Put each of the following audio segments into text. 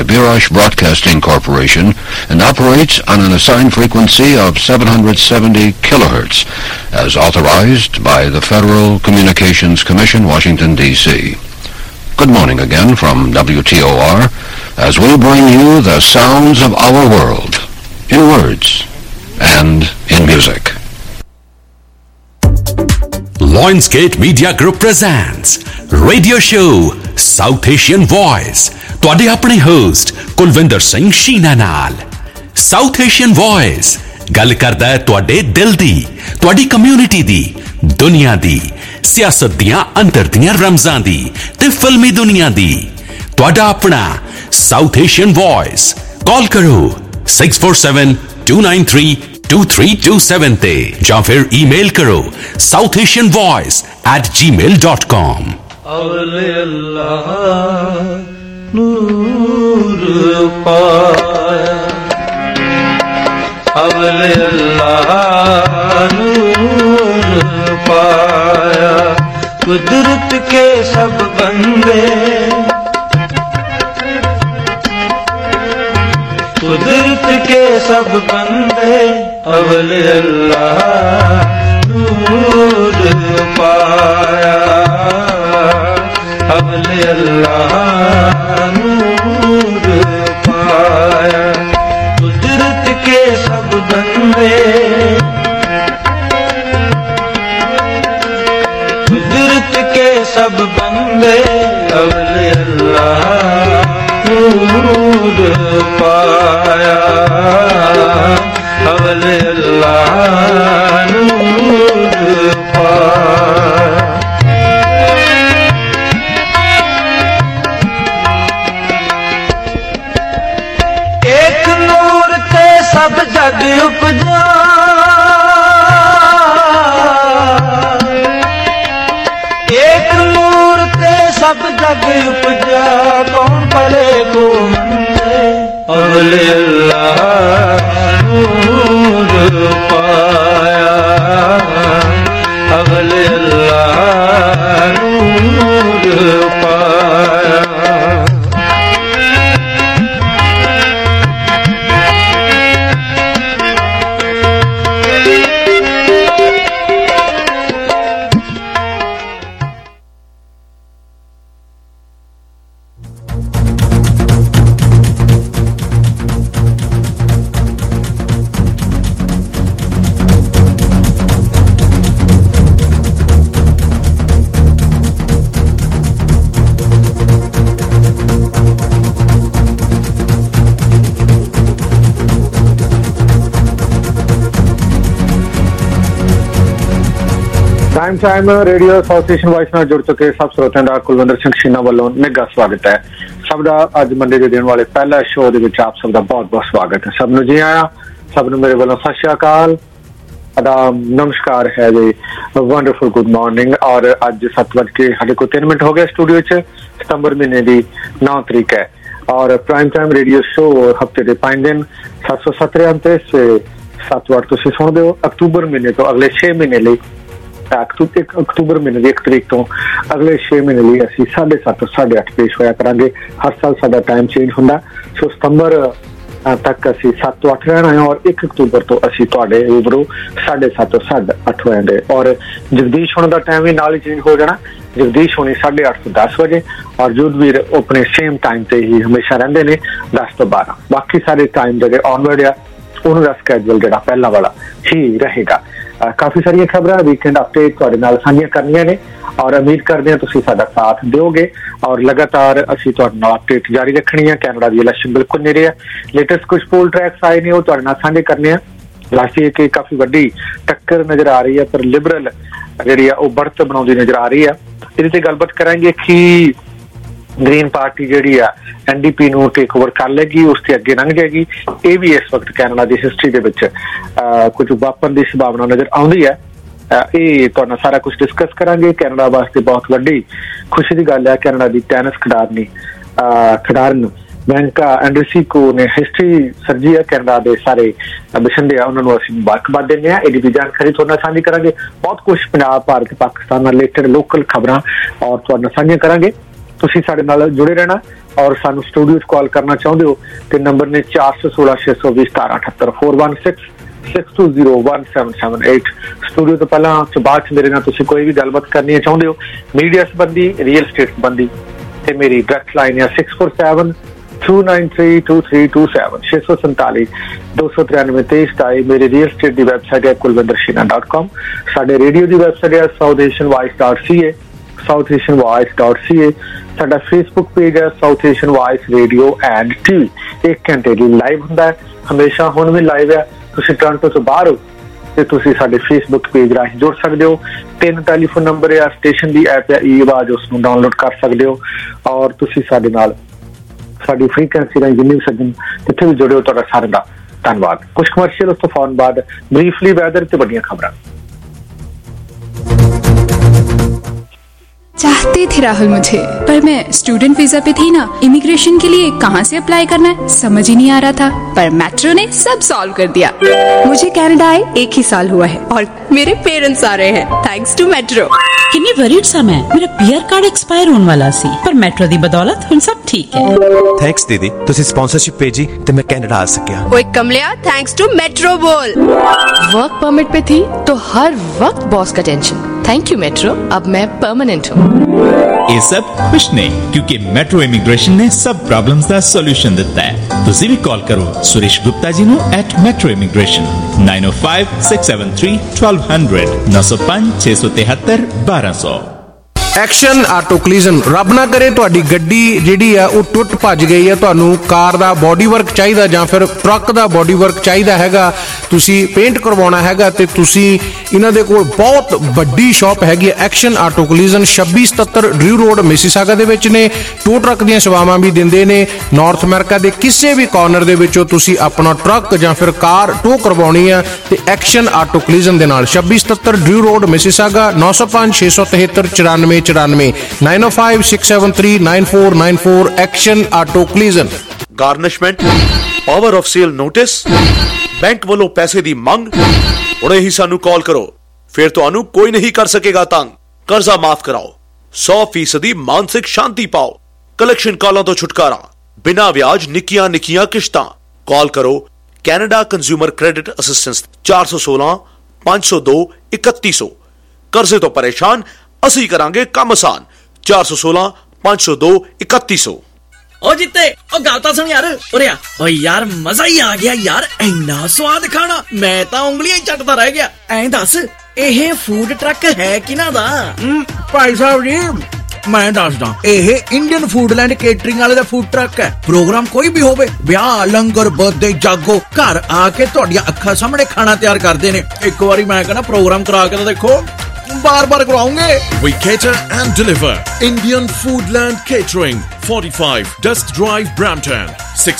Birash Broadcasting Corporation and operates on an assigned frequency of 770 kilohertz, as authorized by the Federal Communications Commission, Washington, D.C. Good morning again from WTOR, as we bring you the sounds of our world, in words and in music. Lionsgate Media Group presents Radio Show South Asian Voice. ਤੁਹਾਡੇ ਆਪਣੇ host Kulwinder Singh Sheena ਨਾਲ। South Asian Voice ਗੱਲ ਕਰਦਾ ਹੈ ਤੁਹਾਡੇ ਦਿਲ ਦੀ, ਤੁਹਾਡੀ community ਦੀ, ਦੁਨੀਆ ਦੀ, ਸਿਆਸਤ ਦੀਆਂ ਅੰਦਰ ਦੀਆਂ ਰਮਜ਼ਾਂ ਦੀ ਤੇ ਫਿਲਮੀ ਦੁਨੀਆ ਦੀ। ਤੁਹਾਡਾ ਆਪਣਾ South Asian Voice। ਕਾਲ ਕਰੋ 647-293-2327 ਤੇ ਜਾਂ ਫਿਰ ਈਮੇਲ ਕਰੋ southasianvoice@gmail.com। अवले अल्लाह नूर पाया, अवले अल्लाह नूर पाया, कुदरत के सब बंदे, कुदरत के सब बंदे, अवले अल्लाह नूर पाया, अवले अल्लाह नूर पाया, कुदरत के सब बंदे, कुदरत के सब बंदे, अवले अल्लाह नूर पाया, अवले अल्लाह नूर पाया। एक नूर ते सब जग उपजा, एक नूर ते सब जग उपजा, कौन पले को मंदे, अवले अल्लाह नूर पाया, अवले अल्लाह नूर पाया। Time radio south Asian voice ਨਾਲ ਜੁੜ ਚੁੱਕੇ ਸਭ ਸਰੋਤਿਆਂ ਦਾ ਕੁਲਵਿੰਦਰ ਸਿੰਘ ਸ਼ੀਨਾ ਵੱਲੋਂ ਨਿੱਘਾ ਸਵਾਗਤ ਹੈ। ਸਭ ਦਾ ਅੱਜ ਮੰਡੇ ਦੇ ਦਿਨ ਵਾਲੇ ਪਹਿਲਾ ਸ਼ੋਅ ਦੇ ਵਿੱਚ ਆਪ ਸਭ ਦਾ ਬਹੁਤ-ਬਹੁਤ ਸਵਾਗਤ ਹੈ। ਸਭ ਨੂੰ ਜੀ ਆਇਆਂ, ਸਭ ਨੂੰ ਮੇਰੇ ਵੱਲੋਂ ਸਤਿ ਸ਼੍ਰੀ ਅਕਾਲ, ਆਦਾਬ, ਨਮਸਕਾਰ ਹੈ ਜੀ, ਵੰਡਰਫੁਲ ਗੁੱਡ ਮਾਰਨਿੰਗ। ਔਰ ਅੱਜ 7:03 ਹੋ ਗਏ ਸਟੂਡੀਓ 'ਚ। ਸਤੰਬਰ ਮਹੀਨੇ ਦੀ 9 ਤਰੀਕ ਹੈ ਔਰ ਪ੍ਰਾਈਮ ਟਾਈਮ ਰੇਡੀਓ ਸ਼ੋਅ ਹਫ਼ਤੇ ਦੇ 5 ਦਿਨ 717 ਤੇ 7 ਤੁਸੀਂ ਸੁਣਦੇ ਹੋ। ਅਕਤੂਬਰ ਮਹੀਨੇ ਤੋਂ ਅਗਲੇ 6 ਮਹੀਨੇ ਲਈ ਅਕਤੂਬਰ ਮਹੀਨੇ ਦੀ 1 ਤਰੀਕ ਤੋਂ ਅਗਲੇ 6 ਮਹੀਨੇ ਲਈ ਅਸੀਂ 7:30 8:30 ਪੇਸ਼ ਹੋਇਆ ਕਰਾਂਗੇ। ਹਰ ਸਾਲ ਸਾਡਾ ਟਾਈਮ ਚੇਂਜ ਹੁੰਦਾ, ਸੋ ਸਤੰਬਰ ਤੱਕ ਅਸੀਂ 7 ਤੋਂ 8 ਰਹਿਣਾ ਹੈ ਔਰ 1 ਅਕਤੂਬਰ ਤੋਂ ਅਸੀਂ ਤੁਹਾਡੇ ਰੂਬਰੂ 7:30 ਤੋਂ 8:30 ਹੋ ਜਾਂਦੇ। ਔਰ ਜਗਦੀਸ਼ ਹੋਣ ਦਾ ਟਾਈਮ ਵੀ ਨਾਲ ਹੀ ਚੇਂਜ ਹੋ ਜਾਣਾ। ਜਗਦੀਸ਼ ਹੋਣੀ 8:30 ਤੋਂ 10 ਵਜੇ ਔਰ ਜੋਧਵੀਰ ਆਪਣੇ ਸੇਮ ਟਾਈਮ ਤੇ ਹੀ ਹਮੇਸ਼ਾ ਰਹਿੰਦੇ ਨੇ 10 ਤੋਂ 12। ਬਾਕੀ ਸਾਰੇ ਟਾਈਮ ਜਿਹੜੇ ਆਨਵਰਡ ਆ ਉਹਨਾਂ ਦਾ ਸਕੈਜੂਅਲ ਜਿਹੜਾ ਪਹਿਲਾਂ ਵਾਲਾ ਹੀ ਰਹੇਗਾ। ਕਾਫੀ ਸਾਰੀਆਂ ਖਬਰਾਂ ਵੀਕਐਂਡ ਅਪਡੇਟ ਤੁਹਾਡੇ ਨਾਲ ਸਾਂਝੀਆਂ ਕਰਨੀਆਂ ਨੇ ਔਰ ਉਮੀਦ ਕਰਦੇ ਹਾਂ ਤੁਸੀਂ ਸਾਡਾ ਸਾਥ ਦਿਓਗੇ ਔਰ ਲਗਾਤਾਰ ਅਸੀਂ ਤੁਹਾਡੇ ਨਾਲ ਅਪਡੇਟ ਜਾਰੀ ਰੱਖਣੀ ਹੈ। ਕੈਨੇਡਾ ਦੀ ਇਲੈਕਸ਼ਨ ਬਿਲਕੁਲ ਨੇੜੇ ਹੈ। ਲੇਟੈਸਟ ਕੁਝ ਪੋਲ ਟਰੈਕਸ ਆਏ ਨੇ, ਉਹ ਤੁਹਾਡੇ ਨਾਲ ਸਾਂਝੇ ਕਰਨੇ ਆ। ਲਾਸਟ ਕਿ ਕਾਫੀ ਵੱਡੀ ਟੱਕਰ ਨਜ਼ਰ ਆ ਰਹੀ ਹੈ, ਪਰ ਲਿਬਰਲ ਜਿਹੜੀ ਆ ਉਹ बढ़त ਬਣਾਉਂਦੀ ਨਜ਼ਰ ਆ ਰਹੀ ਆ। ਇਹਦੇ ਤੇ ਗੱਲਬਾਤ ਕਰਾਂਗੇ ਕਿ ਗ੍ਰੀਨ ਪਾਰਟੀ ਜਿਹੜੀ ਆ NDP ਨੂੰ ਟੇਕ ਓਵਰ ਕਰ ਲੇਗੀ, ਉਸ ਤੇ ਅੱਗੇ ਲੰਘ ਜਾਏਗੀ। ਇਹ ਵੀ ਇਸ ਵਕਤ ਕੈਨੇਡਾ ਦੀ ਹਿਸਟਰੀ ਦੇ ਵਿੱਚ ਕੁਝ ਵਾਪਰਨ ਦੀ ਸੰਭਾਵਨਾ ਨਜ਼ਰ ਆਉਂਦੀ ਹੈ। ਇਹ ਤੁਹਾਨੂੰ ਸਾਰਾ ਕੁਝ ਡਿਸਕਸ ਕਰਾਂਗੇ। ਕੈਨੇਡਾ ਵਾਸਤੇ ਬਹੁਤ ਵੱਡੀ ਖੁਸ਼ੀ ਦੀ ਗੱਲ ਹੈ। ਕੈਨੇਡਾ ਦੀ ਟੈਨਿਸ ਖਿਡਾਰਨ ਬੈਂਕਾ ਐਂਡਰਸਿਕੋ ਨੇ ਹਿਸਟਰੀ ਸਰਜੀ ਹੈ। ਕੈਨੇਡਾ ਦੇ ਸਾਰੇ ਬਸ਼ਿੰਦੇ ਆ ਉਹਨਾਂ ਨੂੰ ਅਸੀਂ ਮੁਬਾਰਕਬਾਦ ਦਿੰਦੇ ਹਾਂ। ਇਹਦੀ ਵੀ ਜਾਣਕਾਰੀ ਤੁਹਾਡੇ ਨਾਲ ਸਾਂਝੀ ਕਰਾਂਗੇ। ਬਹੁਤ ਕੁਝ ਪੰਜਾਬ, ਭਾਰਤ, ਪਾਕਿਸਤਾਨ ਨਾਲ ਰਿਲੇਟਡ ਲੋਕਲ ਖਬਰਾਂ ਔਰ ਤੁਹਾਡੇ ਨਾਲ ਸਾਂਝੀਆਂ ਕਰਾਂਗੇ। ਤੁਸੀਂ ਸਾਡੇ ਨਾਲ ਜੁੜੇ ਰਹਿਣਾ और सानू स्टूडियो च कॉल करना चाहते हो तो नंबर ने 416 620 1778 416 620 1778। स्टूडियो तो पहला बाद मेरे नाल तुसीं कोई भी गलबात करनी चाहते हो मीडिया संबंधी रियल स्टेट संबंधी तो मेरी डायरैक्ट लाइन है 647 293 2327 647 293 2327। मेरी रियल स्टेट की वैबसाइट है kulvindersheena.com। साडे रेडियो की वैबसाइट है southasianvoice.ca southasianvoice.ca। साडा फेसबुक पेज है south Asian voice radio and TV. 1 घंटे की लाइव हुंदा है हमेशा, हुण भी लाइव है। तुसीं टोरंटो तो बाहर हो तो तुसीं साडे फेसबुक पेज राਹੀਂ जुड़ सकते हो। 3 टैलीफोन नंबर है, स्टेशन की ऐप है ई आवाज़, उसनूं डाउनलोड कर सकते हो और तुसीं साडे नाल साडी फ्रीक्वेंसी राਹੀਂ जिन्ने भी सज्जन जिथे भी जुड़े हो तुहाडा सारिਆਂ ਦਾ धन्यवाद। कुछ कमर्शियल, उस तो फौरन बाद ब्रीफली वैदर ते बड़ियां खबरां। चाहते थे राहुल मुझे, पर मैं स्टूडेंट वीजा पे थी ना, इमिग्रेशन के लिए कहाँ से अप्लाई करना है समझ ही नहीं आ रहा था, पर मेट्रो ने सब सॉल्व कर दिया। मुझे कनाडा आए 1 ही साल हुआ है और मेरे पेरेंट्स आ रहे हैं थैंक्स टू मेट्रो। किन्नी वरीड सा मैं, मेरा पीआर कार्ड एक्सपायर होने वाला सी, पर मेट्रो दी बदौलत हुण सब ठीक है। थैंक्स दीदी, तुसी स्पॉन्सरशिप भेजी ते मैं कनाडा आ सकिया। ओए कमलिया, थैंक्स टू मेट्रो बोल। वर्क परमिट पे थी तो हर वक्त बॉस का टेंशन, थैंक यू मेट्रो, अब मैं परमानेंट हूँ। ये सब कुछ नहीं, क्योंकि मेट्रो इमिग्रेशन ने सब प्रॉब्लम्स का सॉल्यूशन दिता है। तुसी भी कॉल करो सुरेश गुप्ता जी नु @metro immigration 905 673 1200 905 673 1200। Action auto collision, रब ना करे तुहाडी गड्डी जिहड़ी आ ਉਹ ਟੁੱਟ ਭੱਜ ਗਈ ਹੈ, ਤੁਹਾਨੂੰ ਕਾਰ ਦਾ ਬੋਡੀ ਵਰਕ ਚਾਹੀਦਾ ਜਾਂ ਫਿਰ ਟਰੱਕ ਦਾ ਬੋਡੀ ਵਰਕ ਚਾਹੀਦਾ ਹੈਗਾ, ਤੁਸੀਂ ਪੇਂਟ ਕਰਵਾਉਣਾ ਹੈਗਾ ਤੇ ਤੁਸੀਂ ਇਹਨਾਂ ਦੇ ਕੋਲ ਬਹੁਤ ਵੱਡੀ ਸ਼ਾਪ ਹੈਗੀ ਹੈ action auto collision 2677 Drew road Mississauga ਦੇ ਵਿੱਚ ਨੇ। ਟੋ ਟਰੱਕ ਦੀਆਂ ਸੇਵਾਵਾਂ ਵੀ ਦਿੰਦੇ ਨੇ। ਨਾਰਥ ਅਮਰੀਕਾ ਦੇ ਕਿਸੇ ਵੀ ਕਾਰਨਰ ਦੇ ਵਿੱਚੋਂ ਤੁਸੀਂ ਆਪਣਾ ਟਰੱਕ ਜਾਂ ਫਿਰ ਕਾਰ ਟੋ ਕਰਵਾਉਣੀ ਹੈ ਤੇ ਐਕਸ਼ਨ ਆਟੋ ਕਲੀਜ਼ਨ ਦੇ ਨਾਲ 2677 Drew road Mississauga 905 673 94 94 905 673 9494 action auto collision. Garnishment, power of sale notice, bank वालों पैसे दी मंग, हुणे ही सानू कॉल करो, फिर तुहानू कोई नहीं कर सकेगा तंग। कर्जा माफ कराओ, 100% मानसिक शांति पाओ, कलेक्शन कॉलों तो छुटकारा, बिना ब्याज निकियां निकियां किश्तां। कॉल करो कैनेडा कंज्यूमर क्रेडिट असिस्टेंस 416 502 3100। कर्जे तो परेशान, ਅਸੀਂ ਕਰਾਂਗੇ ਕੰਮ ਆਸਾਨ। 416 502 3100। ओ जित्ते, ओ गल तां सुन यार, उरे आ। ओ यार मजा ही आ गया यार, इन्ना स्वाद खाना, मैं तां उंगलियां ही चटदा रह गया। ऐं दस ਇਹ फूड ट्रक है किना दा? भाई साहब जी मैं दसदा, ਇਹ इंडियन फूडलैंड केटरिंग वाले दा फूड ट्रक है। प्रोग्राम कोई भी होवे, ब्याह लंगर बर्थडे जागो, घर आके तुहाडियां अखां सामने खाना तैयार करदे ने। एक बारी मैं कहना प्रोग्राम करा के देखो, बार बार कराऊंगे। We cater and deliver. Indian Foodland Catering, 45 Dusk Drive, Brampton,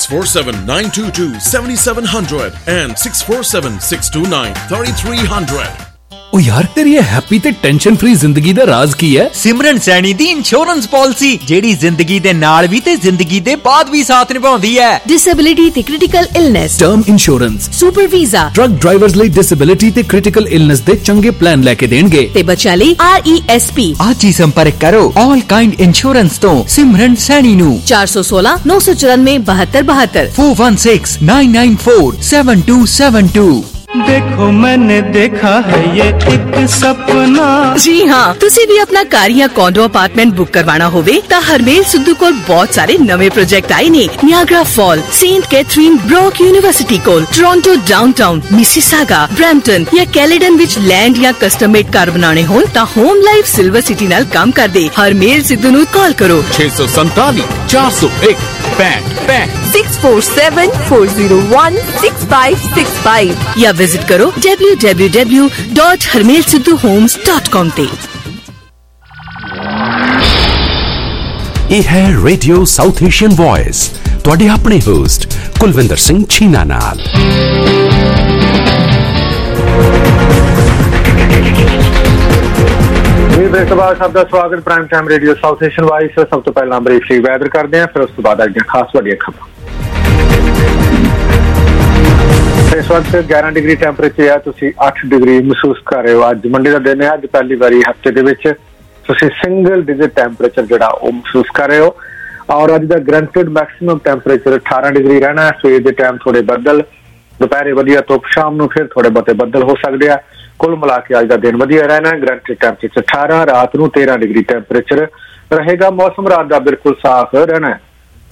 647-922-7700 and 647-629-3300। ओ यार तेरी ये हैप्पी ते टेंशन फ्री जिंदगी दा राज की है? सिमरन सैनी दी इंश्योरेंस पॉलिसी, जेड़ी जिंदगी दे नाल भी ते जिंदगी दे बाद भी साथ निभाउंदी है। डिसेबिलिटी ते critical illness, term insurance, super visa, truck drivers ਲਈ डिसेबिलिटी ते क्रिटिकल इलनेस दे चंगे प्लान लेके देणगे ते बच्चा ਲਈ RESP। आज ही संपर्क करो ऑल काइंड इंश्योरेंस तो सिमरन सैनी नु 416 994 7272 416 994 7272। देखो मैंने देखा है ये एक सपना। जी हाँ, तुसी भी अपना कार या कॉन्डो अपार्टमेंट बुक करवाना होवे ता हरमेल सिद्धू कोल बहुत सारे नवे प्रोजेक्ट आए ने। Niagara fall, Saint Catherine, Brock university कोल, टोरंटो डाउनटाउन, मिसिसागा, ब्रैम्पटन या कैलेडन विच लैंड या कस्टम मेड कार बनाने होन ता होम लाइफ सिल्वर सिटी नाल काम कर दे। हरमेल सिद्धू नु कॉल करो 647 401 647 401 6565 या विजिट करो www.harmelsidhuhomes.com ते। ਇਹ ਹੈ ਰੇਡੀਓ ਸਾਊਥ ਏਸ਼ੀਅਨ ਵੌਇਸ, ਤੁਹਾਡੇ ਆਪਣੇ ਹੋਸਟ ਕੁਲਵਿੰਦਰ ਸਿੰਘ ਛੀਨਾ ਨਾਲ। ब्रेक के बाद सबका स्वागत prime time radio south Asian voice. सब तो पहला ब्रीफली वैदर करते हैं, फिर उस तो बाद अज खास वड्डियां खबरां। इस वक्त 11 डिग्री टैंपरेचर है, तुसीं 8 डिग्री महसूस कर रहे हो। अज मंडे का दिन है, अज पहली बारी हफ्ते दे विच तुसीं सिंगल डिजिट टैंपरेचर जिहड़ा ओह महसूस कर रहे हो और अज का ग्रंटेड मैक्सिमम टैंपरेचर 18 डिग्री रहना है। सवेर के टाइम थोड़े बदल, दोपहरे वधिया धुप, शाम को फिर थोड़े बहुते बदल हो सकते हैं। कुल मिला के अज का दिन वधिया रहना है। ग्रंटेड टैंपरेचर 18, रात को 13 डिग्री टैंपरेचर रहेगा। मौसम रात का बिल्कुल साफ रहना है।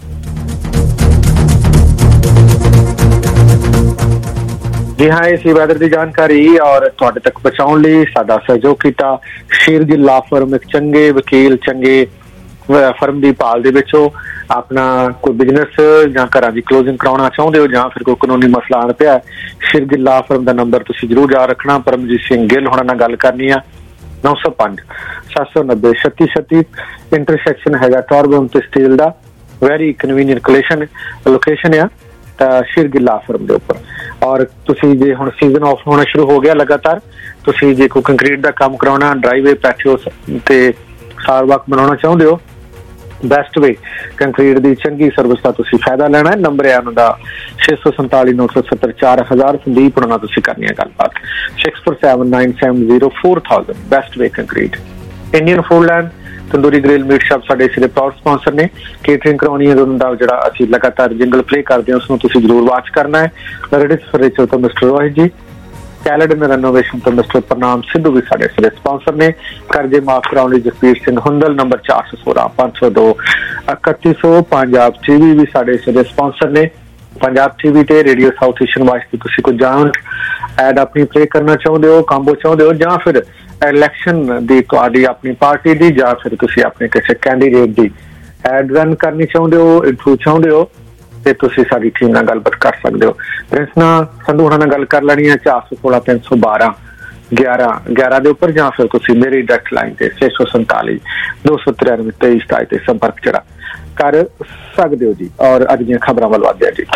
जी हाँ, इसी वैदर की जानकारी और तुहाडे तक पहुंचाउण लई साडा सहयोग कीता शेरगिल ला फर्म। एक चंगे वकील, चंगे फर्म की भाल दे विच अपना कोई बिजनेस जां घरां दी क्लोजिंग कराउणा चाहुंदे हो जां फिर कोई कानूनी मसला आण पिया, शेरगिल ला फर्म का नंबर तुसीं जरूर याद रखना। परमजीत सिंह गिल हुणां नाल गल करनी आ। 905 790 3636 इंटरसैक्शन हैगा टॉरबम ते स्टील दा। वेरी कन्वीनियंट लोकेशन है शेरगिल ला फर्म के उपर। और तुसीं जे हुण सीजन ऑफ होना शुरू हो गया लगातार, तुसीं जे कोई कंक्रीट का काम कराउणा, ड्राईवे, पैथियो ते सारवाक बनाउणा चाहुंदे हो, बेस्ट वे कंक्रीट की चंगी सर्विस का तुसीं फायदा लेना है। नंबर है उन्होंने 647 970 4000। संदीप उन्होंने तुसीं करनी है गलबात 6479704000। Best way concrete. Indian Foodland tandoori grill meat shop साडे इस प्राउड स्पॉन्सर ने। केटरिंग करवानी है उनका जिहड़ा असीं लगातार जिंगल प्ले करते हैं उसनूं तुसीं जरूर वॉच करना है। रेडिस फर्नीचर तो mister Rohit ji, Caledon renovation तो मिस्टर प्रणाम सिद्धू भी साडे इस स्पॉन्सर ने। कर्जे माफ कराने लई जसवीर सिंह हुंदल नंबर 416 502 3100। पंजाब टीवी भी साडे इस स्पॉन्सर ने। पंजाब टीवी ते रेडियो साउथ एशियन वॉइस की तुसीं कोई जान एड अपनी प्ले करना चाहुंदे हो, कांबो चाहुंदे हो, जां फिर इलैक्शन दी तुहाडी अपनी पार्टी दी, जां फिर तुसीं अपने किसी कैंडीडेट दी एड रन करनी चाहुंदे हो, इंटरव्यू चाहुंदे हो, ते तुसीं साडी टीम नाल गलबात कर सकदे हो। प्रिंस नाल संधू हुणां नाल गल कर लैनी है 416 312 11 दे उपर, जां फिर तुसीं मेरी डायरेक्ट लाइन ते 647 293 23 ते संपर्क जरा कर सकदे हो जी। और अज दी खबरां वल वधदे जी।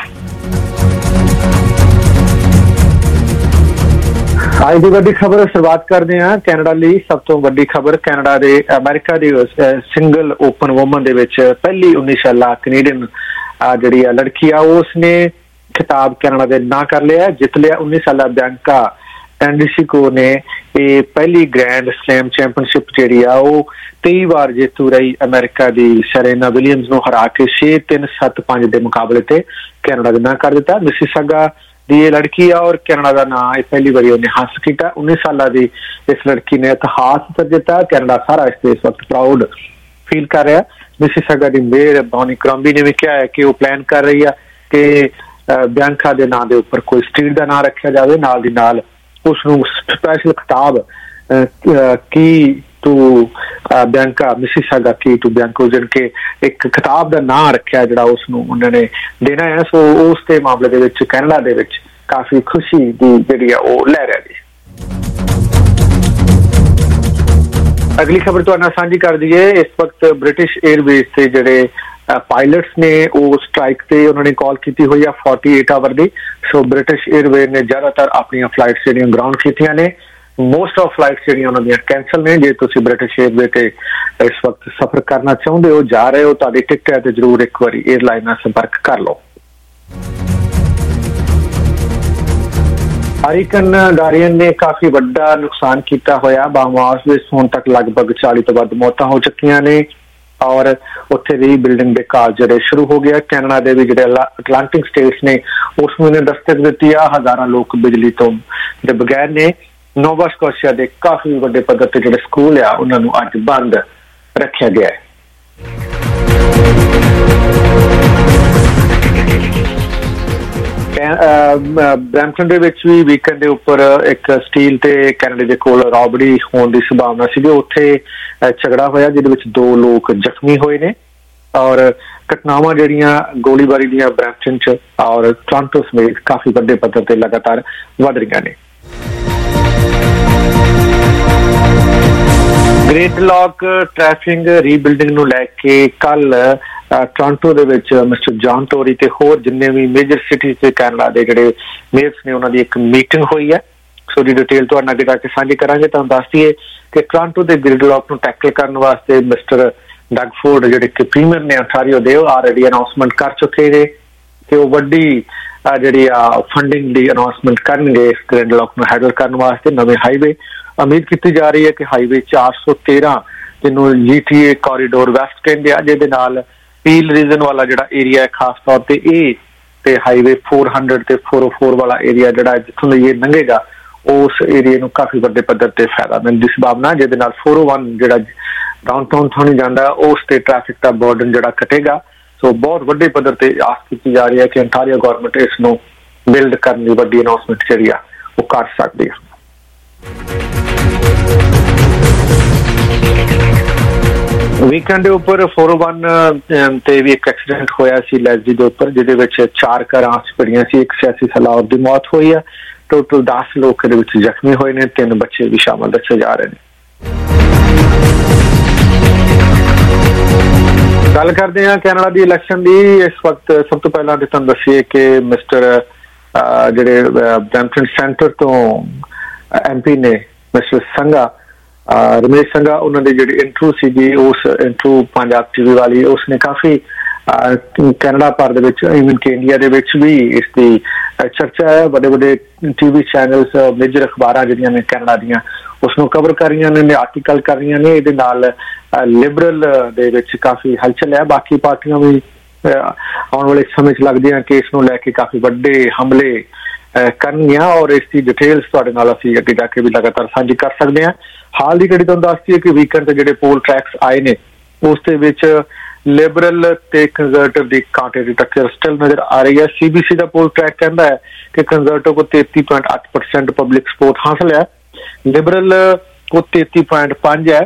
आज की वड्डी खबर शुरुआत करते हैं कैनेडा लिए। सब तो वड्डी खबर कैनेडा दे अमेरिका दी सिंगल ओपन वुमन दे विच पहली 19 साला कनेडियन जिहड़ी लड़की आ उसने खिताब कैनेडा दे ना कर लिया, जित लिया। 19 साला बियांका एंड्रीशिको ने ये पहली ग्रैंड स्लैम चैंपियनशिप जिहड़ी आ वो 23 बार जेतू रही अमेरिका दी सेरेना विलियम्स नूं हरा के 6-3 7-5 दे मुकाबले ते कैनेडा दे ना कर दिता। मिसिसागा दी ये लड़की है और कैनेडा का नाम पहली बार उन्हें हासिल किया। 19 साल की इस लड़की ने इतिहास कर दिता। कैनेडा सारा इस वक्त प्राउड फील कर रहा है। मिसिसागा की मेयर बॉनी क्रॉम्बी ने भी कहा है कि वो प्लान कर रही है कि बियांका के नाम के उपर कोई स्ट्रीट का नाम रखा जाए, नाल दी नाल उसनूं स्पैशल खिताब की टू बियांका मिसिसागा की टू बियांको जिनके एक खिताब का नाम रखा जिहड़ा उसनूं उन्होंने देना है। सो उस दे मामले दे विच कैनेडा दे विच काफी खुशी दी जिहड़ी आ ओह लहर है। अगली खबर तुहाडे नाल सांझी कर दईए। इस वक्त ब्रिटिश एयरवेज से जिहड़े पायलट्स ने वो स्ट्राइक ते उन्होंने कॉल की हुई है 48 आवर दी। सो ब्रिटिश एयरवेज ने ज्यादातर अपनी फ्लाइट्स जिहड़ियां ग्राउंड कीतियां ने। मोस्ट ऑफ फ्लाइट्स जिहड़ियां उन्हां दीयां कैंसल ने। जे तुसीं ब्रिटिश एयरवेज ते इस वक्त सफर करना चाहुंदे हो, जा रहे हो, तुहाडी टिकट है तो जरूर एक बारी एयरलाइन नाल संपर्क कर लो। हरिकेन डारियन ने काफी बड़ा नुकसान किया होया। बाहमास विच हुण तक लगभग 40 तो वध मौतां हो चुकियां ने और उत्थे रीबिल्डिंग दे कार्य जिहड़े शुरू हो गया। कैनेडा दे भी जिहड़े अटलांटिक स्टेट्स ने उस महीने दस्तक दित्ती आ। हज़ारां लोग बिजली तो दे बगैर ने। नोवा स्कोशिया दे काफी बड़े पद्धर ते जिहड़े स्कूल आ उन्हां नूं अज बंद रखिया गया है। ब्रैम्पटन दे विच भी वीकेंड दे उपर एक स्टील ते कैनेडा दे कोल रॉबरी होने की संभावना सी। उत्थे झगड़ा होया जिहदे विच 2 लोग जख्मी होए ने और घटनावां जिहड़ियां गोलीबारी दीयां ब्रैम्पटन च और टोरंटो समेत काफी बड़े पद्धर ते लगातार वध रहीआं ने। ग्रेट लॉक ट्रैफिक रीबिल्डिंग नूं लैके कल टोरंटो दे विच मिस्टर जॉन टोरी ते होर जिन्ने भी मेजर सिटीज ते कैनेडा दे जिहड़े मेयर्स ने उन्हां दी एक मीटिंग होई है। सो दी डिटेल तुहाडे नाल जाके सांझी करांगे। तुहानूं दस दईए कि टोरंटो दे ग्रिड लॉक नूं टैकल करन वास्ते मिस्टर डग फोर्ड जिहड़े कि प्रीमियर ने ओंटारियो दे ऑलरेडी अनाउंसमेंट कर चुके ने कि वो वड्डी जिहड़ी फंडिंग दी अनाउंसमेंट करनगे इस ग्रिड लॉक नूं हैंडल करन वास्ते। नवें हाईवे उम्मीद की जा रही है कि हाईवे 413 जिन्हों GTA कॉरीडोर वैस्ट कहते हैं जिहदे नाल ਪੀਲ ਰੀਜਨ ਵਾਲਾ ਜਿਹੜਾ ਏਰੀਆ ਹੈ ਖਾਸ ਤੌਰ ਤੇ ਇਹ ਤੇ ਹਾਈਵੇ 400 ਤੇ 404 ਵਾਲਾ ਏਰੀਆ ਜਿਹੜਾ ਜਿੱਥੋਂ ਦੀ ਇਹ ਲੰਘੇਗਾ ਉਸ ਏਰੀਏ ਨੂੰ ਕਾਫੀ ਵੱਡੇ ਪੱਧਰ ਤੇ ਫਾਇਦਾ ਮਿਲਣ ਦੀ ਸੰਭਾਵਨਾ, ਜਿਹਦੇ ਨਾਲ 401 ਜਿਹੜਾ ਡਾਊਨਟਾਊਨ ਤੋਂ ਨਹੀਂ ਜਾਂਦਾ ਉਸ ਤੇ ਟ੍ਰੈਫਿਕ ਦਾ ਬਰਡਨ ਜਿਹੜਾ ਘਟੇਗਾ। ਸੋ ਬਹੁਤ ਵੱਡੇ ਪੱਧਰ ਤੇ ਆਸ ਕੀਤੀ ਜਾ ਰਹੀ ਹੈ ਕਿ ਅੰਟਾਰੀਓ ਗਵਰਨਮੈਂਟ ਇਸ ਨੂੰ ਬਿਲਡ ਕਰਨ ਦੀ ਵੱਡੀ ਅਨਾਉਂਸਮੈਂਟ ਜਿਹੜੀ ਆ ਉਹ ਕਰ ਸਕਦੀ ਹੈ। ਵੀਕਐਂਡ ਦੇ ਉੱਪਰ 401 ਤੇ ਵੀ ਇੱਕ ਐਕਸੀਡੈਂਟ ਹੋਇਆ ਸੀ ਲੈਜ਼ੀ ਦੇ ਉੱਪਰ, ਜਿਹਦੇ ਵਿੱਚ 4 ਕਾਰਾਂ ਭਿੜੀਆਂ ਸੀ। ਇੱਕ 86 ਸਾਲਾ ਔਰਤ ਦੀ ਮੌਤ ਹੋਈ ਹੈ। ਟੋਟਲ 10 ਲੋਕ ਇਹਦੇ ਵਿੱਚ ਜ਼ਖਮੀ ਹੋਏ ਨੇ, 3 ਬੱਚੇ ਵੀ ਸ਼ਾਮਲ ਦੱਸੇ ਜਾ ਰਹੇ ਨੇ। ਗੱਲ ਕਰਦੇ ਹਾਂ ਕੈਨੇਡਾ ਦੀ ਇਲੈਕਸ਼ਨ ਦੀ। ਇਸ ਵਕਤ ਸਭ ਤੋਂ ਪਹਿਲਾਂ ਤੇ ਤੁਹਾਨੂੰ ਦੱਸੀਏ ਕਿ ਮਿਸਟਰ ਜਿਹੜੇ ਬਰੈਂਪਟਨ ਸੈਂਟਰ ਤੋਂ MP ਨੇ ਮਿਸਟਰ ਸੰਘਾ, ਰਮੇਸ਼ ਸੰਘਾ, ਉਹਨਾਂ ਦੀ ਜਿਹੜੀ ਇੰਟਰਵਿਊ ਸੀਗੀ ਉਸ ਇੰਟਰਵਿਊ ਪੰਜਾਬ TV ਵਾਲੀ, ਉਸਨੇ ਕਾਫੀ ਕੈਨੇਡਾ ਭਰ ਦੇ ਵਿੱਚ ਇਵਨ ਕਿ ਇੰਡੀਆ ਦੇ ਵਿੱਚ ਵੀ ਇਸ ਦੀ ਚਰਚਾ ਹੈ। ਵੱਡੇ ਵੱਡੇ TV ਚੈਨਲਸ, ਮੇਜਰ ਅਖਬਾਰਾਂ ਜਿਹੜੀਆਂ ਨੇ ਕੈਨੇਡਾ ਦੀਆਂ ਉਸਨੂੰ ਕਵਰ ਕਰ ਰਹੀਆਂ ਨੇ, ਆਰਟੀਕਲ ਕਰ ਰਹੀਆਂ ਨੇ। ਇਹਦੇ ਨਾਲ ਲਿਬਰਲ ਦੇ ਵਿੱਚ ਕਾਫੀ ਹਲਚਲ ਹੈ। ਬਾਕੀ ਪਾਰਟੀਆਂ ਵੀ ਆਉਣ ਵਾਲੇ ਸਮੇਂ 'ਚ ਲੱਗਦੀਆਂ ਕਿ ਇਸ ਨੂੰ ਲੈ ਕੇ ਕਾਫੀ ਵੱਡੇ ਹਮਲੇ ਕਰਨਗੀਆਂ, ਔਰ ਇਸ ਦੀ ਡਿਟੇਲਸ ਤੁਹਾਡੇ ਨਾਲ ਅਸੀਂ ਅੱਗੇ ਜਾ ਕੇ ਵੀ ਲਗਾਤਾਰ ਸਾਂਝੀ ਕਰ ਸਕਦੇ ਹਾਂ। ਹਾਲ ਦੀ ਘੜੀ ਤੁਹਾਨੂੰ ਦੱਸਦੀ ਹੈ ਕਿ ਵੀਕਐਂਡ ਤੇ ਜਿਹੜੇ ਪੋਲ ਟਰੈਕਸ ਆਏ ਨੇ ਉਸ ਦੇ ਵਿੱਚ ਲਿਬਰਲ ਤੇ ਕੰਜ਼ਰਵੇਟਿਵ ਦੀ ਕਾਂਟੇ ਦੀ ਟੱਕਰ ਸਟਿਲ ਨਜ਼ਰ ਆ ਰਹੀ ਹੈ। CBC ਦਾ ਪੋਲ ਟਰੈਕ ਕਹਿੰਦਾ ਹੈ ਕਿ ਕੰਜ਼ਰਵੇਟਿਵ को 33.8% ਪਬਲਿਕ ਸਪੋਰਟ ਹਾਸਲ ਹੈ, लिबरल को 33.5 है,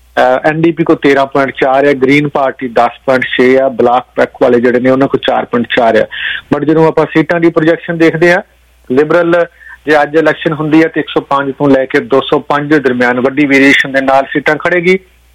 NDP को 13.4 है, ग्रीन पार्टी 10.6 है, ब्लैक पैक वाले जिहड़े ने उन्हां को 4.4 है। बट जदों आपां सीटां दी प्रोजैक्शन देखदे हां, लिबरल जे अज इलैक्शन हुंदी है तो 105 तो लैके 205 के दरम्यान वड्डी वेरिएशन दे नाल सीटां खड़ेगी।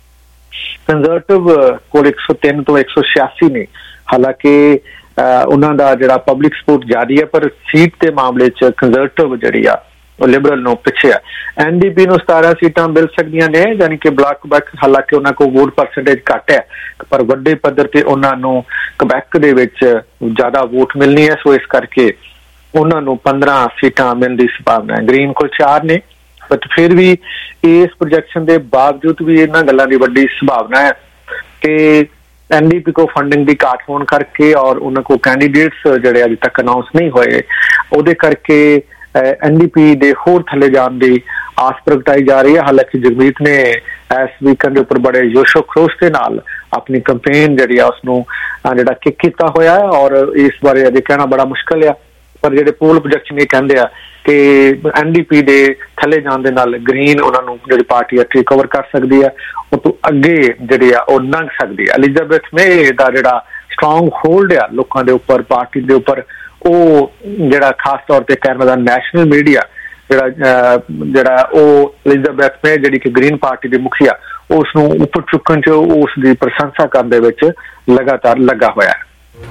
कंजरवेटिव कोल 103 तो 186 ने, हालांकि उन्हां दा जिहड़ा पब्लिक सपोर्ट जारी है, पर सीट के मामले च कंजरवेटिव जिहड़ी आ लिबरल नो पिछे है। NDP नो 17 सीटां मिल सकदियां ने, यानी कि ब्लैक बैक, हालांकि उन्हां को वोट परसेंटेज घट है, पर वड्डे पद्धर ते उन्हां नो क्वेबेक दे विच ज्यादा वोट मिलनी है। सो इस करके उन्हां नो 15 सीटां मिलण दी संभावना है। ग्रीन को 4 ने, बट फिर भी इस प्रोजेक्शन के बावजूद भी इन्हां गल्लां दी वड्डी संभावना है कि NDP को फंडिंग की घाट होने करके और उन्हां को कैंडीडेट्स जिहड़े अजे तक अनाउंस नहीं होए, उहदे करके NDP दे होर थले जाण दी आस प्रगटाई जा रही है। हालांकि जगमीत ने इस वीकेंड के उपर बड़े जोशो खरोश के नाल अपनी कैंपेन जिहड़ी आ उसनूं जिहड़ा किक कीता होया है, और इस बारे अजे कहना बड़ा मुश्किल है, पर जिहड़े पोल प्रोजेक्शन ये कहंदे आ कि NDP दे थले जाण दे नाल ग्रीन उन्हां नूं जिहड़ी पार्टी है कवर कर सकदी है, उस तों अगे जिहड़ी आ उह लंघ सकदी है। एलिजाबेथ मे दा जिहड़ा स्ट्रॉन्ग होल्ड है लोकां दे उपर, पार्टी दे उपर, जिहड़ा खास तौर पर कैनेडा नैशनल मीडिया जिहड़ा एलिजाबेथ मे जिहड़ी कि ग्रीन पार्टी की मुखिया उसनूं उपर चुकण च उसकी प्रशंसा करने दे विच लगातार लगा होया है।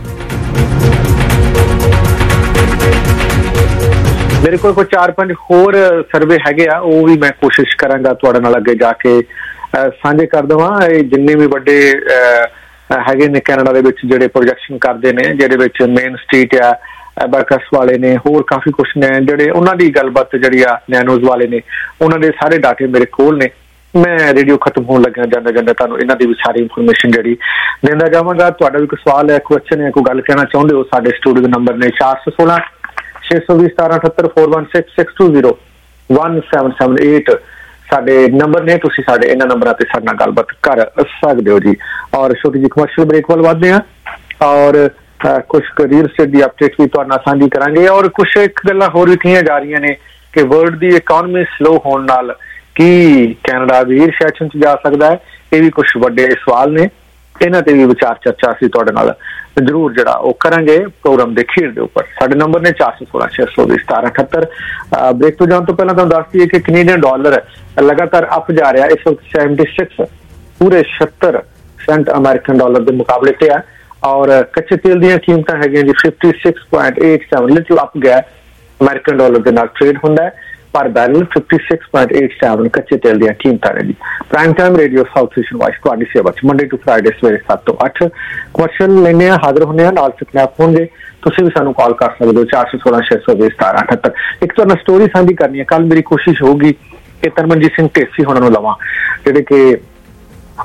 मेरे को 4-5 होर सर्वे हैगे आ, वो भी मैं कोशिश करांगा तुहाडे नाल अगे जाके साझे कर देवां। जिन्ने भी वड्डे हैगे ने कैनेडा दे विच जिहड़े प्रोजेक्शन करदे ने, जिहदे विच मेन स्ट्रीट आ, एबैकस वाले ने, होर काफ़ी कुछ ने जिहड़े उन्हां दी गलबात जिहड़ी आ नैनोज वाले ने, उन्हां दे सारे डाटे मेरे कोल ने। मैं रेडियो खत्म होने लग्या जांदे जांदे तुहानूं इन्हां दी भी सारी इंफॉर्मेशन जिहड़ी दिंदा जावांगा। तुहाडा भी कोई सवाल है, क्वेश्चन है, कोई गल कहना चाहुंदे हो, साडे स्टूडियो दे नंबर ने 416 620 1778 416 620 1778 साडे नंबर ने। तुसीं साडे इन्हां नंबरां ते साडे नाल गलबात कर सकदे हो जी। और छोटी जी कमर्शियल ब्रेक वाल वधदे हां, और कुछ रियल एस्टेट की अपडेट भी तुहाडे नाल साझी करांगे, और कुछ एक गल्लां होर भी कहियां जा रहीआं ने कि वर्ल्ड की इकॉनमी स्लो होने नाल की कैनेडा भी रिसेशन च जा सकदा है। ये भी कुछ वड्डे सवाल ने, इन्हां ते भी विचार चर्चा असीं तुहाडे नाल जरूर जिहड़ा ओह करांगे प्रोग्राम दे खीर दे उपर। साडे नंबर ने 416 620 1778। ब्रेक तो जाण तो पहलां तुहानूं दस दईए कि कैनेडियन डॉलर लगातार अप जा रहा है। इस वक्त 76 पूरे 76 सेंट अमेरिकन डॉलर के मुकाबले ते है, और कच्चे तेल दी कीमतां है जी 56.87, लिटिल अप गया अमेरिकन डॉलर के नाल ट्रेड हुंदा है पर बैरल 56.87 कच्चे तेल दी कीमतां ने जी। Prime time radio south Asian voice तुहाडी सेवा च मंडे टू फ्राइडे सवेरे 7 तो 8 कमर्शियल लेने हाजिर होने नाल स्नैप होंगे। तुसीं भी सानूं कॉल कर सकदे हो 416 620 1778। एक तुहाडे स्टोरी साझी करनी है। कल मेरी कोशिश होगी कि तरमनजीत सिंह ढेसी होणां नूं लवां, जिहड़े कि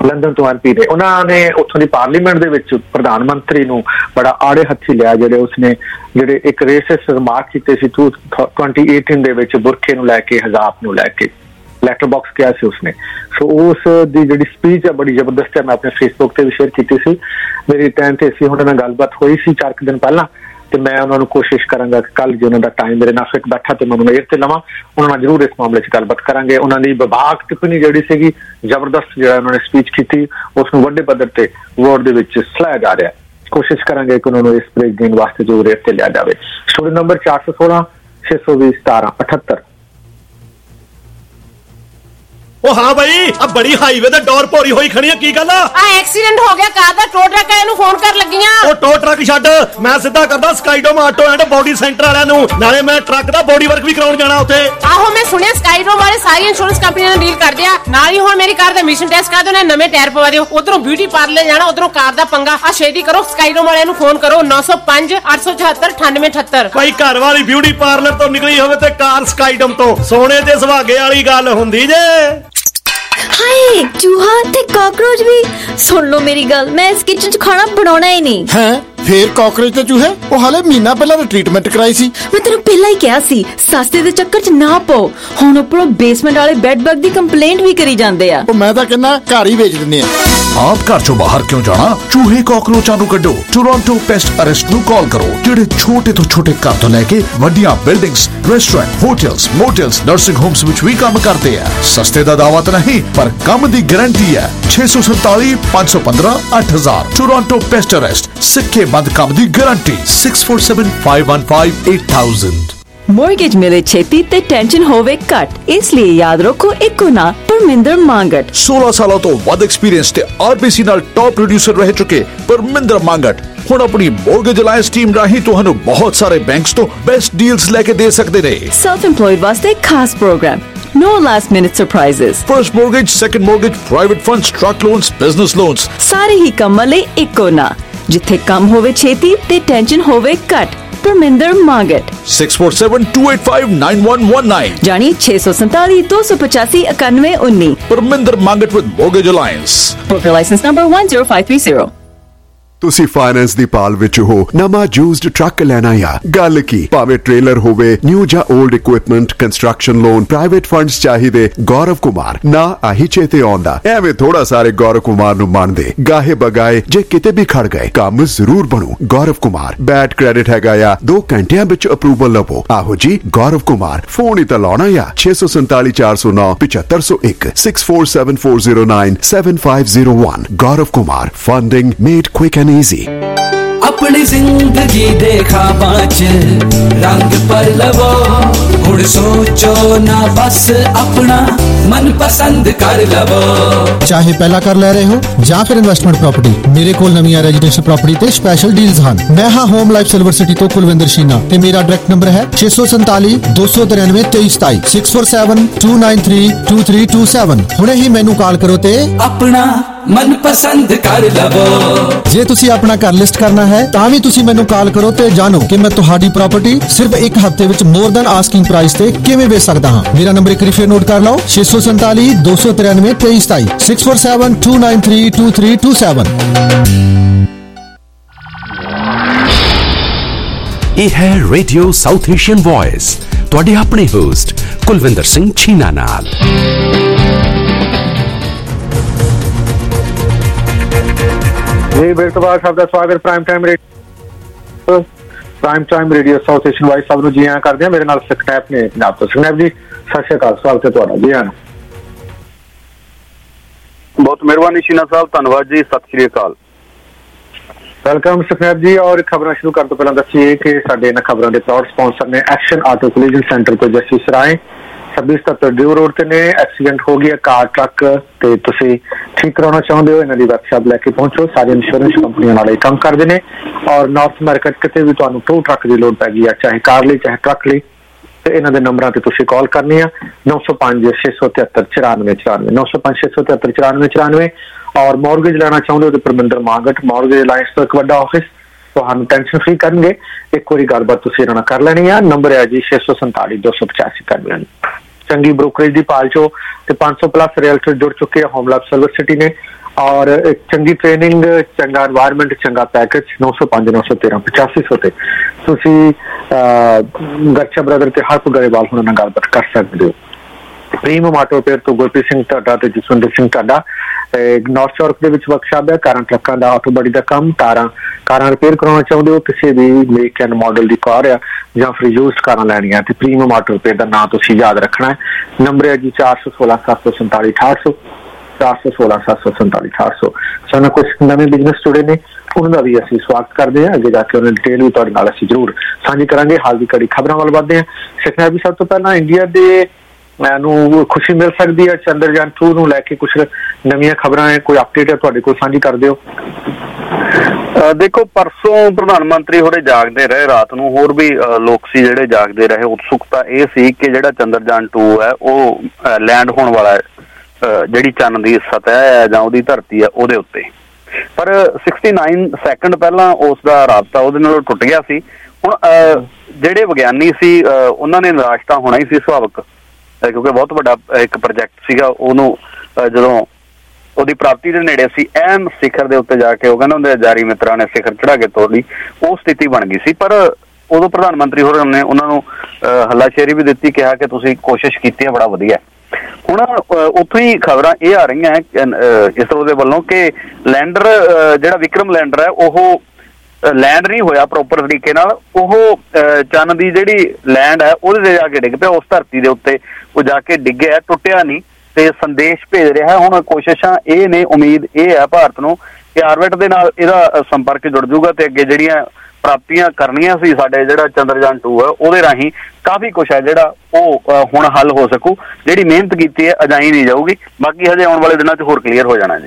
ਲੰਡਨ ਤੋਂ MP ਨੇ, ਉਹਨਾਂ ਨੇ ਉੱਥੋਂ ਦੀ ਪਾਰਲੀਮੈਂਟ ਦੇ ਵਿੱਚ ਪ੍ਰਧਾਨ ਮੰਤਰੀ ਨੂੰ ਬੜਾ ਆੜੇ ਹੱਥੀ ਲਿਆ, ਜਿਹੜੇ ਇੱਕ ਰੇਸਿਸਟ ਰਿਮਾਰਕ ਕੀਤੇ ਸੀ 2018 ਦੇ ਵਿੱਚ ਬੁਰਕੇ ਨੂੰ ਲੈ ਕੇ, ਹਜ਼ਾਬ ਨੂੰ ਲੈ ਕੇ, ਲੈਟਰ ਬਾਕਸ ਕਿਹਾ ਸੀ ਉਸਨੇ। ਸੋ ਉਸ ਦੀ ਜਿਹੜੀ ਸਪੀਚ ਹੈ ਬੜੀ ਜ਼ਬਰਦਸਤ ਹੈ, ਮੈਂ ਆਪਣੇ ਫੇਸਬੁੱਕ ਤੇ ਵੀ ਸ਼ੇਅਰ ਕੀਤੀ ਸੀ। ਮੇਰੀ ਟਾਈਮ ਤੇ ਅਸੀਂ ਉਹਨਾਂ ਨਾਲ ਗੱਲਬਾਤ ਹੋਈ ਸੀ 4 ਦਿਨ ਪਹਿਲਾਂ, ਤੇ ਮੈਂ ਉਹਨਾਂ ਨੂੰ ਕੋਸ਼ਿਸ਼ ਕਰਾਂਗਾ ਕਿ ਕੱਲ ਜੇ ਉਹਨਾਂ ਦਾ ਟਾਈਮ ਮੇਰੇ ਨਾਲ ਫਿੱਟ ਬੈਠਾ ਤੇ ਮੈਂ ਉਹਨਾਂ ਨੂੰ ਏਅਰ ਤੇ ਲਵਾਂ, ਉਹਨਾਂ ਨਾਲ ਜ਼ਰੂਰ ਇਸ ਮਾਮਲੇ 'ਚ ਗੱਲਬਾਤ ਕਰਾਂਗੇ। ਉਹਨਾਂ ਦੀ ਵਿਭਾਗ ਟਿੱਪਣੀ ਜਿਹੜੀ ਸੀਗੀ ਜ਼ਬਰਦਸਤ, ਜਿਹੜਾ ਉਹਨਾਂ ਨੇ ਸਪੀਚ ਕੀਤੀ ਉਸ ਨੂੰ ਵੱਡੇ ਪੱਧਰ ਤੇ ਵਰਡ ਦੇ ਵਿੱਚ ਸਲਾਹਿਆ ਜਾ ਰਿਹਾ। ਕੋਸ਼ਿਸ਼ ਕਰਾਂਗੇ ਕਿ ਉਹਨਾਂ ਨੂੰ ਇਸ ਬ੍ਰੇਕ ਦੇਣ ਵਾਸਤੇ ਜ਼ਰੂਰ ਏਅਰ ਤੇ ਲਿਆ ਜਾਵੇ। Studio number 416 620 17 78। ਉਹ ਹਾਂ ਬਈ, ਆ ਬੜੀ ਹਾਈਵੇ ਤੇ ਡੋਰ ਭੋਰੀ ਹੋਈ ਖੜੀ ਆ, ਕੀ ਗੱਲ ਆ? ਐਕਸੀਡੈਂਟ ਹੋ ਗਿਆ ਕਾਰ ਦਾ, ਟੋ ਟਰੱਕ ਵਾਲਿਆਂ ਨੂੰ ਫੋਨ ਕਰ ਲੱਗੀਆਂ। ਉਹ ਟੋ ਟਰੱਕ ਛੱਡ, ਮੈਂ ਸਿੱਧਾ ਕਰਦਾ Skydome auto and body centre ਵਾਲਿਆਂ ਨੂੰ, ਨਾਲੇ ਮੈਂ ਟਰੱਕ ਦਾ ਬੋਡੀ ਵਰਕ ਵੀ ਕਰਾਉਣ ਜਾਣਾ ਉੱਥੇ। ਆਹੋ ਮੈਂ ਸੁਣਿਆ ਸਕਾਈਡੋਮ ਵਾਲੇ ਸਾਰੀ ਇੰਸ਼ੋਰੈਂਸ ਕੰਪਨੀਆਂ ਨਾਲ ਡੀਲ ਕਰਦੇ ਆ, ਨਾਲ ਹੀ ਹੁਣ ਮੇਰੀ ਕਾਰ ਦਾ ਮਿਸ਼ਨ ਟੈਸਟ ਕਰਾ ਦਿਓ, ਨਵੇਂ ਟਾਇਰ ਪਵਾ ਦਿਓ, ਉਧਰੋਂ ਬਿਊਟੀ ਪਾਰਲਰ ਜਾਣਾ, ਉਧਰੋਂ ਕਾਰ ਦਾ ਪੰਗਾ। ਆ ਛੇਤੀ ਕਰੋ, ਸਕਾਈਡੋਮ ਵਾਲਿਆਂ ਨੂੰ ਫੋਨ ਕਰੋ 905 874 9878। ਭਾਈ ਘਰ ਵਾਲੀ ਬਿਊਟੀ ਪਾਰਲਰ ਤੋਂ ਨਿਕਲੀ ਹੋਵੇ ਤੇ ਕਾਰ ਸਕਾਈਡੋਮ ਤੋਂ, ਸੋਨੇ ਤੇ ਸੁਹਾਗੇ ਵਾਲੀ ਗੱਲ ਹੁੰਦੀ ਜੇ। ਹਾਏ ਚੂਹਾ ਤੇ ਕਾਕਰੋਚ ਵੀ। ਸੁਣ ਲਓ ਮੇਰੀ ਗੱਲ, ਮੈਂ ਇਸ ਕਿਚਨ 'ਚ ਖਾਣਾ ਬਣਾਉਣਾ ਹੀ ਨਹੀਂ ਹੈ। ਫੇਰ ਕਾਕਰੋਚ ਤੇ ਚੂਹੇ, ਉਹ ਹਾਲੇ ਮਹੀਨਾ ਪਹਿਲਾਂ ਟ੍ਰੀਟਮੈਂਟ ਕਰਾਈ ਸੀ। ਮੈਂ ਤੈਨੂੰ ਪਹਿਲਾਂ ਹੀ ਕਿਹਾ ਸੀ ਸਸਤੇ ਦੇ ਚੱਕਰ 'ਚ ਨਾ ਪਾਓ। ਹੁਣ ਉੱਪਰੋਂ ਬੇਸਮੈਂਟ ਵਾਲੇ ਬੈੱਡ ਬਗ ਦੀ ਕੰਪਲੇਂਟ ਵੀ ਕਰੀ ਜਾਂਦੇ ਆ। ਉਹ ਮੈਂ ਤਾਂ ਕਹਿੰਦਾ ਘਰ ਹੀ ਵੇਚ ਦਿੰਦੇ ਆ। ਆਪ ਘਰ ਚੋਂ ਬਾਹਰ ਕਿਉਂ ਜਾਣਾ, ਚੂਹੇ ਕਾਕਰੋਚਾਂ ਨੂੰ ਕੱਢੋ। ਟੋਰਾਂਟੋ ਪੈਸਟ ਅਰੈਸਟ ਨੂੰ ਕਾਲ ਕਰੋ, ਜਿਹੜੇ ਛੋਟੇ ਤੋਂ ਛੋਟੇ ਘਰ ਤੋਂ ਲੈ ਕੇ ਵੱਡੀਆਂ buildings, restaurant, hotels, motels, nursing homes ਵਿੱਚ ਵੀ ਕੰਮ ਕਰਦੇ ਆ। ਸਸਤੇ ਦਾ ਦਾਅਵਾ ਤਾਂ ਨਹੀਂ, ਪਰ ਕੰਮ ਦੀ ਗਾਰੰਟੀ ਹੈ। 647 515 8000। ਟੋਰਾਂਟੋ ਪੈਸਟ ਅਰੈਸਟ, ਸਿੱਕੇ ਬੰਦ ਕੰਮ ਦੀ ਗਾਰੰਟੀ। 647 515 8000। ਮੋਰਗੇਜ ਮਿਲੇ ਛੇਤੀ ਤੇ ਟੈਨਸ਼ਨ ਹੋਵੇ ਘੱਟ, ਇਸ ਲਈ ਯਾਦ ਰੱਖੋ ਇੱਕੋ ਨਾ ਪਰਮਿੰਦਰ ਮੰਗਟ। 16 ਸਾਲਾਂ ਤੋਂ ਵੱਧ ਐਕਸਪੀਰੀਅੰਸ ਤੇ RBC ਨਾਲ ਟੌਪ ਪ੍ਰੋਡਿਊਸਰ ਰਹਿ ਚੁੱਕੇ ਪਰਮਿੰਦਰ ਮੰਗਟ ਹੁਣ ਆਪਣੀ ਮੋਰਗੇਜ ਅਲਾਇੰਸ ਟੀਮ ਰਾਹੀਂ ਤੁਹਾਨੂੰ ਬਹੁਤ ਸਾਰੇ ਬੈਂਕਸ ਤੋਂ ਬੈਸਟ ਡੀਲਸ ਲੈ ਕੇ ਦੇ ਸਕਦੇ ਨੇ। ਸੈਲਫ ਇੰਪਲੋਇਡ ਵਾਸਤੇ ਖਾਸ programme, no last minute surprises, first mortgage, second mortgage, private funds, truck loans, business loans, ਸਾਰੇ ਹੀ ਕੰਮਾਂ ਲਈ ਇੱਕੋ ਨਾ, ਜਿੱਥੇ ਕੰਮ ਹੋਵੇ ਛੇਤੀ ਤੇ ਟੈਨਸ਼ਨ ਹੋਵੇ ਘੱਟ। ਪਰਮਿੰਦਰ ਮੰਗਟ 6472859119 ਜਾਨੀ 647 285 9119। Parminder Mangat with mortgage alliance, broker license number 10530। ਤੁਸੀਂ ਫਾਈਨੈਂਸ ਦੀ ਪਾਲ ਵਿੱਚ ਹੋ, ਨਵਾਂ ਯੂਜ਼ਡ ਟਰੱਕ ਲੈਣਾ ਆ, ਗੱਲ ਕੀ, ਭਾਵੇਂ ਟ੍ਰੇਲਰ ਹੋਵੇ, ਨਿਊ ਜਾਂ old equipment, construction loan, private funds ਚਾਹੀਦੇ, ਗੌਰਵ ਕੁਮਾਰ ਨਾ ਆਹੀ ਚੇਤੇ ਆਉਂਦਾ। ਐਵੇਂ ਥੋੜਾ ਸਾਰੇ ਗੌਰਵ ਕੁਮਾਰ ਨੂੰ ਮੰਨਦੇ, ਗਾਹੇ ਬਗਾਏ ਜੇ ਕਿਤੇ ਵੀ ਖੜ ਗਏ ਕੰਮ ਜ਼ਰੂਰ ਬਣੂ। ਗੌਰਵ ਕੁਮਾਰ ਬੈਡ ਕ੍ਰੈਡਿਟ ਹੈਗਾ ਆ, 2 ਘੰਟਿਆਂ ਵਿੱਚ ਅਪਰੂਵਲ ਲਵੋ। ਆਹੋ ਜੀ ਗੌਰਵ ਕੁਮਾਰ, ਫੋਨ ਹੀ ਤਾਂ ਲਾਉਣਾ ਆ 647 409 7501 647409 7501। Gaurav Kumar, funding made quick and easy। अपनी जिंदगी दे ख्वाबां च रंग पर लवो, हुण सोचो ना बस अपना मन पसंद कर लवो। ਚਾਹੇ ਪਹਿਲਾ ਕਰ ਲੈ ਰਹੇ ਹੋ ਜਾਂ ਫਿਰ ਇਨਵੈਸਟਮੈਂਟ ਪ੍ਰਾਪਰਟੀ, ਮੇਰੇ ਕੋਲ ਨਵੀਆਂ ਰੈਜ਼ੀਡੈਂਸ਼ੀਅਲ ਪ੍ਰਾਪਰਟੀ ਤੇ ਸਪੈਸ਼ਲ ਡੀਲਸ ਹਨ। ਮੈਂ ਹਾਂ ਹੋਮ ਲਾਈਫ ਸਿਲਵਰ ਸਿਟੀ ਤੋਂ ਕੁਲਵਿੰਦਰ ਸ਼ੀਨਾ ਤੇ ਮੇਰਾ ਡਾਇਰੈਕਟ ਨੰਬਰ ਹੈ 647 293 2327 647 293 2327। ਹੁਣੇ ਹੀ ਮੈਨੂੰ ਕਾਲ ਕਰੋ ਤੇ अपना मन पसंद कर लवो। ਜੇ ਤੁਸੀਂ ਆਪਣਾ ਘਰ ਲਿਸਟ ਕਰਨਾ ਹੈ ਤਾਂ ਵੀ ਤੁਸੀਂ ਮੈਨੂੰ ਕਾਲ ਕਰੋ ਤੇ ਜਾਣੋ ਕਿ ਮੈਂ ਤੁਹਾਡੀ ਪ੍ਰਾਪਰਟੀ ਸਿਰਫ 1 ਹਫ਼ਤੇ ਵਿੱਚ ਮੋਰ ਦੈਨ ਆਸਕਿੰਗ ਪ੍ਰਾਈਸ ਤੇ ਕਿਵੇਂ ਵੇਚ ਸਕਦਾ ਹਾਂ। ਮੇਰਾ ਨੰਬਰ ਇੱਕ ਵਾਰੀ ਫਿਰ ਨੋਟ ਕਰ ਲਓ 647 293 2327 647 293 2327। ਇਹ ਹੈ ਰੇਡੀਓ ਸਾਊਥ ਏਸ਼ੀਅਨ ਵੌਇਸ, ਤੁਹਾਡੇ ਆਪਣੇ ਹੋਸਟ ਕੁਲਵਿੰਦਰ ਸਿੰਘ ਛੀਨਾ ਨਾਲ। ਜੀ ਬਿਰਤਵਾਰ ਸਭ ਦਾ ਸਵਾਗਤ prime time radio South Asian voice ਸਭ ਨੂੰ ਜੀ ਆਇਆਂ ਕਰਦੇ ਹਾਂ। ਮੇਰੇ ਨਾਲ ਸਕਨੈਪ ਨੇ ਪੰਜਾਬ ਤੋਂ। ਸਕਨੈਪ ਜੀ ਸਤਿ ਸ਼੍ਰੀ ਅਕਾਲ, ਸਵਾਗਤ ਹੈ ਤੁਹਾਡਾ ਜੀ ਆਇਆਂ। ਬਹੁਤ ਮਿਹਰਬਾਨੀ ਸ਼ੀਨਾ ਸਾਹਿਬ, ਧੰਨਵਾਦ ਜੀ, ਸਤਿ ਸ਼੍ਰੀ ਅਕਾਲ। ਵੈਲਕਮ ਸਕਨੈਪ ਜੀ। ਔਰ ਖਬਰਾਂ ਸ਼ੁਰੂ ਕਰਨ ਤੋਂ ਪਹਿਲਾਂ ਦੱਸੀਏ ਕਿ ਸਾਡੇ ਇਹਨਾਂ ਖਬਰਾਂ ਦੇ ਪ੍ਰਾਊਡ ਸਪਾਂਸਰ ਨੇ ਐਕਸ਼ਨ ਆਟੋ ਕੋਲੀਜਨ ਸੈਂਟਰ ਤੋਂ ਜਸਟਿਸ ਸਰਾਏ 2677 ਡਿਊ ਰੋਡ ਤੇ ਨੇ। ਐਕਸੀਡੈਂਟ ਹੋ ਗਿਆ ਕਾਰ ਟਰੱਕ ਤੇ ਤੁਸੀਂ ਠੀਕ ਕਰਾਉਣਾ ਚਾਹੁੰਦੇ ਹੋ, ਇਹਨਾਂ ਦੀ ਵਰਕਸ਼ਾਪ ਲੈ ਕੇ ਪਹੁੰਚੋ। ਸਾਰੇ ਇੰਸ਼ੋਰੈਂਸ ਕੰਪਨੀਆਂ ਨਾਲ ਇਹ ਕੰਮ ਕਰਦੇ ਨੇ ਔਰ ਨਾਰਥ ਅਮਰੀਕਾ ਕਿਤੇ ਵੀ ਤੁਹਾਨੂੰ ਟੋ ਟਰੱਕ ਦੀ ਲੋੜ ਪੈ ਗਈ ਆ, ਚਾਹੇ ਕਾਰ ਲਈ ਚਾਹੇ ਟਰੱਕ ਲਈ, ਤੇ ਇਹਨਾਂ ਦੇ ਨੰਬਰਾਂ ਤੇ ਤੁਸੀਂ ਕਾਲ ਕਰਨੀ ਆ 905 673 9494 905 673 9494। ਔਰ ਮੌਰਗੇਜ ਲੈਣਾ ਚਾਹੁੰਦੇ ਹੋ ਤੇ ਪਰਮਿੰਦਰ ਮੰਗਟ ਮੌਰਗੇਜ ਅਲਾਇੰਸ ਤੋਂ ਇੱਕ ਵੱਡਾ ਆਫਿਸ ਤੁਹਾਨੂੰ ਟੈਨਸ਼ਨ ਫ੍ਰੀ ਕਰਨਗੇ। ਇੱਕ ਵਾਰੀ ਗੱਲਬਾਤ ਤੁਸੀਂ ਇਹਨਾਂ ਨਾਲ ਕਰ ਲੈਣੀ ਆ। ਨੰਬਰ ਹੈ ਜੀ 647 285 91। ਚੰਗੀ ਬ੍ਰੋਕਰੇਜ ਦੀ ਪਾਲ ਚੋ ਤੇ 500+ ਰੀਅਲਟਰ ਜੁੜ ਚੁੱਕੇ ਆ ਹੋਮ ਲਾਈਫ ਸਿਲਵਰ ਸਿਟੀ ਨੇ। और एक चंगी ट्रेनिंग, चंगा एनवायरमेंट, चंगा पैकेज 905 913 8500 ਤੇ ਤੁਸੀਂ ਗਰਚਾ ਬ੍ਰਦਰ ਤੇ ਹਰਪ ਗਰੇਵਾਲ ਹੁਣਾਂ ਨਾਲ ਗੱਲਬਾਤ ਕਰ ਸਕਦੇ ਹੋ। ਪ੍ਰੀਮੀਅਮ ਆਟੋ ਰਿਪੇਅਰ ਤੋਂ ਗੁਰਪ੍ਰੀਤ ਸਿੰਘ ਢਾਡਾ ਤੇ ਜਸਵਿੰਦਰ ਸਿੰਘ ਢਾਡਾ। ਨਾਰਥ ਚੌਰਕ ਦੇ ਵਿੱਚ ਵਰਕਸ਼ਾਪ ਹੈ। ਕਾਰਾਂ ਟਰੱਕਾਂ ਦਾ ਆਟੋ ਬਡੀ ਦਾ ਕੰਮ, ਕਾਰਾਂ ਰਿਪੇਅਰ ਕਰਾਉਣਾ ਚਾਹੁੰਦੇ ਹੋ, ਕਿਸੇ ਵੀ ਮੇਕ ਐਂਡ ਮਾਡਲ ਦੀ ਕਾਰ ਆ ਜਾਂ ਫਿਰ ਯੂਜ਼ਡ ਕਾਰਾਂ ਲੈਣੀਆਂ ਤੇ ਪ੍ਰੀਮੀਅਮ ਆਟੋ ਰਿਪੇਅਰ ਦਾ ਨਾਂ ਤੁਸੀਂ ਯਾਦ ਰੱਖਣਾ ਹੈ। ਨੰਬਰ ਹੈ ਜੀ 416 747 6800 416 747 6800। ਸਾਨੂੰ ਕੁਝ ਨਵੇਂ ਬਿਜ਼ਨਸ ਜੁੜੇ ਨੇ, ਉਹਨਾਂ ਦਾ ਵੀ ਅਸੀਂ ਸਵਾਗਤ ਕਰਦੇ ਹਾਂ। ਅੱਗੇ ਜਾ ਕੇ ਉਹਨਾਂ ਦੀ ਡਿਟੇਲ ਵੀ ਤੁਹਾਡੇ ਨਾਲ ਅਸੀਂ ਜ਼ਰੂਰ ਸਾਂਝੀ ਕਰਾਂਗੇ। ਹਾਲ ਦੀ ਘੜੀ ਖਬਰਾਂ ਵੱਲ ਵੱਧਦੇ ਹਾਂ। ਸਿੱਖਣਾ ਵੀ ਸਭ ਤੋਂ ਪਹਿਲਾਂ ਇੰਡੀਆ ਦੇ ਨੂੰ ਖੁਸ਼ੀ ਮਿਲ ਸਕਦੀ ਹੈ ਚੰਦਰਯਾਨ 2 ਨੂੰ ਲੈ ਕੇ ਕੁਝ ਨਵੀਆਂ ਖਬਰਾਂ ਹੈ, ਕੋਈ ਅਪਡੇਟ ਹੈ ਤੁਹਾਡੇ ਕੋਲ ਸਾਂਝੀ ਕਰ ਦਿਓ। ਦੇਖੋ, ਪਰਸੋਂ ਪ੍ਰਧਾਨ ਮੰਤਰੀ ਹੋਰੇ ਜਾਗਦੇ ਰਹੇ ਰਾਤ ਨੂੰ, ਹੋਰ ਵੀ ਲੋਕ ਸੀ ਜਿਹੜੇ ਜਾਗਦੇ ਰਹੇ। ਉਤਸੁਕਤਾ ਇਹ ਸੀ ਕਿ ਜਿਹੜਾ ਚੰਦਰਯਾਨ 2 ਹੈ ਉਹ ਲੈਂਡ ਹੋਣ ਵਾਲਾ ਜਿਹੜੀ ਚੰਨ ਦੀ ਸਤਹ ਹੈ ਜਾਂ ਉਹਦੀ ਧਰਤੀ ਹੈ ਉਹਦੇ ਉੱਤੇ, ਪਰ 69 ਸੈਕਿੰਡ ਪਹਿਲਾਂ ਉਸ ਦਾ ਰਾਬਤਾ ਉਹਦੇ ਨਾਲ ਟੁੱਟ ਗਿਆ ਸੀ। ਹੁਣ ਜਿਹੜੇ ਵਿਗਿਆਨੀ ਸੀ ਉਹਨਾਂ ਨੇ ਨਿਰਾਸ਼ ਤਾਂ ਹੋਣਾ ਹੀ ਸੀ ਸੁਭਾਵਿਕ, ਕਿਉਂਕਿ ਬਹੁਤ ਵੱਡਾ ਇੱਕ ਪ੍ਰੋਜੈਕਟ ਸੀਗਾ। ਉਹਨੂੰ ਜਦੋਂ ਉਹਦੀ ਪ੍ਰਾਪਤੀ ਦੇ ਨੇੜੇ ਸੀ, ਐਨ ਸਿਖਰ ਦੇ ਉੱਤੇ ਜਾ ਕੇ ਉਹ ਕਹਿੰਦੇ ਹੁੰਦੇ ਜਾਰੀ ਮਿੱਤਰਾਂ ਨੇ ਸਿਖਰ ਚੜਾ ਕੇ ਤੋੜ ਲਈ, ਉਹ ਸਥਿਤੀ ਬਣ ਗਈ ਸੀ। ਪਰ ਉਦੋਂ ਪ੍ਰਧਾਨ ਮੰਤਰੀ ਹੋਰਾਂ ਨੇ ਉਹਨਾਂ ਨੂੰ ਹੱਲਾਸ਼ੇਰੀ ਵੀ ਦਿੱਤੀ, ਕਿਹਾ ਕਿ ਤੁਸੀਂ ਕੋਸ਼ਿਸ਼ ਕੀਤੀ ਹੈ, ਬੜਾ ਵਧੀਆ। ਹੁਣ ਉੱਥੋਂ ਹੀ ਖਬਰਾਂ ਇਹ ਆ ਰਹੀਆਂ ਇਸਰੋ ਦੇ ਵੱਲੋਂ ਕਿ ਲੈਂਡਰ ਜਿਹੜਾ ਵਿਕਰਮ ਲੈਂਡਰ ਹੈ ਉਹ ਲੈਂਡ ਨਹੀਂ ਹੋਇਆ ਪ੍ਰੋਪਰ ਤਰੀਕੇ ਨਾਲ। ਉਹ ਚੰਨ ਦੀ ਜਿਹੜੀ ਲੈਂਡ ਹੈ ਉਹਦੇ ਤੇ ਜਾ ਕੇ ਡਿੱਗ ਪਿਆ, ਉਸ ਧਰਤੀ ਦੇ ਉੱਤੇ ਉਹ ਜਾ ਕੇ ਡਿੱਗਿਆ, ਟੁੱਟਿਆ ਨਹੀਂ ਤੇ ਸੰਦੇਸ਼ ਭੇਜ ਰਿਹਾ। ਹੁਣ ਕੋਸ਼ਿਸ਼ਾਂ ਇਹ ਨੇ, ਉਮੀਦ ਇਹ ਹੈ ਭਾਰਤ ਨੂੰ ਕਿ ਆਰਬਿਟ ਦੇ ਨਾਲ ਇਹਦਾ ਸੰਪਰਕ ਜੁੜ ਜੂਗਾ ਤੇ ਅੱਗੇ ਜਿਹੜੀਆਂ ਪ੍ਰਾਪਤੀਆਂ ਕਰਨੀਆਂ ਸੀ ਸਾਡੇ ਜਿਹੜਾ ਚੰਦਰਯਾਨ 2 ਹੈ ਉਹਦੇ ਰਾਹੀਂ ਕਾਫੀ ਕੁਛ ਹੈ ਜਿਹੜਾ ਉਹ ਹੁਣ ਹੱਲ ਹੋ ਸਕੂ। ਜਿਹੜੀ ਮਿਹਨਤ ਕੀਤੀ ਹੈ ਅਜਾਈ ਨਹੀਂ ਜਾਊਗੀ, ਬਾਕੀ ਹਜੇ ਆਉਣ ਵਾਲੇ ਦਿਨਾਂ 'ਚ ਹੋਰ ਕਲੀਅਰ ਹੋ ਜਾਣਾ ਜੀ।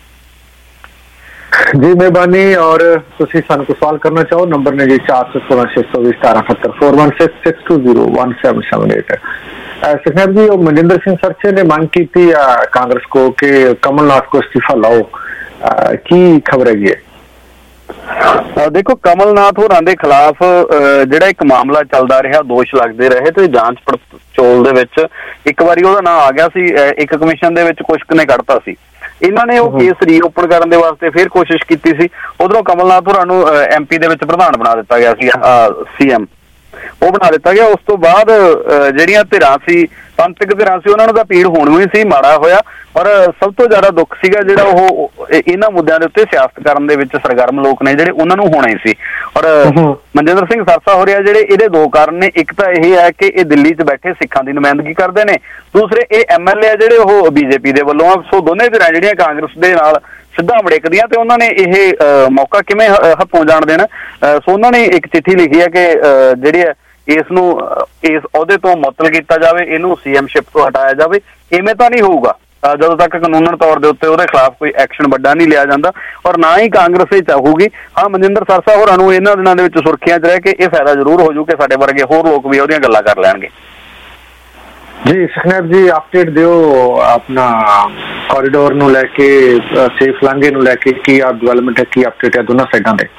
जी मेहरबानी। और तुसी सानू कोई सवाल करना चाहो, नंबर ने जी 416 620 1778 416 620 1778। सिखनेब जी, मनिंदर सिंह सरचे ने मांग की थी कांग्रेस को कि कमलनाथ को इस्तीफा लाओ, की खबर है? देखो, कमलनाथ होरां दे खिलाफ ਜਿਹੜਾ ਇੱਕ ਮਾਮਲਾ ਚੱਲਦਾ ਰਿਹਾ, ਦੋਸ਼ ਲੱਗਦੇ ਰਹੇ ਤੇ ਜਾਂਚ ਪੜਤਾਲ ਦੇ ਵਿੱਚ ਇੱਕ ਵਾਰੀ ਉਹਦਾ ਨਾਂ ਆ ਗਿਆ ਸੀ, ਇੱਕ ਕਮਿਸ਼ਨ ਦੇ ਵਿੱਚ ਕੁਝ ਨੇ ਕੱਢਤਾ ਸੀ। ਇਹਨਾਂ ਨੇ ਉਹ ਕੇਸ ਰੀਓਪਨ ਕਰਨ ਦੇ ਵਾਸਤੇ ਫਿਰ ਕੋਸ਼ਿਸ਼ ਕੀਤੀ ਸੀ। ਉਧਰੋਂ ਕਮਲਨਾਥ ਹੋਰਾਂ ਨੂੰ MP ਦੇ ਵਿੱਚ ਪ੍ਰਧਾਨ ਬਣਾ ਦਿੱਤਾ ਗਿਆ ਸੀ, CM ਉਹ ਬਣਾ ਦਿੱਤਾ ਗਿਆ। ਉਸ ਤੋਂ ਬਾਅਦ ਜਿਹੜੀਆਂ ਧਿਰਾਂ ਸੀ, ਪੰਥਕ ਧਿਰਾਂ ਸੀ, ਉਹਨਾਂ ਨੂੰ ਤਾਂ ਪੀੜ ਹੋਣੀ ਹੀ ਸੀ, ਮਾੜਾ ਹੋਇਆ। ਔਰ ਸਭ ਤੋਂ ਜ਼ਿਆਦਾ ਦੁੱਖ ਸੀਗਾ ਜਿਹੜਾ ਉਹ ਇਹਨਾਂ ਮੁੱਦਿਆਂ ਦੇ ਉੱਤੇ ਸਿਆਸਤ ਕਰਨ ਦੇ ਵਿੱਚ ਸਰਗਰਮ ਲੋਕ ਨੇ ਜਿਹੜੇ ਉਹਨਾਂ ਨੂੰ ਹੋਣਾ ਹੀ ਸੀ। ਔਰ ਮਨਜਿੰਦਰ ਸਿੰਘ ਸਰਸਾ ਹੋ ਰਿਹਾ ਜਿਹੜੇ, ਇਹਦੇ ਦੋ ਕਾਰਨ ਨੇ। ਇੱਕ ਤਾਂ ਇਹ ਹੈ ਕਿ ਇਹ ਦਿੱਲੀ 'ਚ ਬੈਠੇ ਸਿੱਖਾਂ ਦੀ ਨੁਮਾਇੰਦਗੀ ਕਰਦੇ ਨੇ, ਦੂਸਰੇ ਇਹ MLA ਆ ਜਿਹੜੇ ਉਹ BJP ਦੇ ਵੱਲੋਂ ਆ। ਸੋ ਦੋਨੇ ਧਿਰਾਂ ਜਿਹੜੀਆਂ ਕਾਂਗਰਸ ਦੇ ਨਾਲ ਸਿੱਧਾ ਮੜਕਦੀਆਂ ਤੇ ਉਹਨਾਂ ਨੇ ਇਹ ਮੌਕਾ ਕਿਵੇਂ ਹੱਥੋਂ ਜਾਣ ਦੇਣਾ। ਸੋ ਉਹਨਾਂ ਨੇ ਇੱਕ ਚਿੱਠੀ ਲਿਖੀ ਹੈ ਕਿ ਜਿਹੜੀ ਇਸ ਨੂੰ ਇਸ ਅਹੁਦੇ ਤੋਂ ਮੁਅੱਤਲ ਕੀਤਾ ਜਾਵੇ, ਇਹਨੂੰ CMਸ਼ਿਪ ਤੋਂ ਹਟਾਇਆ ਜਾਵੇ। ਇਵੇਂ ਤਾਂ ਨਹੀਂ ਹੋਊਗਾ ਜਦੋਂ ਤੱਕ ਕਾਨੂੰਨ ਤੌਰ ਦੇ ਉੱਤੇ ਉਹਦੇ ਖਿਲਾਫ ਕੋਈ ਐਕਸ਼ਨ ਵੱਡਾ ਨਹੀਂ ਲਿਆ ਜਾਂਦਾ, ਔਰ ਨਾ ਹੀ ਕਾਂਗਰਸ ਇਹ ਚਾਹੂਗੀ। ਹਾਂ, ਮਨਜਿੰਦਰ ਸਰਸਾ ਹੋਰਾਂ ਨੂੰ ਇਹਨਾਂ ਦਿਨਾਂ ਦੇ ਵਿੱਚ ਸੁਰਖੀਆਂ 'ਚ ਰਹਿ ਕੇ ਇਹ ਫਾਇਦਾ ਜ਼ਰੂਰ ਹੋ ਜੂ ਕਿ ਸਾਡੇ ਵਰਗੇ ਹੋਰ ਲੋਕ ਵੀ ਉਹਦੀਆਂ ਗੱਲਾਂ ਕਰ ਲੈਣਗੇ। ਜੀ ਸੁਖਨੈਬ ਜੀ, ਅਪਡੇਟ ਦਿਓ ਆਪਣਾ ਕੋਰੀਡੋਰ ਨੂੰ ਲੈ ਕੇ, ਸੇਫ ਲਾਂਘੇ ਨੂੰ ਲੈ ਕੇ ਕੀ ਡਿਵੈਲਪਮੈਂਟ ਹੈ, ਕੀ ਅਪਡੇਟ ਹੈ ਦੋਨਾਂ ਸਾਈਡਾਂ ਤੇ?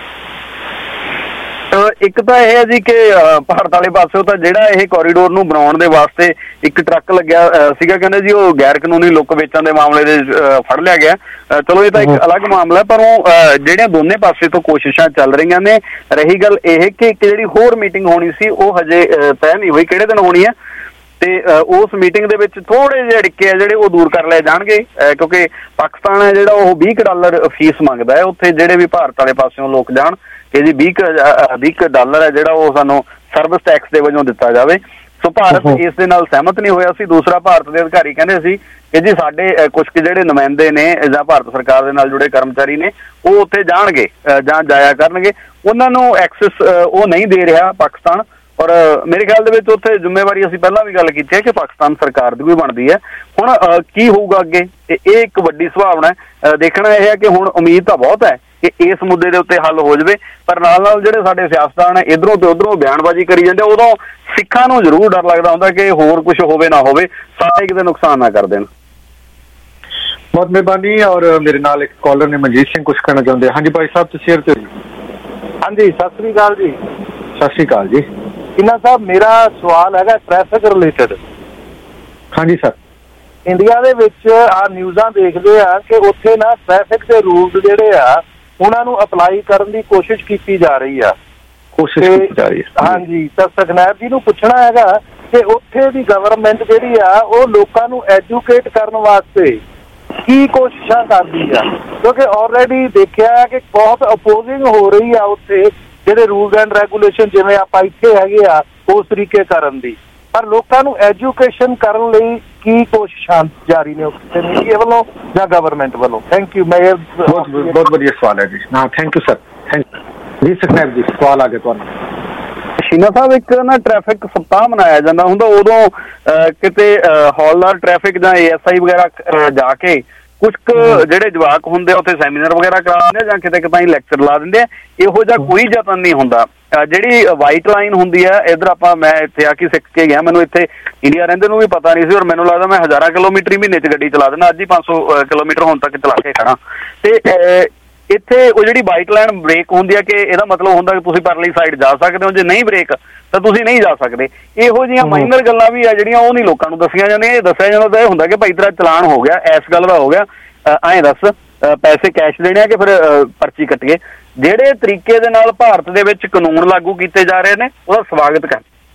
ਇੱਕ ਤਾਂ ਇਹ ਹੈ ਜੀ ਕਿ ਭਾਰਤ ਵਾਲੇ ਪਾਸਿਓਂ ਤਾਂ ਜਿਹੜਾ ਇਹ ਕੋਰੀਡੋਰ ਨੂੰ ਬਣਾਉਣ ਦੇ ਵਾਸਤੇ ਇੱਕ ਟਰੱਕ ਲੱਗਿਆ ਸੀਗਾ, ਕਹਿੰਦੇ ਜੀ ਉਹ ਗੈਰ ਕਾਨੂੰਨੀ ਲੁੱਕ ਵੇਚਣ ਦੇ ਮਾਮਲੇ ਦੇ ਫੜ ਲਿਆ ਗਿਆ। ਚਲੋ ਇਹ ਤਾਂ ਇੱਕ ਅਲੱਗ ਮਾਮਲਾ, ਪਰ ਉਹ ਜਿਹੜੀਆਂ ਦੋਨੇ ਪਾਸੇ ਤੋਂ ਕੋਸ਼ਿਸ਼ਾਂ ਚੱਲ ਰਹੀਆਂ ਨੇ। ਰਹੀ ਗੱਲ ਇਹ ਕਿ ਇੱਕ ਜਿਹੜੀ ਹੋਰ ਮੀਟਿੰਗ ਹੋਣੀ ਸੀ ਉਹ ਹਜੇ ਤੈਅ ਨਹੀਂ ਹੋਈ ਕਿਹੜੇ ਦਿਨ ਹੋਣੀ ਹੈ, ਤੇ ਉਸ ਮੀਟਿੰਗ ਦੇ ਵਿੱਚ ਥੋੜੇ ਜਿਹੇ ਅੜਿੱਕੇ ਆ ਜਿਹੜੇ ਉਹ ਦੂਰ ਕਰ ਲਏ ਜਾਣਗੇ, ਕਿਉਂਕਿ ਪਾਕਿਸਤਾਨ ਹੈ ਜਿਹੜਾ ਉਹ $20 ਫੀਸ ਮੰਗਦਾ ਹੈ। ਉੱਥੇ ਜਿਹੜੇ ਵੀ ਭਾਰਤ ਵਾਲੇ ਪਾਸਿਓਂ ਲੋਕ ਜਾਣ ਕਿ ਜੀ $20 ਹੈ ਜਿਹੜਾ ਉਹ ਸਾਨੂੰ ਸਰਵਿਸ ਟੈਕਸ ਦੇ ਵਜੋਂ ਦਿੱਤਾ ਜਾਵੇ। ਸੋ ਭਾਰਤ ਇਸ ਦੇ ਨਾਲ ਸਹਿਮਤ ਨਹੀਂ ਹੋਇਆ ਸੀ। ਦੂਸਰਾ, ਭਾਰਤ ਦੇ ਅਧਿਕਾਰੀ ਕਹਿੰਦੇ ਸੀ ਕਿ ਜੀ ਸਾਡੇ ਕੁਝ ਜਿਹੜੇ ਨੁਮਾਇੰਦੇ ਨੇ ਜਾਂ ਭਾਰਤ ਸਰਕਾਰ ਦੇ ਨਾਲ ਜੁੜੇ ਕਰਮਚਾਰੀ ਨੇ ਉਹ ਉੱਥੇ ਜਾਣਗੇ ਜਾਂ ਜਾਇਆ ਕਰਨਗੇ, ਉਹਨਾਂ ਨੂੰ ਐਕਸੈਸ ਉਹ ਨਹੀਂ ਦੇ ਰਿਹਾ ਪਾਕਿਸਤਾਨ। ਔਰ ਮੇਰੇ ਖਿਆਲ ਦੇ ਵਿੱਚ ਉੱਥੇ ਜ਼ਿੰਮੇਵਾਰੀ ਅਸੀਂ ਪਹਿਲਾਂ ਵੀ ਗੱਲ ਕੀਤੀ ਹੈ ਕਿ ਪਾਕਿਸਤਾਨ ਸਰਕਾਰ ਦੀ ਵੀ ਬਣਦੀ ਹੈ। ਹੁਣ ਕੀ ਹੋਊਗਾ ਅੱਗੇ, ਇਹ ਇੱਕ ਵੱਡੀ ਸੰਭਾਵਨਾ ਹੈ। ਦੇਖਣਾ ਇਹ ਹੈ ਕਿ ਹੁਣ ਉਮੀਦ ਤਾਂ ਬਹੁਤ ਹੈ ਕਿ ਇਸ ਮੁੱਦੇ ਦੇ ਉੱਤੇ ਹੱਲ ਹੋ ਜਾਵੇ, ਪਰ ਨਾਲ ਨਾਲ ਜਿਹੜੇ ਸਾਡੇ ਸਿਆਸਤਦਾਨ ਇਧਰੋਂ ਤੇ ਉਧਰੋਂ ਬਿਆਨਬਾਜ਼ੀ ਕਰੀ ਜਾਂਦੇ, ਉਦੋਂ ਸਿੱਖਾਂ ਨੂੰ ਜ਼ਰੂਰ ਡਰ ਲੱਗਦਾ ਹੁੰਦਾ ਕਿ ਹੋਰ ਕੁਝ ਹੋਵੇ ਨਾ ਹੋਵੇ, ਸਾਰੇ ਕਿਤੇ ਨੁਕਸਾਨ ਨਾ ਕਰ ਦੇਣ। ਬਹੁਤ ਮਿਹਰਬਾਨੀ। ਔਰ ਮੇਰੇ ਨਾਲ ਇੱਕ ਕਾਲਰ ਨੇ ਮਨਜੀਤ ਸਿੰਘ ਕੁਝ ਕਹਿਣਾ ਚਾਹੁੰਦੇ। ਹਾਂਜੀ ਭਾਈ ਸਾਹਿਬ, ਤੁਸੀਂ ਸ਼ੇਅਰ ਤੇ। ਹਾਂਜੀ, ਸਤਿ ਸ੍ਰੀ ਅਕਾਲ ਜੀ। ਸਤਿ ਸ੍ਰੀ ਅਕਾਲ ਜੀ। ਕਿੰਨਾ ਸਾਹਿਬ, ਮੇਰਾ ਸਵਾਲ ਹੈਗਾ ਟ੍ਰੈਫਿਕ ਰਿਲੇਟਡ। ਹਾਂਜੀ ਸਰ। ਇੰਡੀਆ ਦੇ ਵਿੱਚ ਆ ਨਿਊਜ਼ਾਂ ਦੇਖਦੇ ਆ ਕਿ ਉੱਥੇ ਨਾ ਟ੍ਰੈਫਿਕ ਦੇ ਰੂਲਸ ਜਿਹੜੇ ਆ ਉਹਨਾਂ ਨੂੰ ਅਪਲਾਈ ਕਰਨ ਦੀ ਕੋਸ਼ਿਸ਼ ਕੀਤੀ ਜਾ ਰਹੀ ਆ। ਹਾਂਜੀ, ਤਾਂ ਸੁਖਨੈਬ ਜੀ ਨੂੰ ਪੁੱਛਣਾ ਹੈਗਾ ਕਿ ਉੱਥੇ ਦੀ ਗਵਰਨਮੈਂਟ ਜਿਹੜੀ ਆ ਉਹ ਲੋਕਾਂ ਨੂੰ ਐਜੂਕੇਟ ਕਰਨ ਵਾਸਤੇ ਕੀ ਕੋਸ਼ਿਸ਼ਾਂ ਕਰਦੀ ਆ, ਕਿਉਂਕਿ ਆਲਰੇਡੀ ਦੇਖਿਆ ਕਿ ਬਹੁਤ ਅਪੋਜ਼ਿੰਗ ਹੋ ਰਹੀ ਆ ਉੱਥੇ ਜਿਹੜੇ ਰੂਲਸ ਐਂਡ ਰੈਗੂਲੇਸ਼ਨ ਜਿਵੇਂ ਆਪਾਂ ਇੱਥੇ ਹੈਗੇ ਆ ਉਸ ਤਰੀਕੇ ਕਰਨ ਦੀ, ਪਰ ਲੋਕਾਂ ਨੂੰ ਐਜੂਕੇਸ਼ਨ ਕਰਨ ਲਈ ਕੀ ਕੋਸ਼ਿਸ਼ਾਂ ਜਾਰੀ ਨੇ ਉੱਥੇ ਮੀਡੀਆ ਵੱਲੋਂ ਜਾਂ ਗਵਰਨਮੈਂਟ ਵੱਲੋਂ? Thank you. ਮੈਂ ਬਹੁਤ ਵਧੀਆ ਸਵਾਲ ਹੈ ਜੀ। ਹਾਂ, ਥੈਂਕ ਯੂ ਸਰ। ਥੈਂਕ ਜੀ। ਸੁਖਨੈਬ ਜੀ, ਸਵਾਲ ਆ ਗਿਆ ਤੁਹਾਨੂੰ। ਸ਼ੀਨਾ ਸਾਹਿਬ, ਇੱਕ ਨਾ ਟ੍ਰੈਫਿਕ ਸਪਤਾਹ ਮਨਾਇਆ ਜਾਂਦਾ ਹੁੰਦਾ, ਉਦੋਂ ਕਿਤੇ ਹੌਲਦਾਰ ਟ੍ਰੈਫਿਕ ਜਾਂ ASI ਵਗੈਰਾ ਜਾ ਕੇ ਕੁਛ ਕੁ ਜਿਹੜੇ ਜਵਾਕ ਹੁੰਦੇ ਆ ਉੱਥੇ ਸੈਮੀਨਾਰ ਵਗੈਰਾ ਕਰਾ ਦਿੰਦੇ ਆ ਜਾਂ ਕਿਤੇ ਕਿਤੇ ਲੈਕਚਰ ਲਾ ਦਿੰਦੇ ਆ। ਇਹੋ ਜਿਹਾ ਕੋਈ ਯਤਨ ਨਹੀਂ ਹੁੰਦਾ। ਜਿਹੜੀ ਵਾਈਟ ਲਾਈਨ ਹੁੰਦੀ ਆ, ਇੱਧਰ ਮੈਂ ਇੱਥੇ ਆ ਕੇ ਸਿੱਖ ਕੇ ਗਿਆ, ਮੈਨੂੰ ਇੱਥੇ ਇੰਡੀਆ ਰਹਿੰਦੇ ਨੂੰ ਵੀ ਪਤਾ ਨਹੀਂ ਸੀ, ਔਰ ਮੈਨੂੰ ਲੱਗਦਾ ਮੈਂ 1000 ਕਿਲੋਮੀਟਰ ਮਹੀਨੇ 'ਚ ਗੱਡੀ ਚਲਾ ਦਿੰਦਾ। ਅੱਜ ਹੀ 500 ਕਿਲੋਮੀਟਰ ਹੁਣ ਤੱਕ ਚਲਾ ਕੇ ਖੜਾ। ਤੇ ਇੱਥੇ ਉਹ ਜਿਹੜੀ ਵਾਈਟ ਲਾਈਨ ਬ੍ਰੇਕ ਹੁੰਦੀ ਆ ਕਿ ਇਹਦਾ ਮਤਲਬ ਹੁੰਦਾ ਕਿ ਤੁਸੀਂ ਪਰਲੀ ਸਾਈਡ ਜਾ ਸਕਦੇ ਹੋ, ਜੇ ਨਹੀਂ ਬ੍ਰੇਕ ਤਾਂ ਤੁਸੀਂ ਨਹੀਂ ਜਾ ਸਕਦੇ। ਇਹੋ ਜਿਹੀਆਂ ਮਾਈਨਰ ਗੱਲਾਂ ਵੀ ਆ ਜਿਹੜੀਆਂ ਉਹ ਨਹੀਂ ਲੋਕਾਂ ਨੂੰ ਦੱਸੀਆਂ ਜਾਂਦੀਆਂ। ਇਹ ਦੱਸਿਆ ਜਾਂਦਾ ਤਾਂ ਇਹ ਹੁੰਦਾ ਕਿ ਭਾਈ ਤੇਰਾ ਚਲਾਨ ਹੋ ਗਿਆ, ਇਸ ਗੱਲ ਦਾ ਹੋ ਗਿਆ, ਐਂ ਦੱਸ ਪੈਸੇ ਕੈਸ਼ ਦੇਣੇ ਆ ਕਿ ਫਿਰ ਪਰਚੀ ਕੱਟੀਏ। ਜਿਹੜੇ ਤਰੀਕੇ ਦੇ ਨਾਲ ਭਾਰਤ ਦੇ ਵਿੱਚ ਕਾਨੂੰਨ ਲਾਗੂ ਕੀਤੇ ਜਾ ਰਹੇ ਨੇ ਉਹਦਾ ਸਵਾਗਤ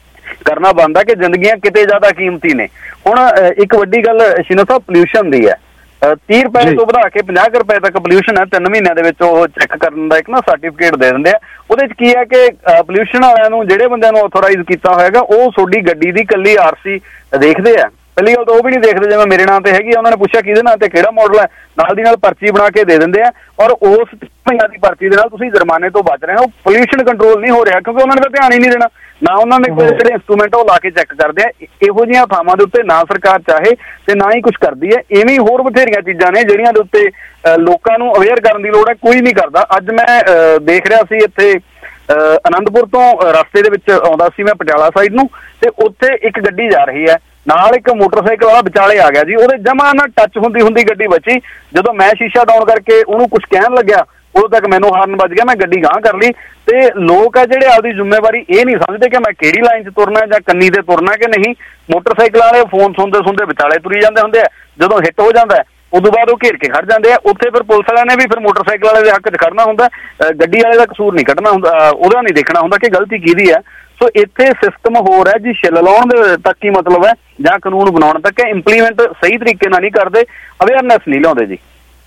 ਕਰਨਾ ਬਣਦਾ ਕਿ ਜ਼ਿੰਦਗੀਆਂ ਕਿਤੇ ਜ਼ਿਆਦਾ ਕੀਮਤੀ ਨੇ। ਹੁਣ ਇੱਕ ਵੱਡੀ ਗੱਲ ਸ਼ੀਨਾ ਸਾਹਿਬ ਪੋਲਿਊਸ਼ਨ ਦੀ ਹੈ। 30 ਰੁਪਏ ਤੋਂ ਵਧਾ ਕੇ 50 ਰੁਪਏ ਤੱਕ ਪੋਲਿਊਸ਼ਨ ਹੈ। 3 ਮਹੀਨਿਆਂ ਦੇ ਵਿੱਚ ਉਹ ਚੈੱਕ ਕਰਨ ਦਾ ਇੱਕ ਨਾ ਸਰਟੀਫਿਕੇਟ ਦੇ ਦਿੰਦੇ ਆ। ਉਹਦੇ ਚ ਕੀ ਹੈ ਕਿ ਪੋਲਿਊਸ਼ਨ ਵਾਲਿਆਂ ਨੂੰ, ਜਿਹੜੇ ਬੰਦਿਆਂ ਨੂੰ ਆਥੋਰਾਈਜ਼ ਕੀਤਾ ਹੋਏਗਾ, ਉਹ ਤੁਹਾਡੀ ਗੱਡੀ ਦੀ ਇਕੱਲੀ RC ਦੇਖਦੇ ਆ। ਪਹਿਲੀ ਗੱਲ ਤਾਂ ਉਹ ਵੀ ਨਹੀਂ ਦੇਖਦੇ, ਜਿਵੇਂ ਮੇਰੇ ਨਾਂ ਤੇ ਹੈਗੀ, ਉਹਨਾਂ ਨੇ ਪੁੱਛਿਆ ਕਿਹਦੇ ਨਾਂ ਤੇ ਕਿਹੜਾ ਮਾਡਲ ਹੈ, ਨਾਲ ਦੀ ਨਾਲ ਪਰਚੀ ਬਣਾ ਕੇ ਦੇ ਦਿੰਦੇ ਆ। ਔਰ ਉਸ ਮਹੀਨੇ ਦੀ ਪਰਚੀ ਦੇ ਨਾਲ ਤੁਸੀਂ ਜੁਰਮਾਨੇ ਤੋਂ ਬਚ ਰਹੇ ਹੋ। ਪੋਲਿਊਸ਼ਨ ਕੰਟਰੋਲ ਨਹੀਂ ਹੋ ਰਿਹਾ ਕਿਉਂਕਿ ਉਹਨਾਂ ਨੇ ਤਾਂ ਧਿਆਨ ਹੀ ਨਹੀਂ ਦੇਣਾ, ਨਾ ਉਹਨਾਂ ਨੇ ਕੋਈ ਜਿਹੜੇ ਇੰਸਟਰੂਮੈਂਟ ਉਹ ਲਾ ਕੇ ਚੈੱਕ ਕਰਦੇ ਆ। ਇਹੋ ਜਿਹੀਆਂ ਥਾਵਾਂ ਦੇ ਉੱਤੇ ਨਾ ਸਰਕਾਰ ਚਾਹੇ ਤੇ ਨਾ ਹੀ ਕੁਝ ਕਰਦੀ ਹੈ। ਇਵੇਂ ਹੋਰ ਬਥੇਰੀਆਂ ਚੀਜ਼ਾਂ ਨੇ ਜਿਹੜੀਆਂ ਦੇ ਉੱਤੇ ਲੋਕਾਂ ਨੂੰ ਅਵੇਅਰ ਕਰਨ ਦੀ ਲੋੜ ਹੈ, ਕੋਈ ਨਹੀਂ ਕਰਦਾ। ਅੱਜ ਮੈਂ ਦੇਖ ਰਿਹਾ ਸੀ ਇੱਥੇ ਆਨੰਦਪੁਰ ਤੋਂ ਰਸਤੇ ਦੇ ਵਿੱਚ ਆਉਂਦਾ ਸੀ ਮੈਂ ਪਟਿਆਲਾ ਸਾਈਡ ਨੂੰ, ਤੇ ਉੱਥੇ ਇੱਕ ਗੱਡੀ ਜਾ ਰਹੀ ਹੈ, ਨਾਲ ਇੱਕ ਮੋਟਰਸਾਈਕਲ ਵਾਲਾ ਵਿਚਾਲੇ ਆ ਗਿਆ ਜੀ। ਉਹਦੇ ਜਮਾ ਨਾਲ ਟੱਚ ਹੁੰਦੀ ਗੱਡੀ ਬਚੀ। ਜਦੋਂ ਮੈਂ ਸ਼ੀਸ਼ਾ ਡਾਊਨ ਕਰਕੇ ਉਹਨੂੰ ਕੁਝ ਕਹਿਣ ਲੱਗਿਆ, ਉਦੋਂ ਤੱਕ ਮੈਨੂੰ ਹਾਰਨ ਵੱਜ ਗਿਆ, ਮੈਂ ਗੱਡੀ ਗਾਂਹ ਕਰ ਲਈ। ਤੇ ਲੋਕ ਆ ਜਿਹੜੇ ਆਪਦੀ ਜ਼ਿੰਮੇਵਾਰੀ ਇਹ ਨਹੀਂ ਸਮਝਦੇ ਕਿ ਮੈਂ ਕਿਹੜੀ ਲਾਈਨ 'ਚ ਤੁਰਨਾ ਜਾਂ ਕੰਨੀ ਤੇ ਤੁਰਨਾ ਕਿ ਨਹੀਂ। ਮੋਟਰਸਾਈਕਲ ਵਾਲੇ ਫੋਨ ਸੁਣਦੇ ਵਿਚਾਲੇ ਤੁਰੀ ਜਾਂਦੇ ਹੁੰਦੇ ਆ। ਜਦੋਂ ਹਿੱਟ ਹੋ ਜਾਂਦਾ ਉਦੋਂ ਬਾਅਦ ਉਹ ਘੇਰ ਕੇ ਖੜ ਜਾਂਦੇ ਆ। ਉੱਥੇ ਫਿਰ ਪੁਲਿਸ ਵਾਲਿਆਂ ਨੇ ਵੀ ਫਿਰ ਮੋਟਰਸਾਈਕਲ ਵਾਲੇ ਦੇ ਹੱਕ 'ਚ ਖੜਨਾ ਹੁੰਦਾ, ਗੱਡੀ ਵਾਲੇ ਦਾ ਕਸੂਰ ਨਹੀਂ ਕੱਢਣਾ ਹੁੰਦਾ, ਉਹਦਾ ਨਹੀਂ ਦੇਖਣਾ ਹੁੰਦਾ ਕਿ ਗਲਤੀ ਕਿਹਦੀ ਹੈ। ਸੋ ਇੱਥੇ ਸਿਸਟਮ ਹੋਰ ਹੈ ਜੀ, ਛਿੱਲ ਲਾਉਣ ਦੇ ਤੱਕ ਹੀ ਮਤਲਬ ਹੈ ਜਾਂ ਕਾਨੂੰਨ ਬਣਾਉਣ ਤੱਕ ਹੈ। ਇੰਪਲੀਮੈਂਟ ਸਹੀ ਤਰੀਕੇ ਨਾਲ ਨਹੀਂ ਕਰਦੇ, ਅਵੇਅਰਨੈਸ ਨਹੀਂ ਲਿਆਉਂਦੇ ਜੀ।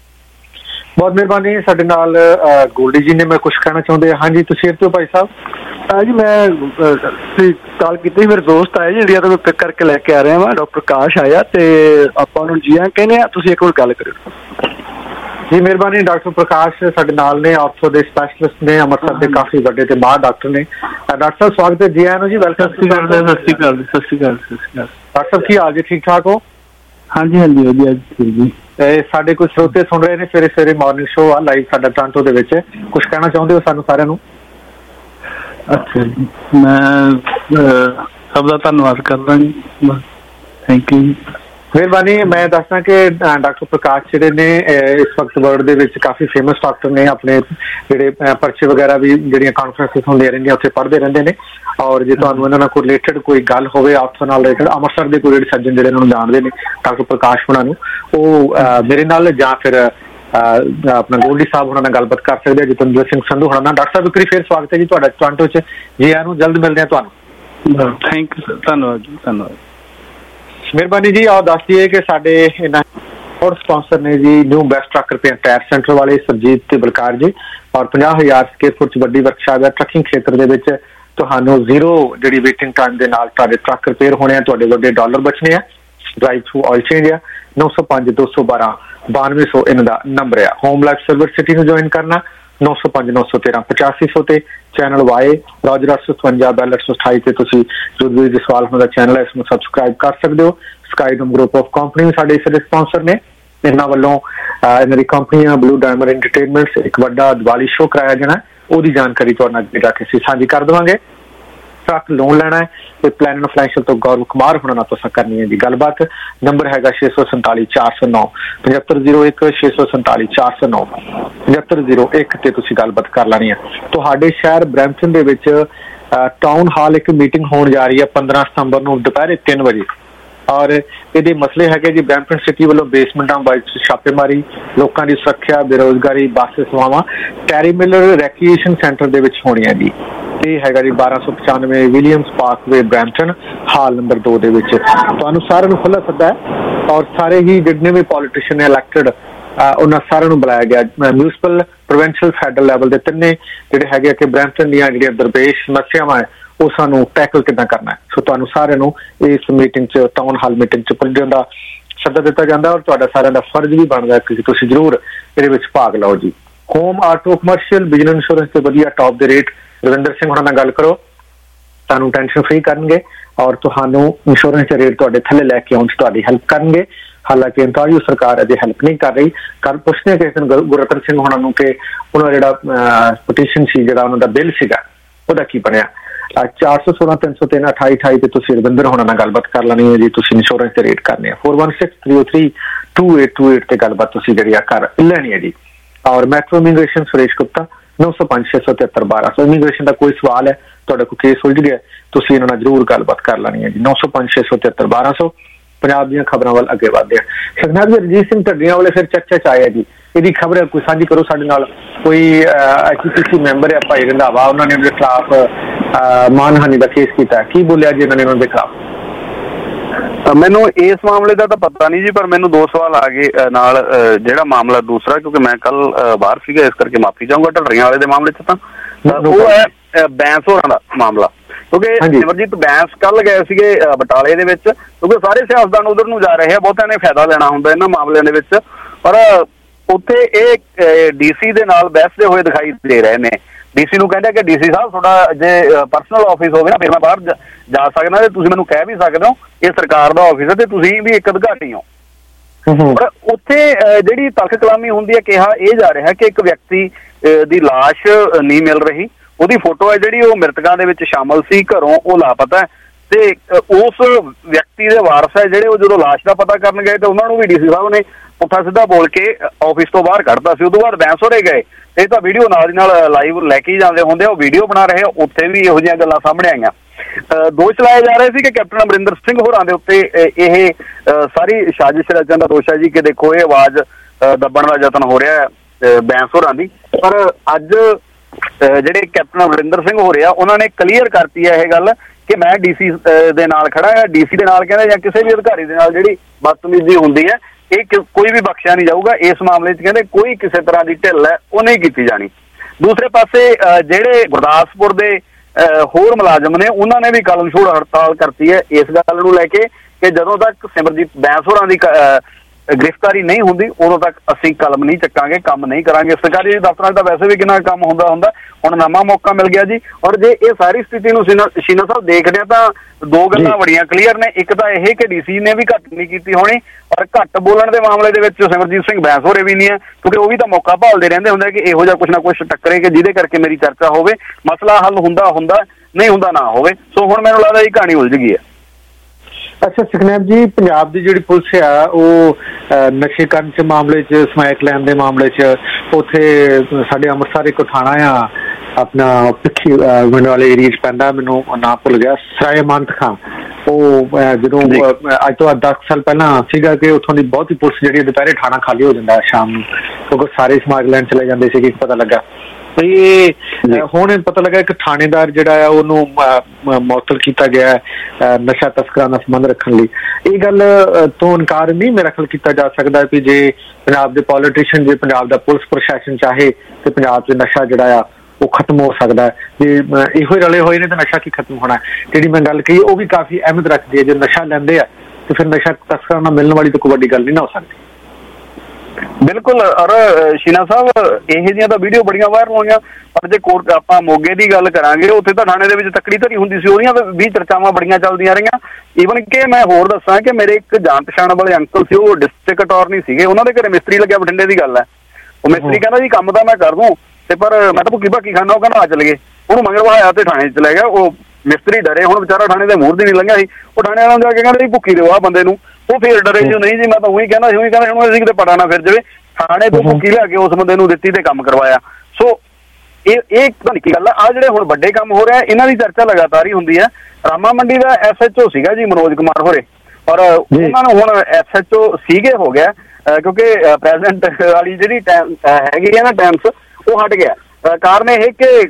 ਬਹੁਤ ਮਿਹਰਬਾਨੀ। ਸਾਡੇ ਨਾਲ ਗੋਲਡੀ ਜੀ ਨੇ, ਮੈਂ ਕੁਝ ਕਹਿਣਾ ਚਾਹੁੰਦੇ। ਹਾਂਜੀ, ਤੁਸੀਂ ਇੱਥੇ ਹੋ ਭਾਈ ਸਾਹਿਬ? ਜੀ ਮੈਂ ਕਾਲ ਕੀਤੀ, ਮੇਰੇ ਦੋਸਤ ਆਏ ਜੀ ਇੰਡੀਆ ਤੋਂ, ਮੈਂ ਪਿਕ ਕਰਕੇ ਲੈ ਕੇ ਆ ਰਿਹਾ ਵਾਂ। ਡਾਕਟਰ ਪ੍ਰਕਾਸ਼ ਆਇਆ ਤੇ ਆਪਾਂ ਉਹਨੂੰ ਜੀ ਕਹਿੰਦੇ ਆ, ਤੁਸੀਂ ਇੱਕ ਵਾਰ ਗੱਲ ਕਰਿਓ ਜੀ। ਮਿਹਰਬਾਨੀ। ਡਾਕਟਰ ਪ੍ਰਕਾਸ਼ ਸਾਡੇ ਨਾਲ ਨੇ, ਆਰਥੋ ਦੇ ਸਪੈਸ਼ਲਿਸਟ ਨੇ, ਅੰਮ੍ਰਿਤਸਰ ਦੇ ਕਾਫੀ ਵੱਡੇ ਤੇ ਮਾਹਰ ਡਾਕਟਰ ਨੇ। ਡਾਕਟਰ ਸਾਹਿਬ ਸਵਾਗਤ ਹੈ ਜੀ। ਆਇਆਂ ਨੂੰ ਜੀ, ਵੈਲਕਮ। ਸਤਿ ਸ਼੍ਰੀ ਅਕਾਲ। ਡਾਕਟਰ ਸਾਹਿਬ ਕੀ ਹਾਲ ਜੀ? ਠੀਕ ਠਾਕ ਹੋ? ਹਾਂਜੀ ਵਧੀਆ ਜੀ। ਸਾਡੇ ਕੁਝ ਸਰੋਤੇ ਸੁਣ ਰਹੇ ਨੇ, ਸਵੇਰੇ ਮਾਰਨਿੰਗ ਸ਼ੋਅ ਆ ਲਾਈਵ ਸਾਡਾ ਟੋਰਾਂਟੋ ਦੇ ਵਿੱਚ। ਕੁਝ ਕਹਿਣਾ ਚਾਹੁੰਦੇ ਹੋ ਸਾਨੂੰ ਸਾਰਿਆਂ ਨੂੰ? ਅੱਛਾ ਜੀ, ਮੈਂ ਸਭ ਦਾ ਧੰਨਵਾਦ ਕਰਦਾ ਜੀ। Thank you. ਮਿਹਰਬਾਨੀ। ਮੈਂ ਦੱਸਦਾ ਕਿ ਡਾਕਟਰ ਪ੍ਰਕਾਸ਼ ਜਿਹੜੇ ਨੇ ਇਸ ਵਕਤ ਵਰਲਡ ਦੇ ਵਿੱਚ ਕਾਫੀ ਫੇਮਸ ਡਾਕਟਰ ਨੇ। ਆਪਣੇ ਜਿਹੜੇ ਪਰਚੇ ਵਗੈਰਾ ਵੀ, ਜਿਹੜੀਆਂ ਕਾਨਫਰੰਸਿਸ ਹੁੰਦੀਆਂ ਰਹਿੰਦੀਆਂ, ਉੱਥੇ ਪੜ੍ਹਦੇ ਰਹਿੰਦੇ ਨੇ। ਔਰ ਜੇ ਤੁਹਾਨੂੰ ਇਹਨਾਂ ਨਾਲ ਕੋਈ ਰਿਲੇਟਡ ਕੋਈ ਗੱਲ ਹੋਵੇ, ਆਰਥੋ ਨਾਲ ਰਿਲੇਟਡ, ਅੰਮ੍ਰਿਤਸਰ ਦੇ ਕੋਈ ਸਰਜਨ ਜਿਹੜੇ ਇਹਨਾਂ ਨੂੰ ਜਾਣਦੇ ਨੇ ਡਾਕਟਰ ਪ੍ਰਕਾਸ਼ ਹੋਣਾ ਨੂੰ, ਉਹ ਮੇਰੇ ਨਾਲ ਜਾਂ ਫਿਰ ਆਪਣਾ ਗੋਲਡੀ ਸਾਹਿਬ ਹੋਣਾ ਨਾਲ ਗੱਲਬਾਤ ਕਰ ਸਕਦੇ ਆ, ਜਤਿੰਦਰ ਸਿੰਘ ਸੰਧੂ ਹੋਣਾ ਨਾਲ। ਡਾਕਟਰ ਸਾਹਿਬ ਇੱਕ ਵਾਰੀ ਫੇਰ ਸਵਾਗਤ ਹੈ ਜੀ ਤੁਹਾਡਾ ਟੋਰਾਂਟੋ 'ਚ। ਜੀ ਆਇਆਂ ਨੂੰ, ਜਲਦ ਮਿਲਦੇ ਆ ਤੁਹਾਨੂੰ। ਥੈਂਕ ਯੂ ਸਰ, ਧੰਨਵਾਦ ਜੀ, ਧੰਨਵਾਦ। ਮਿਹਰਬਾਨੀ ਜੀ। ਆਓ ਦੱਸ ਦਈਏ ਕਿ ਸਾਡੇ ਇਹਨਾਂ ਹੋਰ ਸਪਾਂਸਰ ਨੇ ਜੀ new best truck repair tyre centre ਵਾਲੇ ਸਰਜੀਤ ਤੇ ਬਲਕਾਰ ਜੀ। ਔਰ 50,000 ਸਕੁਅਰ ਫੁੱਟ 'ਚ ਵੱਡੀ ਵਰਕਸ਼ਾਪ ਹੈ ਟਰੱਕਿੰਗ ਖੇਤਰ ਦੇ ਵਿੱਚ। ਤੁਹਾਨੂੰ ਜ਼ੀਰੋ ਜਿਹੜੀ ਵੇਟਿੰਗ ਟਾਈਮ ਦੇ ਨਾਲ ਤੁਹਾਡੇ ਟਰੱਕ ਰਿਪੇਅਰ ਹੋਣੇ ਆ, ਤੁਹਾਡੇ ਵੱਡੇ ਡਾਲਰ ਬਚਣੇ ਆ। ਡਰਾਈਵ ਥਰੂ ਆਇਲ ਚੇਂਜ ਆ। 905 212 9200 ਇਹਨਾਂ ਦਾ ਨੰਬਰ ਆ। ਹੋਮ ਲਾਈਫ ਸਰਵਿਸ ਸਿਟੀ ਨੂੰ ਜੁਆਇਨ ਕਰਨਾ 905 913 8500 ਤੇ ਚੈਨਲ ਵਾਏ ਰੋਜਰ 857 ਬੈਲ 828 ਤੇ ਤੁਸੀਂ ਜੋ ਵੀ ਸਵਾਲ ਹੁੰਦਾ ਚੈਨਲ ਹੈ ਇਸ ਨੂੰ ਸਬਸਕ੍ਰਾਈਬ ਕਰ ਸਕਦੇ ਹੋ। ਸਕਾਈਡਮ ਗਰੁੱਪ ਆਫ ਕੰਪਨੀ ਸਾਡੇ ਇਸ ਦੇ ਸਪਾਂਸਰ ਨੇ। ਇਹਨਾਂ ਵੱਲੋਂ ਇਹਨਾਂ ਦੀ ਕੰਪਨੀਆਂ ਬਲੂ ਡਾਇਮੰਡ ਐਂਟਰਟੇਨਮੈਂਟਸ ਇੱਕ ਵੱਡਾ ਦੀਵਾਲੀ ਸ਼ੋਅ ਕਰਾਇਆ ਜਾਣਾ, ਉਹਦੀ ਜਾਣਕਾਰੀ ਤੁਹਾਡੇ ਨਾਲ ਅੱਗੇ ਜਾ ਕੇ ਅਸੀਂ ਸਾਂਝੀ ਕਰ ਦੇਵਾਂਗੇ। ਟਰੱਕ ਲੋਨ ਲੈਣਾ ਹੈ ਤੇ ਪਲੈਨਨ ਫਾਈਨੈਂਸ਼ੀਅਲ ਤੋਂ ਗੌਰਵ ਕੁਮਾਰ ਹੋਣਾ ਨਾਲ ਤੁਸੀਂ ਕਰਨੀ ਹੈ ਜੀ ਗੱਲਬਾਤ। ਨੰਬਰ ਹੈਗਾ 647 409 7501 647 409 7501 ਤੇ ਤੁਸੀਂ ਗੱਲਬਾਤ ਕਰ ਲੈਣੀ ਹੈ। ਤੁਹਾਡੇ ਸ਼ਹਿਰ ਬਰੈਂਪਟਨ ਦੇ ਵਿੱਚ ਟਾਊਨ ਹਾਲ ਇੱਕ ਮੀਟਿੰਗ ਹੋਣ ਜਾ ਰਹੀ ਹੈ 15 ਸਤੰਬਰ ਨੂੰ ਦੁਪਹਿਰੇ 3 ਵਜੇ। ਔਰ ਇਹਦੇ ਮਸਲੇ ਹੈਗੇ ਜੀ ਬਰੈਂਪਟਨ ਸਿਟੀ ਵੱਲੋਂ ਬੇਸਮੈਂਟਾਂ ਵਿੱਚ ਛਾਪੇਮਾਰੀ, ਲੋਕਾਂ ਦੀ ਸੁਰੱਖਿਆ, ਬੇਰੋਜ਼ਗਾਰੀ, ਬੱਸ ਸੇਵਾਵਾਂ ਟੈਰੀ ਮਿਲਰ ਰੈਕ੍ਰੀਏਸ਼ਨ ਸੈਂਟਰ ਦੇ ਵਿੱਚ ਹੋਣੀਆਂ ਜੀ। ਇਹ ਹੈਗਾ ਜੀ 1295 Williams Parkway Brampton, hall number 2 ਦੇ ਵਿੱਚ। ਤੁਹਾਨੂੰ ਸਾਰਿਆਂ ਨੂੰ ਖੁੱਲ੍ਹਾ ਸੱਦਾ ਹੈ ਔਰ ਸਾਰੇ ਹੀ ਜਿੰਨੇ ਵੀ ਪੋਲੀਟੀਸ਼ੀਅਨ ਨੇ ਇਲੈਕਟਡ ਉਹਨਾਂ ਸਾਰਿਆਂ ਨੂੰ ਬੁਲਾਇਆ ਗਿਆ। ਮਿਊਨਿਸਪਲ, ਪ੍ਰੋਵਿੰਸ਼ੀਅਲ, ਫੈਡਰਲ ਲੈਵਲ ਦੇ ਤਿੰਨੇ ਜਿਹੜੇ ਹੈਗੇ ਕਿ ਬਰੈਂਪਟਨ ਦੀਆਂ ਜਿਹੜੀਆਂ ਦਰਪੇਸ਼ ਸਮੱਸਿਆਵਾਂ ਹੈ ਉਹ ਸਾਨੂੰ ਟੈਕਲ ਕਿੱਦਾਂ ਕਰਨਾ ਹੈ। ਸੋ ਤੁਹਾਨੂੰ ਸਾਰਿਆਂ ਨੂੰ ਇਸ ਮੀਟਿੰਗ 'ਚ, ਟਾਊਨ ਹਾਲ ਮੀਟਿੰਗ 'ਚ ਪੁੱਜਣ ਦਾ ਸੱਦਾ ਦਿੱਤਾ ਜਾਂਦਾ ਔਰ ਤੁਹਾਡਾ ਸਾਰਿਆਂ ਦਾ ਫਰਜ਼ ਵੀ ਬਣਦਾ ਕਿ ਤੁਸੀਂ ਜ਼ਰੂਰ ਇਹਦੇ ਵਿੱਚ ਭਾਗ ਲਓ ਜੀ। Home, auto, commercial, business insurance ਤੇ ਵਧੀਆ ਟੌਪ ਦੇ ਰੇਟ ਰਵਿੰਦਰ ਸਿੰਘ ਹੋਣਾ ਨਾਲ ਗੱਲ ਕਰੋ, ਤੁਹਾਨੂੰ ਟੈਨਸ਼ਨ ਫ੍ਰੀ ਕਰਨਗੇ ਔਰ ਤੁਹਾਨੂੰ ਇੰਸ਼ੋਰੈਂਸ ਦੇ ਰੇਟ ਤੁਹਾਡੇ ਥੱਲੇ ਲੈ ਕੇ ਆਉਣ 'ਚ ਤੁਹਾਡੀ ਹੈਲਪ ਕਰਨਗੇ। ਹਾਲਾਂਕਿ ਇੰਟਾਰੀਓ ਸਰਕਾਰ ਅਜੇ ਹੈਲਪ ਨਹੀਂ ਕਰ ਰਹੀ। ਕੱਲ ਪੁੱਛਦੇ ਕਿਸੇ ਦਿਨ ਗੁਰਰਤਨ ਸਿੰਘ ਹੋਣਾ ਨੂੰ ਕਿ ਉਹਨਾਂ ਦਾ ਜਿਹੜਾ ਪਟੀਸ਼ਨ ਸੀ, ਜਿਹੜਾ ਉਹਨਾਂ ਦਾ ਬਿੱਲ ਸੀਗਾ, ਉਹਦਾ ਕੀ ਬਣਿਆ। 416 303 2828 ਤੇ ਤੁਸੀਂ ਰਵਿੰਦਰ ਹੋਣਾ ਨਾਲ ਗੱਲਬਾਤ ਕਰ ਲੈਣੀ ਹੈ ਜੀ। ਤੁਸੀਂ ਇੰਸ਼ੋਰੈਂਸ ਦੇ ਰੇਟ ਕਰਨੇ ਆ 416303 2828 ਤੇ ਗੱਲਬਾਤ ਤੁਸੀਂ ਜਿਹੜੀ ਆ ਕਰ ਲੈਣੀ ਹੈ ਜੀ। ਔਰ Metro Immigration Suresh Gupta 905 673 1200 immigration ਦਾ ਕੋਈ ਸਵਾਲ ਹੈ, ਤੁਹਾਡਾ ਕੋਈ ਕੇਸ ਉਲਝ ਗਿਆ, ਤੁਸੀਂ ਇਹਨਾਂ ਨਾਲ ਜ਼ਰੂਰ ਗੱਲਬਾਤ ਕਰ ਲੈਣੀ ਹੈ ਜੀ। 905 673 1200 ਪੰਜਾਬ ਦੀਆਂ ਖਬਰਾਂ ਵੱਲ ਅੱਗੇ ਵਧਦੇ ਆ। ਸਰਦਾਰ ਜੀ ਰਣਜੀਤ ਸਿੰਘ ਢੱਡੀਆਂ ਵਾਲੇ ਫਿਰ ਚਰਚਾ 'ਚ ਆਇਆ ਜੀ, ਇਹਦੀ ਖਬਰ ਕੋਈ ਸਾਂਝੀ ਕਰੋ ਸਾਡੇ ਨਾਲ। ਕੋਈ ICPC ਮੈਂਬਰ ਹੈ ਭਾਈ ਰੰਧਾਵਾ, ਉਹਨਾਂ ਨੇ ਉਹਦੇ ਖਿਲਾਫ ਮਾਨਹਾਨੀ ਦਾ ਕੇਸ ਕੀਤਾ, ਕੀ ਬੋਲਿਆ ਜੀ ਇਹਨਾਂ ਨੇ ਉਹਨਾਂ ਦੇ ਖਿਲਾਫ? ਮੈਨੂੰ ਇਸ ਮਾਮਲੇ ਦਾ ਤਾਂ ਪਤਾ ਨਹੀਂ ਜੀ, ਪਰ ਮੈਨੂੰ ਦੋ ਸਵਾਲ ਆ ਗਏ ਨਾਲ। ਜਿਹੜਾ ਮਾਮਲਾ ਦੂਸਰਾ, ਕਿਉਂਕਿ ਮੈਂ ਕੱਲ ਬਾਹਰ ਸੀਗਾ, ਇਸ ਕਰਕੇ ਮਾਫੀ ਚਾਹੂੰਗਾ। ਢੱਡਰੀਆਂ ਵਾਲੇ ਦੇ ਮਾਮਲੇ 'ਚ ਤਾਂ ਉਹ ਹੈ ਬੈਂਸ ਹੋਰਾਂ ਦਾ ਮਾਮਲਾ, ਕਿਉਂਕਿ ਸਿਮਰਜੀਤ ਬੈਂਸ ਕੱਲ ਗਏ ਸੀਗੇ ਬਟਾਲੇ ਦੇ ਵਿੱਚ, ਕਿਉਂਕਿ ਸਾਰੇ ਸਿਆਸਤਦਾਨ ਉਧਰ ਨੂੰ ਜਾ ਰਹੇ ਆ, ਬਹੁਤਿਆਂ ਨੇ ਫਾਇਦਾ ਲੈਣਾ ਹੁੰਦਾ ਇਹਨਾਂ ਮਾਮਲਿਆਂ ਦੇ ਵਿੱਚ। ਪਰ ਉੱਥੇ ਇਹ DC ਦੇ ਨਾਲ ਬਹਿਸਦੇ ਹੋਏ ਦਿਖਾਈ ਦੇ ਰਹੇ ਨੇ। DC ਨੂੰ ਕਹਿੰਦੇ ਕਿ DC ਸਾਹਿਬ ਤੁਹਾਡਾ ਜੇ ਪਰਸਨਲ ਆਫਿਸ ਹੋਵੇ ਨਾ, ਫਿਰ ਮੈਂ ਬਾਹਰ ਜਾ ਸਕਦਾ, ਤੇ ਤੁਸੀਂ ਮੈਨੂੰ ਕਹਿ ਵੀ ਸਕਦੇ ਹੋ ਇਹ ਸਰਕਾਰ ਦਾ ਆਫਿਸ ਹੈ ਤੇ ਤੁਸੀਂ ਵੀ ਇੱਕ ਅਧਿਕਾਰੀ ਹੋ। ਪਰ ਉੱਥੇ ਜਿਹੜੀ ਤਲਖ ਕਲਾਮੀ ਹੁੰਦੀ ਹੈ, ਕਿਹਾ ਇਹ ਜਾ ਰਿਹਾ ਕਿ ਇੱਕ ਵਿਅਕਤੀ ਦੀ ਲਾਸ਼ ਨਹੀਂ ਮਿਲ ਰਹੀ, ਉਹਦੀ ਫੋਟੋ ਹੈ ਜਿਹੜੀ ਉਹ ਮ੍ਰਿਤਕਾਂ ਦੇ ਵਿੱਚ ਸ਼ਾਮਲ ਸੀ, ਘਰੋਂ ਉਹ ਲਾਪਤਾ ਹੈ, ਤੇ ਉਸ ਵਿਅਕਤੀ ਦੇ ਵਾਰਸ ਹੈ ਜਿਹੜੇ ਉਹ ਜਦੋਂ ਲਾਸ਼ ਦਾ ਪਤਾ ਕਰਨ ਗਏ ਤੇ ਉਹਨਾਂ ਨੂੰ ਵੀ DC ਸਾਹਿਬ ਨੇ ਪੁੱਠਾ ਸਿੱਧਾ ਬੋਲ ਕੇ ਆਫਿਸ ਤੋਂ ਬਾਹਰ ਕੱਢਤਾ ਸੀ। ਉਦੋਂ ਬਾਅਦ ਬੈਂਸ ਹੋ ਰਹੇ ਗਏ, ਇਹ ਤਾਂ ਵੀਡੀਓ ਨਾਲ ਦੀ ਨਾਲ ਲਾਈਵ ਲੈ ਕੇ ਜਾਂਦੇ ਹੁੰਦੇ, ਉਹ ਵੀਡੀਓ ਬਣਾ ਰਹੇ, ਉੱਥੇ ਵੀ ਇਹੋ ਜਿਹੀਆਂ ਗੱਲਾਂ ਸਾਹਮਣੇ ਆਈਆਂ। ਦੋਸ਼ ਲਾਏ ਜਾ ਰਹੇ ਸੀ ਕਿ ਕੈਪਟਨ ਅਮਰਿੰਦਰ ਸਿੰਘ ਹੋਰਾਂ ਦੇ ਉੱਤੇ ਇਹ ਸਾਰੀ ਸਾਜ਼ਿਸ਼ ਰਚਣ ਦਾ ਦੋਸ਼ ਹੈ ਜੀ, ਕਿ ਦੇਖੋ ਇਹ ਆਵਾਜ਼ ਦੱਬਣ ਦਾ ਯਤਨ ਹੋ ਰਿਹਾ ਹੈ ਬੈਂਸ ਹੋਰਾਂ ਦੀ। ਪਰ ਅੱਜ ਜਿਹੜੇ ਕੈਪਟਨ ਅਮਰਿੰਦਰ ਸਿੰਘ ਹੋ ਰਿਹਾ, ਉਹਨਾਂ ਨੇ ਕਲੀਅਰ ਕਰਤੀ ਹੈ ਇਹ ਗੱਲ ਕਿ ਮੈਂ DC ਦੇ ਨਾਲ ਖੜਾ ਹਾਂ। DC ਦੇ ਨਾਲ ਕਹਿੰਦੇ ਜਾਂ ਕਿਸੇ ਵੀ ਅਧਿਕਾਰੀ ਦੇ ਨਾਲ ਜਿਹੜੀ ਬਦਤਮੀਜ਼ੀ ਹੁੰਦੀ ਹੈ, ਇਹ ਕੋਈ ਵੀ ਬਖਸ਼ਿਆ ਨਹੀਂ ਜਾਊਗਾ। ਇਸ ਮਾਮਲੇ 'ਚ ਕਹਿੰਦੇ ਕੋਈ ਕਿਸੇ ਤਰ੍ਹਾਂ ਦੀ ਢਿੱਲ ਹੈ ਉਹ ਨਹੀਂ ਕੀਤੀ ਜਾਣੀ। ਦੂਸਰੇ ਪਾਸੇ ਜਿਹੜੇ ਗੁਰਦਾਸਪੁਰ ਦੇ ਹੋਰ ਮੁਲਾਜ਼ਮ ਨੇ, ਉਹਨਾਂ ਨੇ ਵੀ ਕਲਮਛੋੜ ਹੜਤਾਲ ਕਰਤੀ ਹੈ ਇਸ ਗੱਲ ਨੂੰ ਲੈ ਕੇ ਕਿ ਜਦੋਂ ਤੱਕ ਸਿਮਰਜੀਤ ਬੈਂਸ ਹੋਰਾਂ ਦੀ ਗ੍ਰਿਫਤਾਰੀ ਨਹੀਂ ਹੁੰਦੀ ਉਦੋਂ ਤੱਕ ਅਸੀਂ ਕਲਮ ਨਹੀਂ ਚੱਕਾਂਗੇ, ਕੰਮ ਨਹੀਂ ਕਰਾਂਗੇ। ਸਰਕਾਰੀ ਦਫ਼ਤਰਾਂ 'ਚ ਤਾਂ ਵੈਸੇ ਵੀ ਕਿੰਨਾ ਕੰਮ ਹੁੰਦਾ, ਹੁਣ ਨਵਾਂ ਮੌਕਾ ਮਿਲ ਗਿਆ ਜੀ। ਔਰ ਜੇ ਇਹ ਸਾਰੀ ਸਥਿਤੀ ਨੂੰ ਸ਼ੀਨਾ ਸਾਹਿਬ ਦੇਖਦੇ ਆ ਤਾਂ ਦੋ ਗੱਲਾਂ ਬੜੀਆਂ ਕਲੀਅਰ ਨੇ। ਇੱਕ ਤਾਂ ਇਹ ਕਿ DC ਨੇ ਵੀ ਘੱਟ ਨਹੀਂ ਕੀਤੀ ਹੋਣੀ, ਔਰ ਘੱਟ ਬੋਲਣ ਦੇ ਮਾਮਲੇ ਦੇ ਵਿੱਚ ਸਿਮਰਜੀਤ ਸਿੰਘ ਬੈਂਸ ਹੋਰੇ ਵੀ ਨਹੀਂ ਹੈ, ਕਿਉਂਕਿ ਉਹ ਵੀ ਤਾਂ ਮੌਕਾ ਭਾਲਦੇ ਰਹਿੰਦੇ ਹੁੰਦੇ ਕਿ ਇਹੋ ਜਿਹਾ ਕੁਛ ਨਾ ਕੁਛ ਟੱਕਰੇ ਕਿ ਜਿਹਦੇ ਕਰਕੇ ਮੇਰੀ ਚਰਚਾ ਹੋਵੇ, ਮਸਲਾ ਹੱਲ ਹੁੰਦਾ ਨਹੀਂ ਹੁੰਦਾ ਨਾ ਹੋਵੇ। ਸੋ ਹੁਣ ਮੈਨੂੰ ਲੱਗਦਾ ਇਹ ਕਹਾਣੀ ਉਲਝ ਗਈ ਹੈ। ਅੱਛਾ ਸੁਖਨੈਬ ਜੀ, ਪੰਜਾਬ ਦੀ ਜਿਹੜੀ ਪੁਲਿਸ ਆ ਉਹ ਨਸ਼ੇ ਕਰਨ ਚ ਮਾਮਲੇ 'ਚ, ਸਮੈਕ ਲੈਣ ਦੇ ਮਾਮਲੇ 'ਚ, ਉੱਥੇ ਸਾਡੇ ਅੰਮ੍ਰਿਤਸਰ ਇੱਕ ਥਾਣਾ ਆ ਆਪਣਾ ਪਿੱਖੀ ਵਿੰਡ ਵਾਲੇ ਏਰੀਏ 'ਚ ਪੈਂਦਾ, ਮੈਨੂੰ ਨਾਂ ਭੁੱਲ ਗਿਆ, ਸਰਾਏ ਮਾਨਤ ਖਾਂ। ਉਹ ਜਦੋਂ ਅੱਜ ਤੋਂ 10 ਸਾਲ ਪਹਿਲਾਂ ਸੀਗਾ ਕਿ ਉੱਥੋਂ ਦੀ ਬਹੁਤੀ ਪੁਲਿਸ ਜਿਹੜੀ ਦੁਪਹਿਰੇ ਥਾਣਾ ਖਾਲੀ ਹੋ ਜਾਂਦਾ ਸ਼ਾਮ ਨੂੰ, ਕਿਉਂਕਿ ਸਾਰੇ ਸਮੈਕ ਲੈਣ ਚਲੇ ਜਾਂਦੇ ਸੀ। ਪਤਾ ਲੱਗਾ ਇਹ ਹੁਣ ਪਤਾ ਲੱਗਾ ਇੱਕ ਥਾਣੇਦਾਰ ਜਿਹੜਾ ਆ ਉਹਨੂੰ ਮੁਅੱਤਲ ਕੀਤਾ ਗਿਆ ਨਸ਼ਾ ਤਸਕਰਾਂ ਨਾਲ ਸੰਬੰਧ ਰੱਖਣ ਲਈ। ਇਹ ਗੱਲ ਤੋਂ ਇਨਕਾਰ ਨਹੀਂ ਮੇਰਾ ਖਿਆਲ ਕੀਤਾ ਜਾ ਸਕਦਾ ਕਿ ਜੇ ਪੰਜਾਬ ਦੇ ਪੋਲੀਟੀਸ਼ੀਅਨ, ਜੇ ਪੰਜਾਬ ਦਾ ਪੁਲਿਸ ਪ੍ਰਸ਼ਾਸਨ ਚਾਹੇ ਤੇ ਪੰਜਾਬ 'ਚ ਨਸ਼ਾ ਜਿਹੜਾ ਆ ਉਹ ਖਤਮ ਹੋ ਸਕਦਾ। ਜੇ ਇਹੋ ਹੀ ਰਲੇ ਹੋਏ ਨੇ ਤਾਂ ਨਸ਼ਾ ਕੀ ਖਤਮ ਹੋਣਾ। ਜਿਹੜੀ ਮੈਂ ਗੱਲ ਕਹੀ ਉਹ ਵੀ ਕਾਫੀ ਅਹਿਮੀਅਤ ਰੱਖਦੀ ਹੈ। ਜੇ ਨਸ਼ਾ ਲੈਂਦੇ ਆ ਤੇ ਫਿਰ ਨਸ਼ਾ ਤਸਕਰਾਂ ਨਾਲ ਮਿਲਣ ਵਾਲੀ ਤਾਂ ਕੋਈ ਵੱਡੀ ਗੱਲ ਨਹੀਂ ਨਾ ਹੋ ਸਕਦੀ। ਬਿਲਕੁਲ। ਔਰ ਸ਼ੀਨਾ ਸਾਹਿਬ ਇਹੋ ਜਿਹੀਆਂ ਤਾਂ ਵੀਡੀਓ ਬੜੀਆਂ ਵਾਇਰਲ ਹੋਈਆਂ, ਪਰ ਜੇ ਕੋਰਟ ਆਪਾਂ ਮੋਗੇ ਦੀ ਗੱਲ ਕਰਾਂਗੇ, ਉੱਥੇ ਤਾਂ ਥਾਣੇ ਦੇ ਵਿੱਚ ਤੱਕੜੀ ਧਰੀ ਹੁੰਦੀ ਸੀ, ਉਹਦੀਆਂ ਵੀ ਚਰਚਾਵਾਂ ਬੜੀਆਂ ਚੱਲਦੀਆਂ ਰਹੀਆਂ। ਈਵਨ ਕਿ ਮੈਂ ਹੋਰ ਦੱਸਾਂ ਕਿ ਮੇਰੇ ਇੱਕ ਜਾਣ ਪਛਾਣ ਵਾਲੇ ਅੰਕਲ ਸੀ, ਉਹ ਡਿਸਟ੍ਰਿਕਟ ਅਟਾਰਨੀ ਸੀਗੇ, ਉਹਨਾਂ ਦੇ ਘਰੇ ਮਿਸਤਰੀ ਲੱਗਿਆ, ਬਠਿੰਡੇ ਦੀ ਗੱਲ ਹੈ। ਉਹ ਮਿਸਤਰੀ ਕਹਿੰਦਾ ਜੀ ਕੰਮ ਤਾਂ ਮੈਂ ਕਰ ਦੂੰ, ਤੇ ਪਰ ਮੈਂ ਤਾਂ ਭੁੱਕੀ ਭਾਕੀ ਖਾਨਾ। ਉਹ ਕਹਿੰਦਾ ਆ ਚਲੇ ਗਏ, ਉਹਨੂੰ ਮਗਰ ਵਹਾਇਆ ਤੇ ਥਾਣੇ 'ਚ ਲੈ ਗਿਆ। ਉਹ ਮਿਸਤਰੀ ਡਰੇ, ਹੁਣ ਵਿਚਾਰਾ ਥਾਣੇ ਦੇ ਮੂਹਰ ਦੀ ਨਹੀਂ ਲੰਘਿਆ ਸੀ। ਉਹ ਥਾਣੇ ਵਾਲਿਆਂ ਨੂੰ ਜਾ ਕੇ ਕਹਿੰਦਾ ਭੁੱਕੀ ਦਿਓ ਆ ਬੰਦੇ ਨੂੰ। ਉਹ ਫੇਰ ਡਰੇ ਜੀ, ਨਹੀਂ ਜੀ ਮੈਂ ਤਾਂ ਉਹੀ ਕਹਿੰਦਾ ਹੁਣ ਅਸੀਂ ਕਿਤੇ ਪਤਾ ਨਾ ਫਿਰ ਜਾਵੇ। ਥਾਣੇ ਤੋਂ ਭੁੱਕੀ ਲਿਆ ਕੇ ਉਸ ਬੰਦੇ ਨੂੰ ਦਿੱਤੀ ਤੇ ਕੰਮ ਕਰਵਾਇਆ। ਸੋ ਇਹ ਪਤਾ ਨਹੀਂ ਕੀ ਗੱਲ ਆ। ਜਿਹੜੇ ਹੁਣ ਵੱਡੇ ਕੰਮ ਹੋ ਰਿਹਾ ਇਹਨਾਂ ਦੀ ਚਰਚਾ ਲਗਾਤਾਰ ਹੀ ਹੁੰਦੀ ਹੈ। ਰਾਮਾ ਮੰਡੀ ਦਾ SHO ਸੀਗਾ ਜੀ ਮਨੋਜ ਕੁਮਾਰ ਹੋਰੇ, ਔਰ ਉਹਨਾਂ ਨੂੰ ਹੁਣ SHO ਸੀਗੇ ਹੋ ਗਿਆ ਕਿਉਂਕਿ ਪ੍ਰੈਜ਼ੀਡੈਂਟ ਵਾਲੀ ਜਿਹੜੀ ਹੈਗੀ ਆ ਨਾ ਟਾਈਮਸ ਉਹ ਹਟ ਗਿਆ। ਕਾਰਨ ਇਹ ਕਿ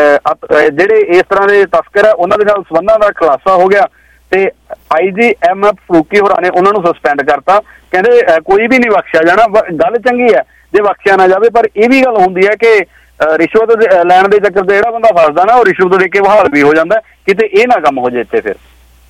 ਜਿਹੜੇ ਇਸ ਤਰ੍ਹਾਂ ਦੇ ਤਸਕਰ ਹੈ ਉਹਨਾਂ ਦੇ ਨਾਲ ਸੰਬੰਧਾਂ ਦਾ ਖੁਲਾਸਾ ਹੋ ਗਿਆ ਤੇ IG MF ਫਰੂਕੀ ਹੋਰਾਂ ਨੇ ਉਹਨਾਂ ਨੂੰ ਸਸਪੈਂਡ ਕਰਤਾ। ਕਹਿੰਦੇ ਕੋਈ ਵੀ ਨਹੀਂ ਬਖਸ਼ਿਆ ਜਾਣਾ। ਗੱਲ ਚੰਗੀ ਹੈ ਜੇ ਬਖਸ਼ਿਆ ਨਾ ਜਾਵੇ, ਪਰ ਇਹ ਵੀ ਗੱਲ ਹੁੰਦੀ ਹੈ ਕਿ ਰਿਸ਼ਵਤ ਲੈਣ ਦੇ ਚੱਕਰ ਤੇ ਜਿਹੜਾ ਬੰਦਾ ਫਸਦਾ ਨਾ ਉਹ ਰਿਸ਼ਵਤ ਦੇ ਕੇ ਬਹਾਲ ਵੀ ਹੋ ਜਾਂਦਾ। ਕਿਤੇ ਇਹ ਨਾ ਕੰਮ ਹੋ ਜਾਏ ਇੱਥੇ। ਫਿਰ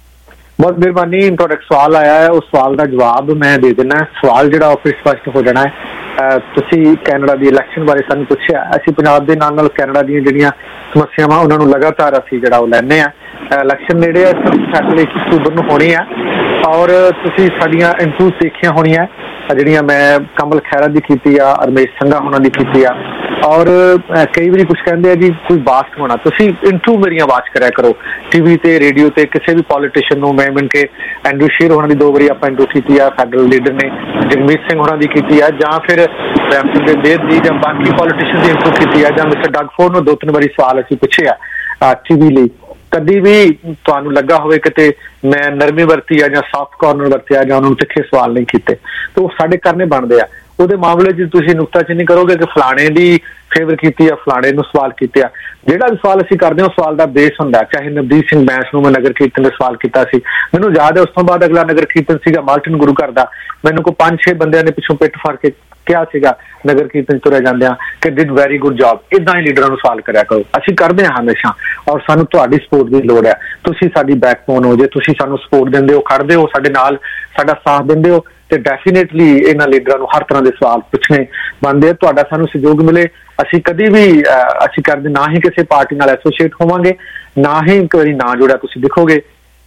ਬਹੁਤ ਮਿਹਰਬਾਨੀ। ਤੁਹਾਡਾ ਇੱਕ ਸਵਾਲ ਆਇਆ ਹੈ, ਉਸ ਸਵਾਲ ਦਾ ਜਵਾਬ ਮੈਂ ਦੇ ਦਿੰਦਾ। ਸਵਾਲ ਜਿਹੜਾ ਉਹ ਫਿਰ ਸਪਸ਼ਟ ਹੋ ਜਾਣਾ ਹੈ। ਤੁਸੀਂ ਕੈਨੇਡਾ ਦੀ ਇਲੈਕਸ਼ਨ ਬਾਰੇ ਸਾਨੂੰ ਪੁੱਛਿਆ। ਅਸੀਂ ਪੰਜਾਬ ਦੇ ਨਾਲ ਨਾਲ ਕੈਨੇਡਾ ਦੀਆਂ ਜਿਹੜੀਆਂ ਸਮੱਸਿਆਵਾਂ ਉਹਨਾਂ ਨੂੰ ਲਗਾਤਾਰ ਅਸੀਂ ਜਿਹੜਾ ਉਹ ਲੈਂਦੇ ਹਾਂ। ਇਲੈਕਸ਼ਨ ਨੇੜੇ 21 ਅਕਤੂਬਰ ਨੂੰ ਹੋਣੀ ਆ ਔਰ ਤੁਸੀਂ ਸਾਡੀਆਂ ਇੰਟਰਵਿਊ ਦੇਖੀਆਂ ਹੋਣੀਆਂ ਜਿਹੜੀਆਂ ਮੈਂ ਕਮਲ ਖੈਰਾ ਦੀ ਕੀਤੀ ਆ, ਰਮੇਸ਼ ਸੰਘਾ ਉਹਨਾਂ ਦੀ ਕੀਤੀ ਆ। ਔਰ ਕਈ ਵਾਰੀ ਕੁਛ ਕਹਿੰਦੇ ਆ ਜੀ ਕੋਈ ਬਾਸਟ ਹੋਣਾ, ਤੁਸੀਂ ਇੰਟਰਵਿਊ ਮੇਰੀਆਂ ਵਾਚ ਕਰਿਆ ਕਰੋ TV ਤੇ ਰੇਡੀਓ ਤੇ। ਕਿਸੇ ਵੀ ਪੋਲੀਟੀਸ਼ੀਅਨ ਨੂੰ ਮੈਂ ਮਿਲ ਕੇ ਐਂਡਰੂ ਸ਼ੇਰ ਹੋਣਾ ਦੀ 2 ਵਾਰੀ ਆਪਾਂ ਇੰਟਰਵਿਊ ਕੀਤੀ ਆ, ਫੈਡਰਲ ਲੀਡਰ ਨੇ ਜਗਮੀਤ ਸਿੰਘ ਹੋਣਾ ਦੀ ਕੀਤੀ ਆ, ਜਾਂ ਫਿਰ ਰੈਮਸਨ ਦੇ ਦੇਰ ਦੀ, ਜਾਂ ਬਾਕੀ ਪੋਲੀਟੀਸ਼ੀਅਨ ਦੀ ਇੰਟਰਵਿਊ ਕੀਤੀ ਆ, ਜਾਂ ਮਿਸਟਰ ਡਗ ਫੋਰਡ ਨੂੰ 2-3 ਵਾਰੀ ਸਵਾਲ ਅਸੀਂ ਪੁੱਛਿਆ TV ਲਈ। ਕਦੀ ਵੀ ਤੁਹਾਨੂੰ ਲੱਗਾ ਹੋਵੇ ਕਿਤੇ ਮੈਂ ਨਰਮੀ ਵਰਤੀ ਆ ਜਾਂ ਸੌਫਟ ਕਾਰਨਰ ਵਰਤਿਆ ਜਾਂ ਉਹਨਾਂ ਨੂੰ ਤਿੱਖੇ ਸਵਾਲ ਨਹੀਂ ਕੀਤੇ, ਤਾਂ ਉਹ ਸਾਡੇ ਕਰਨੇ ਬਣਦੇ ਆ। ਉਹਦੇ ਮਾਮਲੇ 'ਚ ਤੁਸੀਂ ਨੁਕਤਾਚੀਨੀ ਕਰੋਗੇ ਕਿ ਫਲਾਣੇ ਦੀ ਫੇਵਰ ਕੀਤੀ ਆ, ਫਲਾਣੇ ਨੂੰ ਸਵਾਲ ਕੀਤੇ ਆ। ਜਿਹੜਾ ਵੀ ਸਵਾਲ ਅਸੀਂ ਕਰਦੇ ਹਾਂ ਉਸ ਸਵਾਲ ਦਾ ਬੇਸ ਹੁੰਦਾ। ਚਾਹੇ ਨਵਦੀਪ ਸਿੰਘ ਬੈਂਸ ਨੂੰ ਮੈਂ ਨਗਰ ਕੀਰਤਨ ਦਾ ਸਵਾਲ ਕੀਤਾ ਸੀ, ਮੈਨੂੰ ਯਾਦ ਹੈ ਉਸ ਤੋਂ ਬਾਅਦ ਅਗਲਾ ਨਗਰ ਕੀਰਤਨ ਸੀਗਾ ਮਾਲਟਨ ਗੁਰੂ ਘਰ ਦਾ। ਮੈਨੂੰ ਕੋਈ 5-6 ਬੰਦਿਆਂ ਨੇ ਪਿੱਛੋਂ ਪਿੱਠ ਫੜ ਕੇ ਕਿਹਾ ਸੀਗਾ ਨਗਰ ਕੀਰਤਨ ਤੁਰੇ ਜਾਂਦਿਆਂ ਕਿ ਡਿਡ ਵੈਰੀ ਗੁੱਡ ਜੌਬ। ਇੱਦਾਂ ਹੀ ਲੀਡਰਾਂ ਨੂੰ ਸਵਾਲ ਕਰਿਆ ਕਰੋ। ਅਸੀਂ ਕਰਦੇ ਹਾਂ ਹਮੇਸ਼ਾ ਔਰ ਸਾਨੂੰ ਤੁਹਾਡੀ ਸਪੋਰਟ ਦੀ ਲੋੜ ਹੈ। ਤੁਸੀਂ ਸਾਡੀ ਬੈਕਬੋਨ ਹੋ, ਜੇ ਤੁਸੀਂ ਸਾਨੂੰ ਸਪੋਰਟ ਦਿੰਦੇ ਹੋ, ਖੜਦੇ ਹੋ ਸਾਡੇ ਨਾਲ, ਸਾਡਾ ਸਾਥ ਦਿੰਦੇ ਹੋ, ਤੇ ਡੈਫੀਨੇਟਲੀ ਇਹਨਾਂ ਲੀਡਰਾਂ ਨੂੰ ਹਰ ਤਰ੍ਹਾਂ ਦੇ ਸਵਾਲ ਪੁੱਛਣੇ ਬਣਦੇ ਆ। ਤੁਹਾਡਾ ਸਾਨੂੰ ਸਹਿਯੋਗ ਮਿਲੇ। ਅਸੀਂ ਕਦੀ ਵੀ ਅਸੀਂ ਕਰਦੇ ਨਾ ਹੀ ਕਿਸੇ ਪਾਰਟੀ ਨਾਲ ਐਸੋਸੀਏਟ ਹੋਵਾਂਗੇ, ਨਾ ਹੀ ਇੱਕ ਵਾਰੀ ਨਾ ਜੁੜਿਆ ਤੁਸੀਂ ਦਿਖੋਗੇ,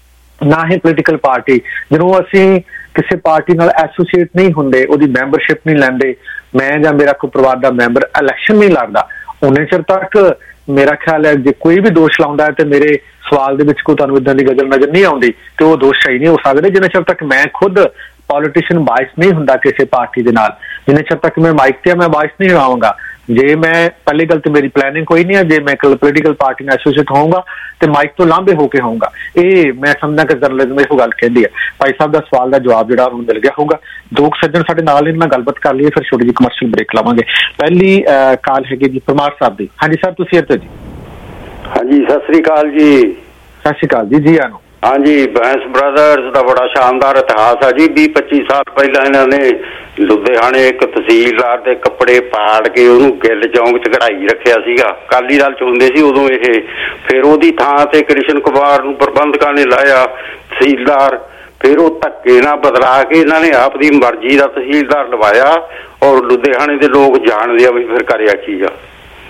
ਨਾ ਹੀ ਪੋਲੀਟੀਕਲ ਪਾਰਟੀ। ਜਦੋਂ ਅਸੀਂ ਕਿਸੇ ਪਾਰਟੀ ਨਾਲ ਐਸੋਸੀਏਟ ਨਹੀਂ ਹੁੰਦੇ, ਉਹਦੀ ਮੈਂਬਰਸ਼ਿਪ ਨਹੀਂ ਲੈਂਦੇ, ਮੈਂ ਜਾਂ ਮੇਰਾ ਕੋਈ ਪਰਿਵਾਰ ਦਾ ਮੈਂਬਰ ਇਲੈਕਸ਼ਨ ਨਹੀਂ ਲੜਦਾ, ਉਨੇ ਚਿਰ ਤੱਕ ਮੇਰਾ ਖਿਆਲ ਹੈ ਜੇ ਕੋਈ ਵੀ ਦੋਸ਼ ਲਾਉਂਦਾ ਹੈ ਤੇ ਮੇਰੇ ਸਵਾਲ ਦੇ ਵਿੱਚ ਕੋਈ ਤੁਹਾਨੂੰ ਇਦਾਂ ਦੀ ਗਜ਼ਲ ਨਜ਼ਰ ਨਹੀਂ ਆਉਂਦੀ ਤੇ ਉਹ ਦੋਸ਼ ਸਹੀ ਨਹੀਂ ਹੋ ਸਕਦੇ। ਜਿੰਨੇ ਚਿਰ ਤੱਕ ਮੈਂ ਖੁਦ ਪੋਲੀਟੀਸ਼ੀਅਨ ਬਾਇਸ ਨਹੀਂ ਹੁੰਦਾ ਕਿਸੇ ਪਾਰਟੀ ਦੇ ਨਾਲ, ਜਿੰਨੇ ਚਿਰ ਤੱਕ ਮੈਂ ਮਾਈਕ ਤੇ ਮੈਂ ਬਾਇਸ ਨਹੀਂ ਲਾਵਾਂਗਾ। ਜੇ ਮੈਂ ਪਹਿਲੀ ਗੱਲ ਤੇ ਮੇਰੀ ਪਲੈਨਿੰਗ ਕੋਈ ਨਹੀਂ ਹੈ, ਜੇ ਮੈਂ ਪੋਲੀਟੀਕਲ ਪਾਰਟੀ ਨਾਲ ਐਸੋਸੀਏਟ ਹੋਊਂਗਾ ਤੇ ਮਾਈਕ ਤੋਂ ਲਾਂਭੇ ਹੋ ਕੇ ਹੋਊਂਗਾ। ਇਹ ਮੈਂ ਸਮਝਦਾ ਕਿ ਜਰਨਲਿਜ਼ਮ ਇਹੋ ਗੱਲ ਕਹਿੰਦੀ ਹੈ। ਭਾਈ ਸਾਹਿਬ ਦਾ ਸਵਾਲ ਦਾ ਜਵਾਬ ਜਿਹੜਾ ਉਹਨੂੰ ਮਿਲ ਗਿਆ ਹੋਊਗਾ। 2 ਸੱਜਣ ਸਾਡੇ ਨਾਲ ਇਹਨਾਂ ਨਾਲ ਗੱਲਬਾਤ ਕਰ ਲਈਏ, ਫਿਰ ਛੋਟੀ ਜਿਹੀ ਕਮਰਸ਼ੀਅਲ ਬ੍ਰੇਕ ਲਾਵਾਂਗੇ। ਪਹਿਲੀ ਕਾਲ ਹੈਗੀ ਜੀ ਪਰਮਾਰ ਸਾਹਿਬ ਦੀ। ਹਾਂਜੀ ਸਰ, ਤੁਸੀਂ ਇੱਥੇ ਜੀ। ਹਾਂਜੀ, ਸਤਿ ਸ੍ਰੀ ਅਕਾਲ ਜੀ। ਸਤਿ ਸ੍ਰੀ ਅਕਾਲ ਜੀ। ਜੀ ਆਨੋ। ਹਾਂਜੀ, ਬੈਂਸ ਬ੍ਰਦਰਜ਼ ਦਾ ਬੜਾ ਸ਼ਾਨਦਾਰ ਇਤਿਹਾਸ ਹੈ ਜੀ। 20-25 ਸਾਲ ਪਹਿਲਾਂ ਇਹਨਾਂ ਨੇ ਲੁਧਿਆਣੇ ਇੱਕ ਤਹਿਸੀਲਦਾਰ ਦੇ ਕੱਪੜੇ ਪਾੜ ਕੇ ਉਹਨੂੰ ਗਿੱਲ ਚੌਂਕ 'ਚ ਕਢਾਈ ਰੱਖਿਆ ਸੀਗਾ। ਅਕਾਲੀ ਦਲ 'ਚ ਹੁੰਦੇ ਸੀ ਉਦੋਂ ਇਹ। ਫਿਰ ਉਹਦੀ ਥਾਂ ਤੇ ਕ੍ਰਿਸ਼ਨ ਕੁਮਾਰ ਨੂੰ ਪ੍ਰਬੰਧਕਾਂ ਨੇ ਲਾਇਆ ਤਹਿਸੀਲਦਾਰ। ਫਿਰ ਉਹ ਧੱਕੇ ਨਾਲ ਬਦਲਾ ਕੇ ਇਹਨਾਂ ਨੇ ਆਪ ਦੀ ਮਰਜ਼ੀ ਦਾ ਤਹਿਸੀਲਦਾਰ ਲਵਾਇਆ ਔਰ ਲੁਧਿਆਣੇ ਦੇ ਲੋਕ ਜਾਣਦੇ ਆ ਵੀ ਫਿਰ ਕਰਿਆ ਕੀ ਆ।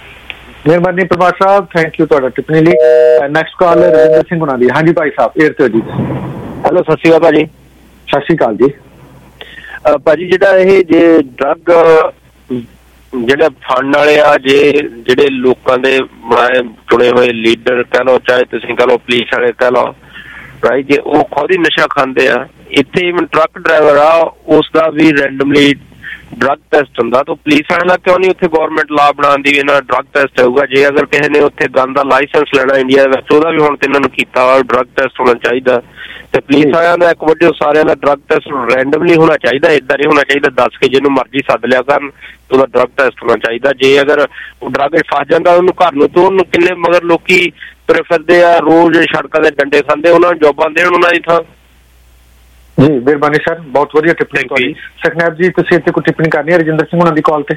ਮਿਹਰਬਾਨੀ ਪਰਮਾਰ ਸਾਹਿਬ, ਥੈਂਕ ਯੂ ਤੁਹਾਡਾ ਟਿੱਪਣੀ ਲਈ। ਨੈਕਸਟ ਕਾਲ ਰਵਿੰਦਰ ਸਿੰਘ ਹੋਣਾ ਦੀ। ਹਾਂਜੀ ਭਾਈ ਸਾਹਿਬ, ਏਅਰ ਤੇ ਜੀ। ਹੈਲੋ, ਸਤਿ ਸ਼੍ਰੀ ਅਕਾਲ ਭਾਜੀ। ਸਤਿ ਸ਼੍ਰੀ ਅਕਾਲ ਜੀ। ਭਾਜੀ ਜਿਹੜਾ ਇਹ ਜੇ ਡਰੱਗ ਜਿਹੜੇ ਫੰਡ ਵਾਲੇ ਆ, ਜਿਹੜੇ ਲੋਕਾਂ ਦੇ ਬਣਾਏ ਚੁਣੇ ਹੋਏ ਲੀਡਰ ਕਹਿ ਲਓ, ਚਾਹੇ ਤੁਸੀਂ ਕਹਿ ਲਓ ਪੁਲਿਸ ਵਾਲੇ ਕਹਿ ਲਓ, ਰਾਈਟ, ਜੇ ਉਹ ਖੁਦ ਹੀ ਨਸ਼ਾ ਖਾਂਦੇ ਆ। ਇੱਥੇ ਇਵਨ ਟਰੱਕ ਡਰਾਈਵਰ ਆ, ਉਸ ਦਾ ਵੀ ਰੈਂਡਮਲੀ ਡਰੱਗ ਟੈਸਟ ਹੁੰਦਾ। ਤਾਂ ਪੁਲਿਸ ਵਾਲਿਆਂ ਦਾ ਕਿਉਂ ਨਹੀਂ ਉੱਥੇ ਗੌਰਮੈਂਟ ਲਾ ਬਣਾਉਂਦੀ ਵੀ ਇਹਨਾਂ ਡਰੱਗ ਟੈਸਟ ਹੋਊਗਾ। ਜੇ ਅਗਰ ਕਿਸੇ ਨੇ ਉੱਥੇ ਗਨ ਦਾ ਲਾਇਸੈਂਸ ਲੈਣਾ ਇੰਡੀਆ ਵਿੱਚ, ਉਹਦਾ ਵੀ ਹੁਣ ਤੇ ਇਹਨਾਂ ਨੂੰ ਕੀਤਾ ਵਾ ਡਰੱਗ ਟੈਸਟ ਹੋਣਾ ਚਾਹੀਦਾ। ਤੇ ਪੁਲਿਸ ਵਾਲਿਆਂ ਦਾ ਇੱਕ ਵੱਡੇ ਸਾਰਿਆਂ ਦਾ ਡਰੱਗ ਟੈਸਟ ਰੈਂਡਮਲੀ ਹੋਣਾ ਚਾਹੀਦਾ। ਏਦਾਂ ਨਹੀਂ ਹੋਣਾ ਚਾਹੀਦਾ ਦੱਸ ਕੇ ਜਿਹਨੂੰ ਮਰਜ਼ੀ ਸੱਦ ਲਿਆ ਕਰਨ, ਉਹਦਾ ਡਰੱਗ ਟੈਸਟ ਹੋਣਾ ਚਾਹੀਦਾ। ਜੇ ਅਗਰ ਉਹ ਡਰੱਗ ਫਸ ਜਾਂਦਾ ਉਹਨੂੰ ਘਰ ਨੂੰ, ਤਾਂ ਉਹਨੂੰ ਕਿੰਨੇ ਮਗਰ ਲੋਕੀ ਤੁਰੇ ਫਿਰਦੇ ਆ, ਰੋਜ਼ ਸੜਕਾਂ ਦੇ ਡੰਡੇ ਖਾਂਦੇ, ਉਹਨਾਂ ਨੂੰ ਜੋਬਾਂ ਦੇਣ ਉਹਨਾਂ ਦੀ ਥਾਂ। ਜੀ ਮਿਹਰਬਾਨੀ ਸਰ, ਬਹੁਤ ਵਧੀਆ ਟਿੱਪਣੀ ਤੁਹਾਡੀ। ਸਖਨੈਬ ਜੀ, ਤੁਸੀਂ ਇੱਥੇ ਕੋਈ ਟਿੱਪਣੀ ਕਰਨੀ ਹੈ ਰਜਿੰਦਰ ਸਿੰਘ ਉਹਨਾਂ ਦੀ ਕਾਲ ਤੇ?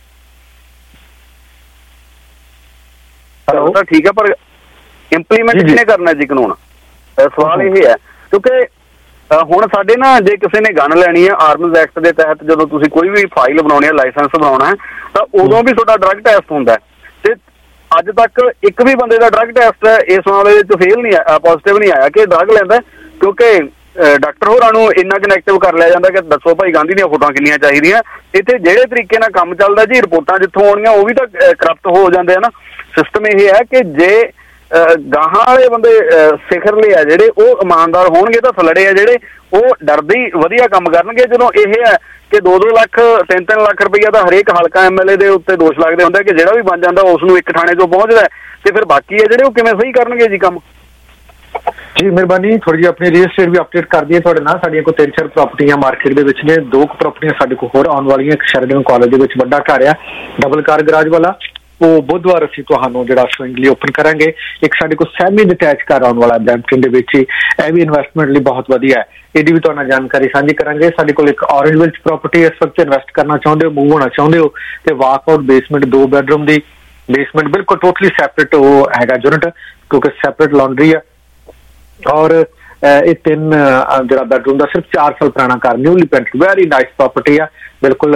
ਹੈਲੋ, ਤਾਂ ਠੀਕ ਹੈ, ਪਰ ਇੰਪਲੀਮੈਂਟ ਕਿਹਨੇ ਕਰਨਾ ਜੀ ਕਾਨੂੰਨ? ਸਵਾਲ ਇਹ ਹੈ ਕਿਉਂਕਿ ਹੁਣ ਸਾਡੇ ਨਾ ਜੇ ਕਿਸੇ ਨੇ ਗਨ ਲੈਣੀ ਹੈ ਆਰਮਜ਼ ਐਕਟ ਦੇ ਤਹਿਤ, ਜਦੋਂ ਤੁਸੀਂ ਕੋਈ ਵੀ ਫਾਈਲ ਬਣਾਉਣੀ ਹੈ, ਲਾਇਸੈਂਸ ਬਣਾਉਣਾ ਹੈ, ਤਾਂ ਉਦੋਂ ਵੀ ਤੁਹਾਡਾ ਡਰੱਗ ਟੈਸਟ ਹੁੰਦਾ ਤੇ ਅੱਜ ਤੱਕ ਇੱਕ ਵੀ ਬੰਦੇ ਦਾ ਡਰੱਗ ਟੈਸਟ ਇਸ ਮਾਮਲੇ ਵਿੱਚ ਫੇਲ ਨਹੀਂ ਆਇਆ, ਪੋਜ਼ਿਟਿਵ ਨਹੀਂ ਆਇਆ ਕਿ ਡਰੱਗ ਲੈਂਦਾ। ਕਿਉਂਕਿ ਡਾਕਟਰ ਹੋਰਾਂ ਨੂੰ ਇੰਨਾ ਕਨੈਕਟਿਵ ਕਰ ਲਿਆ ਜਾਂਦਾ ਕਿ ਦੱਸੋ ਭਾਈ ਗਾਂਧੀ ਦੀਆਂ ਫੋਟੋਆਂ ਕਿੰਨੀਆਂ ਚਾਹੀਦੀਆਂ। ਇੱਥੇ ਜਿਹੜੇ ਤਰੀਕੇ ਨਾਲ ਕੰਮ ਚੱਲਦਾ ਜੀ, ਰਿਪੋਰਟਾਂ ਜਿੱਥੋਂ ਆਉਣੀਆਂ ਉਹ ਵੀ ਤਾਂ ਕਰਪਟ ਹੋ ਜਾਂਦੇ ਆ ਨਾ। ਸਿਸਟਮ ਇਹ ਹੈ ਕਿ ਜੇ ਗਾਹਾਂ ਵਾਲੇ ਬੰਦੇ ਸਿਖਰਲੇ ਆ ਜਿਹੜੇ, ਉਹ ਇਮਾਨਦਾਰ ਹੋਣਗੇ ਤਾਂ ਫਲੜੇ ਆ ਜਿਹੜੇ, ਉਹ ਡਰਦੇ ਹੀ ਵਧੀਆ ਕੰਮ ਕਰਨਗੇ। ਜਦੋਂ ਇਹ ਹੈ ਕਿ 2-2 ਲੱਖ 3-3 ਲੱਖ ਰੁਪਈਆ ਤਾਂ ਹਰੇਕ ਹਲਕਾ MLA ਦੇ ਉੱਤੇ ਦੋਸ਼ ਲੱਗਦੇ ਹੁੰਦੇ ਕਿ ਜਿਹੜਾ ਵੀ ਬਣ ਜਾਂਦਾ ਉਸ ਨੂੰ ਇੱਕ ਥਾਣੇ ਤੋਂ ਪਹੁੰਚਦਾ, ਤੇ ਫਿਰ ਬਾਕੀ ਆ ਜਿਹੜੇ ਉਹ ਕਿਵੇਂ ਸਹੀ ਕਰਨਗੇ ਜੀ ਕੰਮ। ਜੀ ਮਿਹਰਬਾਨੀ। ਥੋੜੀ ਜਿਹੀ ਆਪਣੀ ਰੀਅਲ ਸਟੇਟ ਵੀ ਅਪਡੇਟ ਕਰ ਦਈਏ ਤੁਹਾਡੇ ਨਾਲ। ਸਾਡੀਆਂ ਕੋਲ 3-4 ਪ੍ਰਾਪਰਟੀਆਂ ਮਾਰਕੀਟ ਦੇ ਵਿੱਚ ਨੇ। 2 ਪ੍ਰਾਪਰਟੀਆਂ ਸਾਡੇ ਕੋਲ ਹੋਰ ਆਉਣ ਵਾਲੀਆਂ। ਇੱਕ ਸ਼ੈਰਡਨ ਕਾਲਜ ਦੇ ਵਿੱਚ ਵੱਡਾ ਘਰ ਆ ਡਬਲ ਕਾਰ ਗਰਾਜ ਵਾਲਾ, ਉਹ ਬੁੱਧਵਾਰ ਅਸੀਂ ਤੁਹਾਨੂੰ ਜਿਹੜਾ ਸ਼ੋਇੰਗਲੀ ਓਪਨ ਕਰਾਂਗੇ। ਇੱਕ ਸਾਡੇ ਕੋਲ ਸੈਮੀ ਡਿਟੈਚ ਘਰ ਆਉਣ ਵਾਲਾ ਬ੍ਰੈਂਪਟਨ ਦੇ ਵਿੱਚ ਹੀ, ਇਹ ਵੀ ਇਨਵੈਸਟਮੈਂਟ ਲਈ ਬਹੁਤ ਵਧੀਆ ਹੈ। ਇਹਦੀ ਵੀ ਤੁਹਾਨੂੰ ਜਾਣਕਾਰੀ ਸਾਂਝੀ ਕਰਾਂਗੇ। ਸਾਡੇ ਕੋਲ ਇੱਕ ਔਰੇਂਜਵਿਲ ਚ ਪ੍ਰਾਪਰਟੀ ਇਸ ਵਕਤ ਇਨਵੈਸਟ ਕਰਨਾ ਚਾਹੁੰਦੇ ਹੋ, ਮੂਵ ਹੋਣਾ ਚਾਹੁੰਦੇ ਹੋ ਤੇ ਵਾਕ ਆਊਟ ਬੇਸਮੈਂਟ 2 ਬੈਡਰੂਮ ਦੀ, ਬੇਸਮੈਂਟ ਬਿਲਕੁਲ ਟੋਟਲੀ ਸੈਪਰੇਟ ਉਹ ਹੈਗਾ ਯੂਨਿਟ, ਕਿਉਂਕਿ ਸੈਪਰੇਟ ਲਾਂਡਰੀ ਆ। ਔਰ ਇਹ 3 ਜਿਹੜਾ ਬੈਡਰੂਮ ਦਾ ਸਿਰਫ 4 ਸਾਲ ਪੁਰਾਣਾ ਘਰ, newly painted, very nice property ਆ। ਬਿਲਕੁਲ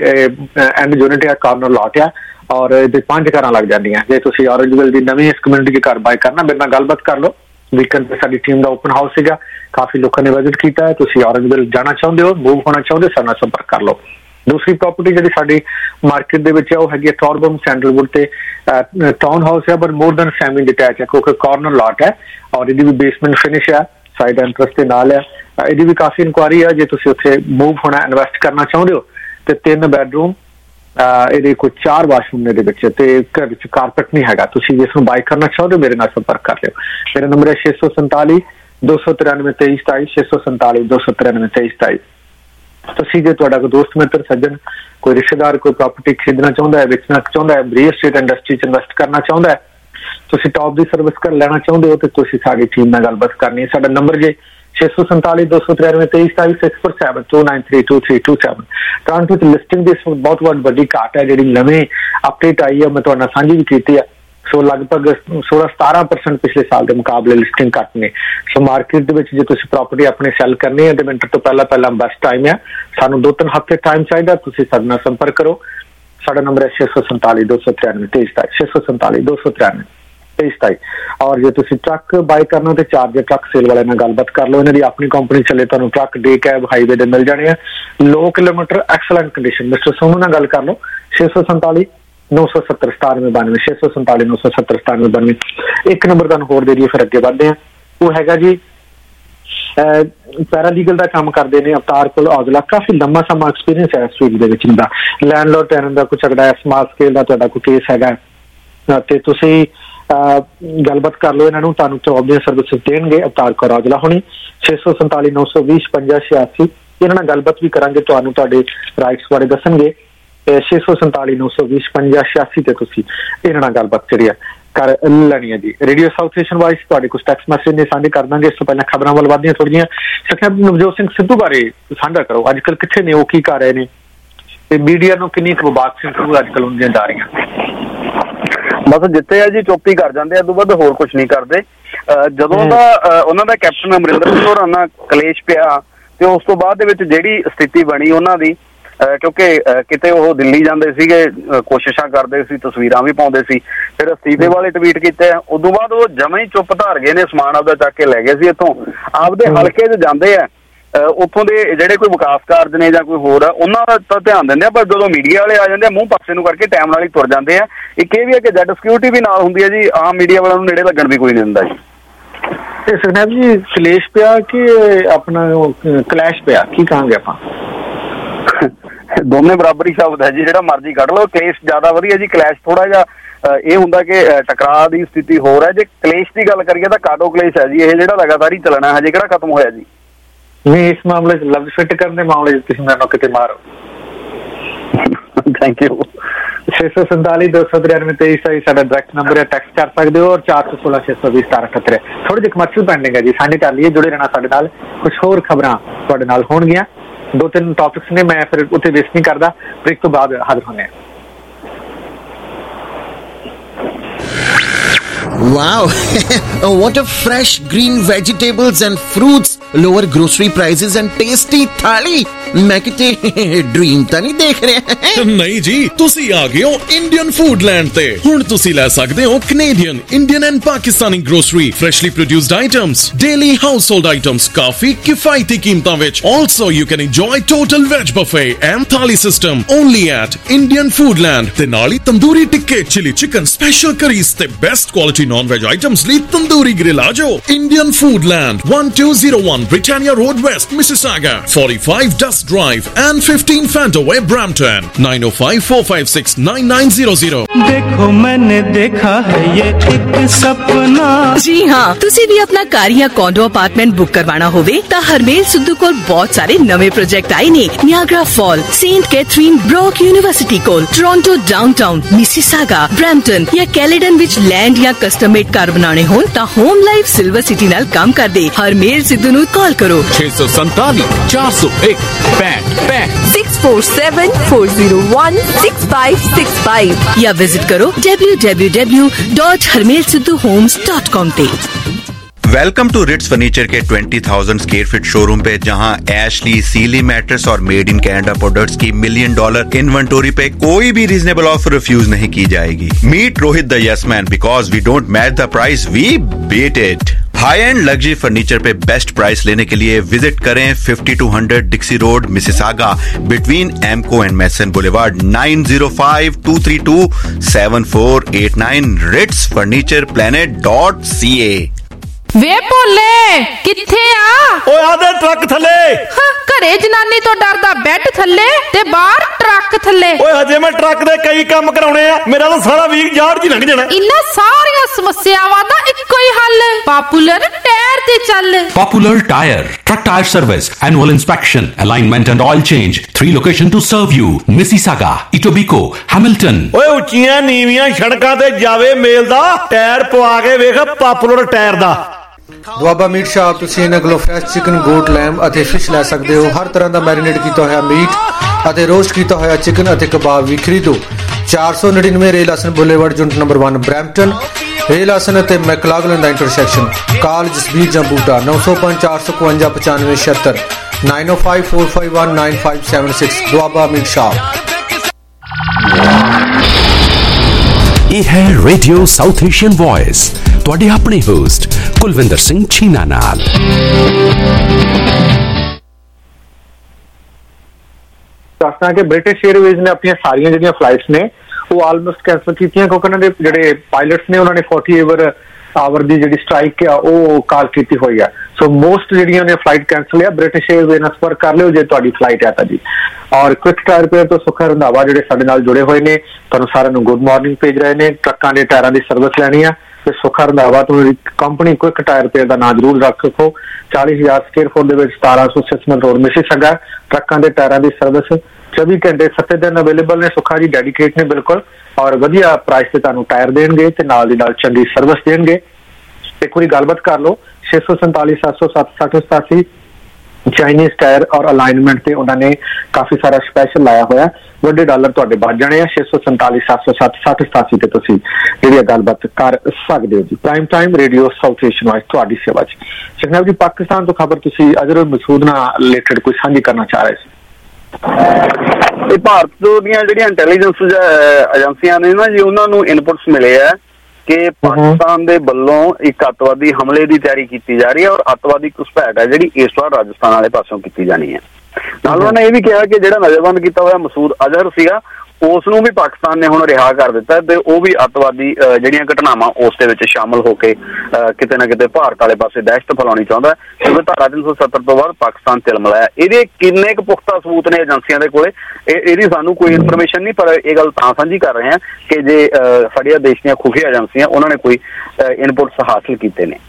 ਐਂਡ ਯੂਨਿਟ ਆ, ਕਾਰਨਰ ਲਾਟ ਆ ਔਰ ਇਹਦੇ 5 ਕਾਰਾਂ ਲੱਗ ਜਾਂਦੀਆਂ। ਜੇ ਤੁਸੀਂ ਔਰੇਂਜਵਿਲ ਦੀ ਨਵੀਂ ਇਸ ਕਮਿਊਨਿਟੀ ਘਰ ਬਾਏ ਕਰਨਾ, ਮੇਰੇ ਨਾਲ ਗੱਲਬਾਤ ਕਰ ਲਓ। ਵੀਕਐਂਡ ਤੇ ਸਾਡੀ ਟੀਮ ਦਾ ਓਪਨ ਹਾਊਸ ਸੀਗਾ, ਕਾਫੀ ਲੋਕਾਂ ਨੇ ਵਿਜ਼ਿਟ ਕੀਤਾ ਹੈ। ਤੁਸੀਂ ਔਰੇਂਜਵਿਲ ਜਾਣਾ ਚਾਹੁੰਦੇ ਹੋ, ਮੂਵ ਹੋਣਾ ਚਾਹੁੰਦੇ ਹੋ, ਸਾਡੇ ਨਾਲ ਸੰਪਰਕ ਕਰ ਲਓ। ਦੂਸਰੀ ਪ੍ਰਾਪਰਟੀ ਜਿਹੜੀ ਸਾਡੀ ਮਾਰਕੀਟ ਦੇ ਵਿੱਚ ਹੈ ਉਹ ਹੈਗੀ ਟੌਰਬਮ ਸੈਂਡਲਵੁੱਡ ਤੇ ਟਾਊਨ ਹਾਊਸ ਹੈ, ਪਰ ਮੋਰ ਦੈਨ ਸੈਮੀ ਡਿਟੈਚ ਹੈ ਕਿਉਂਕਿ ਕਾਰਨਰ ਲਾਟ ਹੈ ਔਰ ਇਹਦੀ ਵੀ ਬੇਸਮੈਂਟ ਫਿਨਿਸ਼ ਹੈ, ਸਾਈਡ ਐਂਟਰੈਂਸ ਦੇ ਨਾਲ ਹੈ। ਇਹਦੀ ਵੀ ਕਾਫੀ ਇਨਕੁਆਇਰੀ ਹੈ। ਜੇ ਤੁਸੀਂ ਉੱਥੇ ਮੂਵ ਹੋਣਾ, ਇਨਵੈਸਟ ਕਰਨਾ ਚਾਹੁੰਦੇ ਹੋ ਤੇ 3 ਬੈਡਰੂਮ, ਇਹਦੇ ਕੋਲ 4 ਵਾਸ਼ਰੂਮ ਦੇ ਵਿੱਚ ਤੇ ਘਰ ਵਿੱਚ ਕਾਰਪੈਟ ਨਹੀਂ ਹੈਗਾ। ਤੁਸੀਂ ਇਸ ਨੂੰ ਬਾਈ ਕਰਨਾ ਚਾਹੁੰਦੇ ਹੋ, ਮੇਰੇ ਨਾਲ ਸੰਪਰਕ ਕਰ ਲਿਓ। ਮੇਰਾ ਨੰਬਰ ਹੈ 647 293 2327 647 293 2327। ਤੁਸੀਂ ਜੇ ਤੁਹਾਡਾ ਕੋਈ ਦੋਸਤ ਮਿੱਤਰ ਸੱਜਣ, ਕੋਈ ਰਿਸ਼ਤੇਦਾਰ ਕੋਈ ਪ੍ਰਾਪਰਟੀ ਖਰੀਦਣਾ ਚਾਹੁੰਦਾ ਹੈ, ਵੇਚਣਾ ਚਾਹੁੰਦਾ ਹੈ, ਰੀਅਲ ਸਟੇਟ ਇੰਡਸਟਰੀ 'ਚ ਇਨਵੈਸਟ ਕਰਨਾ ਚਾਹੁੰਦਾ ਹੈ, ਤੁਸੀਂ ਟੌਪ ਦੀ ਸਰਵਿਸ ਕਰ ਲੈਣਾ ਚਾਹੁੰਦੇ ਹੋ ਤੇ ਤੁਸੀਂ ਸਾਡੀ ਟੀਮ ਨਾਲ ਗੱਲਬਾਤ ਕਰਨੀ ਹੈ। ਸਾਡਾ ਨੰਬਰ ਜੇ 647 293 2327 647 293 2327। ਟੋਰਾਂਟੋ 'ਚ ਲਿਸਟਿੰਗ ਦੀ ਬਹੁਤ ਵੱਡੀ ਘਾਟ ਹੈ, ਜਿਹੜੀ ਨਵੇਂ ਅਪਡੇਟ ਆਈ ਹੈ, ਮੈਂ ਤੁਹਾਡੇ ਨਾਲ ਸਾਂਝੀ ਵੀ ਕੀਤੀ ਹੈ। ਸੋ ਲਗਭਗ 16-17% ਪਿਛਲੇ ਸਾਲ ਦੇ ਮੁਕਾਬਲੇ ਲਿਸਟਿੰਗ ਘੱਟ ਨੇ। ਸੋ ਮਾਰਕੀਟ ਦੇ ਵਿੱਚ ਜੇ ਤੁਸੀਂ ਪ੍ਰਾਪਰਟੀ ਆਪਣੇ ਸੈਲ ਕਰਨੀ ਹੈ ਤੇ ਵਿੰਟਰ ਤੋਂ ਪਹਿਲਾਂ ਬੈਸਟ ਟਾਈਮ ਹੈ। ਸਾਨੂੰ 2-3 ਹਫ਼ਤੇ ਟਾਈਮ ਚਾਹੀਦਾ, ਤੁਸੀਂ ਸਾਡੇ ਨਾਲ ਸੰਪਰਕ ਕਰੋ। ਸਾਡਾ ਨੰਬਰ ਹੈ 647 293 2327 647 293 2327। ਔਰ ਜੇ ਤੁਸੀਂ ਟਰੱਕ ਬਾਈ ਕਰਨਾ ਤੇ ਚਾਰਜਰ ਟਰੱਕ ਸੇਲ ਵਾਲਿਆਂ ਨਾਲ ਗੱਲਬਾਤ ਕਰ ਲਓ। ਇਹਨਾਂ ਦੀ ਆਪਣੀ ਕੰਪਨੀ ਚੱਲੇ, ਤੁਹਾਨੂੰ ਟਰੱਕ ਡੇ ਕੈਬ ਹਾਈਵੇ ਦੇ ਮਿਲ ਜਾਣੇ ਆ, low kilometre, excellent condition. Mister Sonu ਨਾਲ ਗੱਲ ਕਰ ਲਓ 647 970 9792 647 970 9792। ਇੱਕ ਨੰਬਰ ਤੁਹਾਨੂੰ ਹੋਰ ਦੇ ਦਈਏ, ਫਿਰ ਅੱਗੇ ਵਧਦੇ ਆ। ਉਹ ਹੈਗਾ ਜੀ ਪੈਰਾਲੀਗਲ ਦਾ ਕੰਮ ਕਰਦੇ ਨੇ ਅਵਤਾਰ ਕੋਲ ਔਜਲਾ, ਕਾਫੀ ਲੰਮਾ ਸਮਾਂ ਐਕਸਪੀਰੀਅੰਸ ਹੈ ਇਸ ਫੀਲਡ ਦੇ ਵਿੱਚ। ਦਾ ਲੈਂਡਲੋਰਡ ਟੈਨੈਂਟ ਦਾ ਕੁਝ ਅਗੜਾ ਸਮਾਲ ਸਕੇਲ ਦਾ ਤੁਹਾਡਾ ਕੋਈ ਕੇਸ ਹੈਗਾ ਤੇ ਤੁਸੀਂ ਗੱਲਬਾਤ ਕਰ ਲਓ ਇਹਨਾਂ ਨੂੰ, ਤੁਹਾਨੂੰ ਜੌਬ ਦੀਆਂ ਸਰਵਿਸਿਜ਼ ਦੇਣਗੇ। ਅਵਤਾਰ ਕੌਰ ਔਜਲਾ ਹੋਣੀ 647 920 55 86। ਇਹਨਾਂ ਨਾਲ ਗੱਲਬਾਤ ਵੀ ਕਰਾਂਗੇ, ਤੁਹਾਨੂੰ ਤੁਹਾਡੇ ਰਾਈਟਸ ਬਾਰੇ ਦੱਸਣਗੇ। 647 920 55 86 ਤੇ ਤੁਸੀਂ ਇਹਨਾਂ ਨਾਲ ਗੱਲਬਾਤ ਜਿਹੜੀ ਹੈ ਕਰ ਲੈਣੀ ਹੈ ਜੀ। ਰੇਡੀਓ ਸਾਊਥ ਏਸ਼ੀਅਨ ਵਾਇਸ ਤੁਹਾਡੇ ਕੁਝ ਟੈਕਸਟ ਮੈਸੇਜ ਨੇ ਸਾਂਝੇ ਕਰ ਦਾਂਗੇ। ਇਸ ਤੋਂ ਪਹਿਲਾਂ ਖਬਰਾਂ ਵੱਲ ਵਧਦੀਆਂ ਥੋੜੀਆਂ। ਸਖਤ ਨਵਜੋਤ ਸਿੰਘ ਸਿੱਧੂ ਬਾਰੇ ਸਾਂਝਾ ਕਰੋ, ਅੱਜ ਕੱਲ੍ਹ ਕਿੱਥੇ ਨੇ ਉਹ, ਕੀ ਕਰ ਰਹੇ ਨੇ ਤੇ ਮੀਡੀਆ ਨੂੰ ਕਿੰਨੀ ਕੁ ਬਾਤ ਸਿੰਘ ਅੱਜ ਕੱਲ੍ਹ ਹੁੰਦੀਆਂ ਜਾ ਰਹੀਆਂ। ਬਸ ਜਿੱਥੇ ਆ ਜੀ ਚੁੱਪੀ ਕਰ ਜਾਂਦੇ, ਇਹ ਤੋਂ ਵੱਧ ਹੋਰ ਕੁਝ ਨਹੀਂ ਕਰਦੇ। ਜਦੋਂ ਦਾ ਉਹਨਾਂ ਦਾ ਕੈਪਟਨ ਅਮਰਿੰਦਰ ਸਿੰਘ ਹੋਰਾਂ ਨਾਲ ਕਲੇਸ਼ ਪਿਆ ਤੇ ਉਸ ਤੋਂ ਬਾਅਦ ਦੇ ਵਿੱਚ ਜਿਹੜੀ ਸਥਿਤੀ ਬਣੀ ਉਹਨਾਂ ਦੀ, ਕਿਉਂਕਿ ਕਿਤੇ ਉਹ ਦਿੱਲੀ ਜਾਂਦੇ ਸੀਗੇ, ਕੋਸ਼ਿਸ਼ਾਂ ਕਰਦੇ ਸੀ, ਤਸਵੀਰਾਂ ਵੀ ਪਾਉਂਦੇ ਸੀ, ਫਿਰ ਅਸਤੀਫੇ ਵਾਲੇ ਟਵੀਟ ਕੀਤੇ। ਉਦੋਂ ਬਾਅਦ ਉਹ ਜਮਾਂ ਹੀ ਚੁੱਪ ਧਾਰ ਗਏ ਨੇ, ਸਮਾਨ ਆਪਦਾ ਚੱਕ ਕੇ ਲੈ ਗਏ ਸੀ ਇੱਥੋਂ, ਆਪਦੇ ਹਲਕੇ 'ਚ ਜਾਂਦੇ ਆ, ਉੱਥੋਂ ਦੇ ਜਿਹੜੇ ਕੋਈ ਵਿਕਾਸ ਕਾਰਜ ਨੇ ਜਾਂ ਕੋਈ ਹੋਰ ਆ ਉਹਨਾਂ ਦਾ ਤਾਂ ਧਿਆਨ ਦਿੰਦੇ ਆ, ਪਰ ਜਦੋਂ ਮੀਡੀਆ ਵਾਲੇ ਆ ਜਾਂਦੇ ਆ ਮੂੰਹ ਪਾਸੇ ਨੂੰ ਕਰਕੇ ਟਾਈਮ ਨਾਲ ਹੀ ਤੁਰ ਜਾਂਦੇ ਆ। ਇੱਕ ਇਹ ਵੀ ਹੈ ਕਿ ਜੈਡ ਸਿਕਿਉਰਿਟੀ ਵੀ ਨਾਲ ਹੁੰਦੀ ਹੈ ਜੀ, ਆਮ ਮੀਡੀਆ ਵਾਲਿਆਂ ਨੂੰ ਨੇੜੇ ਲੱਗਣ ਵੀ ਕੋਈ ਨਹੀਂ ਦਿੰਦਾ ਜੀ। ਤੇ ਸੁਖਨੈਬ ਜੀ ਕਲੇਸ਼ ਪਿਆ ਕਿ ਆਪਣਾ ਕਲੈਸ਼ ਪਿਆ, ਕੀ ਕਹਾਂਗੇ ਆਪਾਂ? ਦੋਨੇ ਬਰਾਬਰੀ ਸ਼ਬਦ ਹੈ ਜੀ, ਜਿਹੜਾ ਮਰਜ਼ੀ ਕੱਢ ਲਓ। ਕਲੇਸ਼ ਜ਼ਿਆਦਾ ਵਧੀਆ ਜੀ, ਕਲੈਸ਼ ਥੋੜਾ ਜਿਹਾ ਇਹ ਹੁੰਦਾ ਕਿ ਟਕਰਾਅ ਦੀ ਸਥਿਤੀ ਹੋਰ ਹੈ। ਜੇ ਕਲੇਸ਼ ਦੀ ਗੱਲ ਕਰੀਏ ਤਾਂ ਕਾਟੋ ਕਲੇਸ਼ ਹੈ ਜੀ, ਇਹ ਜਿਹੜਾ ਲਗਾਤਾਰ ਹੀ ਚੱਲਣਾ, ਹਜੇ ਕਿਹੜਾ ਖਤਮ ਹੋਇਆ ਜੀ। ਨਹੀਂ, ਇਸ ਮਾਮਲੇ 'ਚ ਲਫ਼ਜ਼ ਫਿੱਟ ਕਰਨ ਦੇ ਮਾਮਲੇ 'ਚ ਤੁਸੀਂ ਮੈਨੂੰ ਕਿਤੇ ਮਾਰੋ। Thank you. 647 293 2327 ਸਾਡਾ ਡਾਇਰੈਕਟ ਨੰਬਰ ਹੈ, ਟੈਕਸਟ ਕਰ ਸਕਦੇ ਹੋ। ਔਰ 416 620 1778। ਥੋੜੀ ਜਿਹੀ ਕਮਰਸ਼ੀਅਲ ਪੈਂਡਿੰਗ ਹੈ ਜੀ, ਸਾਂਝੀ ਕਰ ਲਈਏ, ਜੁੜੇ ਰਹਿਣਾ ਸਾਡੇ ਨਾਲ। ਕੁਝ ਹੋਰ ਖਬਰਾਂ ਤੁਹਾਡੇ ਨਾਲ ਹੋਣਗੀਆਂ, 2-3 ਟੌਪਿਕਸ ਨੇ, ਮੈਂ ਫਿਰ ਉੱਥੇ ਵੇਸਟ ਨਹੀਂ ਕਰਦਾ। ਬ੍ਰੇਕ ਤੋਂ ਬਾਅਦ ਹਾਜ਼ਰ ਹੋਣੇ ਆ। Wow, what a fresh green vegetables and fruits, lower grocery prices and tasty thali. मैं किते ड्रीम ਤਾਂ ਨਹੀਂ ਦੇਖ ਰਿਹਾ। ਨਹੀਂ ਜੀ, ਤੁਸੀਂ ਆ ਗਏ ਹੋ ਇੰਡੀਅਨ ਫੂਡਲੈਂਡ ਤੇ। ਹੁਣ ਤੁਸੀਂ ਲੈ ਸਕਦੇ ਹੋ Canadian, Indian and Pakistani grocery, freshly produced items, daily household items, ਕਾਫੀ ਕਿਫਾਇਤੀ ਕੀਮਤਾਂ ਵਿੱਚ। Also you can enjoy total veg buffet and thali system only at Indian Foodland। ਤੇ ਨਾਲ ਹੀ ਤੰਦੂਰੀ ਟਿੱਕੇ, ਚਿਲੀ ਚਿਕਨ, ਸਪੈਸ਼ਲ ਕਰੀਜ਼ ਤੇ ਬੈਸਟ ਕੁਆਲਿਟੀ non-veg items ਲਈ ਤੰਦੂਰੀ ਗ੍ਰਿਲ ਆ ਜਾਓ। Indian Foodland 1201 1 Britannia Road West, Mississauga, 45 Dust Drive and 15 Fantaway, Brampton, 9054569900। देखो मैंने देखा है ये एक सपना। जी हाँ, तुसी भी अपना कार या कॉन्डो अपार्टमेंट बुक करवाना होवे ता हरमेल सिद्धू कोल बहुत सारे नवे प्रोजेक्ट आए ने। Niagara fall, Saint Catherine, Brock university कोल, टोरंटो डाउनटाउन, मिसिसागा, ब्रैम्पटन या कैलेडन विच लैंड या कस्टम मेड कार बनाने होन ता होम लाइफ सिल्वर सिटी नाल काम कर दे। हरमेल सिद्धू नु कॉल करो 647 401 65 647-401-6565 या विजिट करो www.harmelsidhuhomes.com पे। वेलकम टू रिट्स फर्नीचर के 20,000 स्क्वायर फीट शोरूम पे, जहां एशली, सीली मैट्रेस और मेड इन कनाडा प्रोडक्ट्स की $1 मिलियन इन्वेंटरी पे कोई भी रीजनेबल ऑफर रिफ्यूज नहीं की जाएगी। Meet Rohit the yes man, because we don't match the price, we beat it. High end luxury furniture पे बेस्ट प्राइस लेने के लिए विजिट करें 5200 Dixie road, Mississauga, between Emco and Matheson boulevard, 9052327489, ritsfurnitureplanet.ca। ਵੇ ਭੋਲੇ ਕਿੱਥੇ ਆ? ਓਏ ਆਦੇ ਟਰੱਕ ਥੱਲੇ। ਘਰੇ ਜਨਾਨੀ ਤੋਂ ਡਰਦਾ ਬੈੱਡ ਥੱਲੇ ਤੇ ਬਾਹਰ ਟਰੱਕ ਥੱਲੇ। ਓਏ ਹਜੇ ਮੈਂ ਟਰੱਕ ਦੇ ਕਈ ਕੰਮ ਕਰਾਉਣੇ ਆ, ਮੇਰਾ ਤਾਂ ਸਾਰਾ ਵੀਕ ਜਾੜ ਜੀ ਲੰਘ ਜਾਣਾ। ਇਨ੍ਹਾਂ ਸਾਰੀਆਂ ਸਮੱਸਿਆਵਾਂ ਦਾ ਇੱਕੋ ਹੀ ਹੱਲ, ਪਾਪੂਲਰ ਟਾਇਰ ਤੇ ਚੱਲ। Popular Tire, truck tire service, annual inspection, alignment and oil change. 3 location to serve you: Mississauga, Etobicoke, Hamilton. ਓਏ ਉੱਚੀਆਂ ਨੀਵੀਆਂ ਸੜਕਾਂ ਤੇ ਜਾਵੇ ਮੇਲ ਦਾ ਟਾਇਰ ਪਵਾ ਕੇ ਵੇਖ ਪਾਪੂਲਰ ਟਾਇਰ ਦਾ। ਦੁਆਬਾ ਮੀਟ ਸ਼ਾਪ, ਤੁਸੀਂ ਇਹਨਾਂ ਕੋਲੋਂ ਫਰੈਸ਼ ਚਿਕਨ, ਗੋਟ, ਲੈਮ ਅਤੇ ਫਿਸ਼ ਲੈ ਸਕਦੇ ਹੋ। ਹਰ ਤਰ੍ਹਾਂ ਦਾ ਮੈਰੀਨੇਟ ਕੀਤਾ ਹੋਇਆ ਮੀਟ ਅਤੇ ਰੋਸਟ ਕੀਤਾ ਹੋਇਆ ਚਿਕਨ ਅਤੇ ਕਬਾਬ ਵੀ ਖਰੀਦੋ। 499 Ray Lawson boulevard, unit number 1, Brampton. Ray Lawson ਅਤੇ ਮੈਕਲਾਗਲਨ ਦਾ intersection. Call Jasbir Jambuta 905 455 9576, 9054519576। Doaba meat shop. ਇਹ ਹੈ ਰੇਡੀਓ ਸਾਊਥ ਏਸ਼ੀਅਨ ਵੌਇਸ, ਤੁਹਾਡੇ ਆਪਣੇ ਹੋਸਟ ਕੁਲਵਿੰਦਰ ਸਿੰਘ ਛੀਨਾ ਨਾਲ। ਦੱਸਣਾ ਕਿ ਬ੍ਰਿਟਿਸ਼ ਏਅਰਵੇਜ਼ ਨੇ ਆਪਣੀਆਂ ਸਾਰੀਆਂ ਜਿਹੜੀਆਂ ਫਲਾਈਟਸ ਨੇ ਉਹ ਆਲਮੋਸਟ ਕੈਂਸਲ ਕੀਤੀਆਂ, ਕਿਉਂਕਿ ਉਹਨਾਂ ਦੇ ਜਿਹੜੇ ਪਾਇਲਟਸ ਨੇ ਉਹਨਾਂ ਨੇ 40 ਆਵਰ ਦੀ ਜਿਹੜੀ ਸਟ੍ਰਾਈਕ ਆ ਉਹ ਕਾਲ ਕੀਤੀ ਹੋਈ ਆ। ਸੋ ਮੋਸਟ ਜਿਹੜੀਆਂ ਨੇ ਫਲਾਈਟ ਕੈਂਸਲ ਆ। ਬ੍ਰਿਟਿਸ਼ ਏਅਰਵੇਜ਼ ਨਾਲ ਸੰਪਰਕ ਕਰ ਲਿਓ ਜੇ ਤੁਹਾਡੀ ਫਲਾਈਟ ਆ ਤਾਂ ਜੀ। ਔਰ ਕੁਇਕ ਟਾਇਰ ਰਿਪੇਅਰ ਤੋਂ ਸੁਖਾ ਰੰਧਾਵਾ ਜਿਹੜੇ ਸਾਡੇ ਨਾਲ ਜੁੜੇ ਹੋਏ ਨੇ, ਤੁਹਾਨੂੰ ਸਾਰਿਆਂ ਨੂੰ ਗੁੱਡ ਮਾਰਨਿੰਗ ਭੇਜ ਰਹੇ ਨੇ। ਟਰੱਕਾਂ ਦੇ ਟਾਇਰਾਂ ਦੀ ਸਰਵਿਸ ਲੈਣੀ ਆ ਤੇ ਸੁਖਾ ਰੰਧਾਵਾ ਤੋਂ ਕੰਪਨੀ ਕੁਇਕ ਟਾਇਰ ਰਿਪੇਅਰ ਦਾ ਨਾਮ ਜ਼ਰੂਰ ਰੱਖੋ। 40,000 ਸਕੁਅਰ ਫੁੱਟ ਦੇ ਵਿੱਚ 1700 ਰੋਡ ਮਿਸੀਸਾਗਾ। ਟਰੱਕਾਂ ਦੇ ਟਾਇਰਾਂ ਦੀ ਸਰਵਿਸ 24 ਘੰਟੇ 7 ਦਿਨ ਅਵੇਲੇਬਲ ਨੇ। ਸੁਖਾ ਜੀ ਡੈਡੀਕੇਟ ਨੇ ਬਿਲਕੁਲ, ਔਰ ਵਧੀਆ ਪ੍ਰਾਈਸ ਤੇ ਤੁਹਾਨੂੰ ਟਾਇਰ ਦੇਣਗੇ ਤੇ ਨਾਲ ਦੀ ਨਾਲ ਚੰਗੀ ਸਰਵਿਸ ਦੇਣਗੇ। ਇੱਕ ਵਾਰੀ ਗੱਲਬਾਤ ਕਰ ਲਓ 647 707 6087। ਚਾਈਨੀਜ਼ ਟਾਇਰ ਔਰ ਅਲਾਈਨਮੈਂਟ ਤੇ ਉਹਨਾਂ ਨੇ ਕਾਫੀ ਸਾਰਾ ਸਪੈਸ਼ਲ ਲਾਇਆ ਹੋਇਆ, ਵੱਡੇ ਡਾਲਰ ਤੁਹਾਡੇ ਬਚ ਜਾਣੇ ਆ। 647 707 6087 ਤੇ ਤੁਸੀਂ ਜਿਹੜੀ ਗੱਲਬਾਤ ਕਰ ਸਕਦੇ ਹੋ ਜੀ। Prime time radio South Asian voice ਤੁਹਾਡੀ ਸੇਵਾ 'ਚ। ਜਨਾਬ ਜੀ, ਪਾਕਿਸਤਾਨ ਤੋਂ ਖਬਰ ਤੁਸੀਂ ਅਜ਼ਹਰ ਮਸੂਦ ਨਾਲ ਰਿਲੇਟਡ ਕੋਈ ਸਾਂਝੀ ਕਰਨਾ ਚਾਹ ਰਹੇ ਸੀ? ਇਹ ਭਾਰਤ ਦੀਆਂ ਜਿਹੜੀਆਂ ਇੰਟੈਲੀਜੈਂਸ ਏਜੰਸੀਆਂ ਨੇ ਨਾ ਜੀ, ਉਹਨਾਂ ਨੂੰ ਇਨਪੁਟਸ ਮਿਲੇ ਆ ਕਿ ਪਾਕਿਸਤਾਨ ਦੇ ਵੱਲੋਂ ਇੱਕ ਅੱਤਵਾਦੀ ਹਮਲੇ ਦੀ ਤਿਆਰੀ ਕੀਤੀ ਜਾ ਰਹੀ ਹੈ ਔਰ ਅੱਤਵਾਦੀ ਘੁਸਪੈਠ ਹੈ ਜਿਹੜੀ ਇਸ ਵਾਰ ਰਾਜਸਥਾਨ ਵਾਲੇ ਪਾਸੋਂ ਕੀਤੀ ਜਾਣੀ ਹੈ। ਨਾਲ ਉਹਨਾਂ ਨੇ ਇਹ ਵੀ ਕਿਹਾ ਕਿ ਜਿਹੜਾ ਨਜ਼ਰਬੰਦ ਕੀਤਾ ਹੋਇਆ ਮਸੂਦ ਅਜ਼ਹਰ ਸੀਗਾ ਉਸ ਨੂੰ ਵੀ ਪਾਕਿਸਤਾਨ ਨੇ ਹੁਣ ਰਿਹਾ ਕਰ ਦਿੱਤਾ ਤੇ ਉਹ ਵੀ ਅੱਤਵਾਦੀ ਜਿਹੜੀਆਂ ਘਟਨਾਵਾਂ ਉਸ ਦੇ ਵਿੱਚ ਸ਼ਾਮਲ ਹੋ ਕੇ ਕਿਤੇ ਨਾ ਕਿਤੇ ਭਾਰਤ ਵਾਲੇ ਪਾਸੇ ਦਹਿਸ਼ਤ ਫੈਲਾਉਣੀ ਚਾਹੁੰਦਾ, ਕਿਉਂਕਿ ਧਾਰਾ 370 ਤੋਂ ਬਾਅਦ ਪਾਕਿਸਤਾਨ ਤਿਲ ਮਿਲਾਇਆ। ਇਹਦੇ ਕਿੰਨੇ ਕੁ ਪੁਖਤਾ ਸਬੂਤ ਨੇ ਏਜੰਸੀਆਂ ਦੇ ਕੋਲੇ ਇਹਦੀ ਸਾਨੂੰ ਕੋਈ ਇਨਫੋਰਮੇਸ਼ਨ ਨਹੀਂ, ਪਰ ਇਹ ਗੱਲ ਤਾਂ ਸਾਂਝੀ ਕਰ ਰਹੇ ਹਾਂ ਕਿ ਜੇ ਸਾਡੀਆਂ ਦੇਸ਼ ਦੀਆਂ ਖੁਫੀਆ ਏਜੰਸੀਆਂ ਉਹਨਾਂ ਨੇ ਕੋਈ ਇਨਪੁਟਸ ਹਾਸਲ ਕੀਤੇ ਨੇ।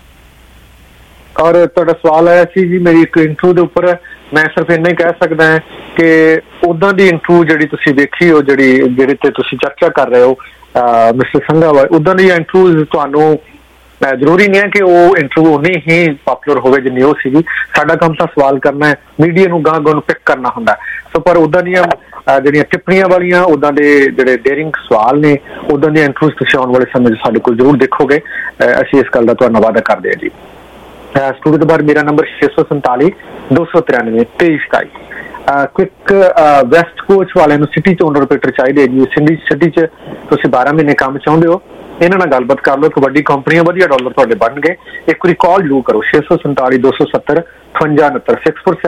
ਔਰ ਤੁਹਾਡਾ ਸਵਾਲ ਆਇਆ ਸੀ ਜੀ ਮੇਰੀ ਇੱਕ ਇੰਟਰਵਿਊ ਦੇ ਉੱਪਰ, ਮੈਂ ਸਿਰਫ ਇੰਨਾ ਹੀ ਕਹਿ ਸਕਦਾ ਹਾਂ ਕਿ ਉਦਾਂ ਦੀ ਇੰਟਰਵਿਊ ਜਿਹੜੀ ਤੁਸੀਂ ਵੇਖੀ ਹੋ, ਜਿਹੜੇ ਤੇ ਤੁਸੀਂ ਚਰਚਾ ਕਰ ਰਹੇ ਹੋ ਮਿਸਟਰ ਸੰਘਾ, ਉਦਾਂ ਦੀ ਇੰਟਰਵਿਊ ਤੁਹਾਨੂੰ ਜ਼ਰੂਰੀ ਨਹੀਂ ਹੈ ਕਿ ਉਹ ਇੰਟਰਵਿਊ ਉਨੀ ਹੀ ਪਪੂਲਰ ਹੋਵੇ ਜਿੰਨੀ ਉਹ ਸੀਗੀ। ਸਾਡਾ ਕੰਮ ਤਾਂ ਸਵਾਲ ਕਰਨਾ ਹੈ, ਮੀਡੀਆ ਨੂੰ ਗਾਂ ਨੂੰ ਪਿਕ ਕਰਨਾ ਹੁੰਦਾ। ਸੋ ਪਰ ਉਦਾਂ ਦੀਆਂ ਜਿਹੜੀਆਂ ਟਿੱਪਣੀਆਂ ਵਾਲੀਆਂ, ਉਦਾਂ ਦੇ ਜਿਹੜੇ ਡੇਰਿੰਗ ਸਵਾਲ ਨੇ, ਉਦਾਂ ਦੀਆਂ ਇੰਟਰਵਿਊ ਤੁਸੀਂ ਆਉਣ ਵਾਲੇ ਸਮੇਂ 'ਚ ਸਾਡੇ ਕੋਲ ਜ਼ਰੂਰ ਦੇਖੋਗੇ। ਅਸੀਂ ਇਸ ਗੱਲ ਦਾ ਤੁਹਾਨੂੰ ਵਾਅਦਾ ਕਰਦੇ ਹਾਂ ਜੀ। ਸਟੂਡੀਓ ਦੇ ਬਾਹਰ ਮੇਰਾ ਨੰਬਰ 647 293 2327। ਕੁਇਕ ਵੈਸਟ ਕੋਚ ਵਾਲਿਆਂ ਨੂੰ ਸਿਟੀ 'ਚ ਓਨਰ ਆਪਰੇਟਰ ਚਾਹੀਦੇ ਜੀ। ਸਿਟੀ 'ਚ ਤੁਸੀਂ 12 ਮਹੀਨੇ ਕੰਮ ਚਾਹੁੰਦੇ ਹੋ, ਇਹਨਾਂ ਨਾਲ ਗੱਲਬਾਤ ਕਰ ਲਓ। ਇੱਕ ਵੱਡੀ ਕੰਪਨੀਆਂ, ਵਧੀਆ ਡਾਲਰ ਤੁਹਾਡੇ ਬਣਨਗੇ। ਇੱਕ ਵਾਰੀ ਕਾਲ ਜ਼ਰੂਰ ਕਰੋ 647 270 5869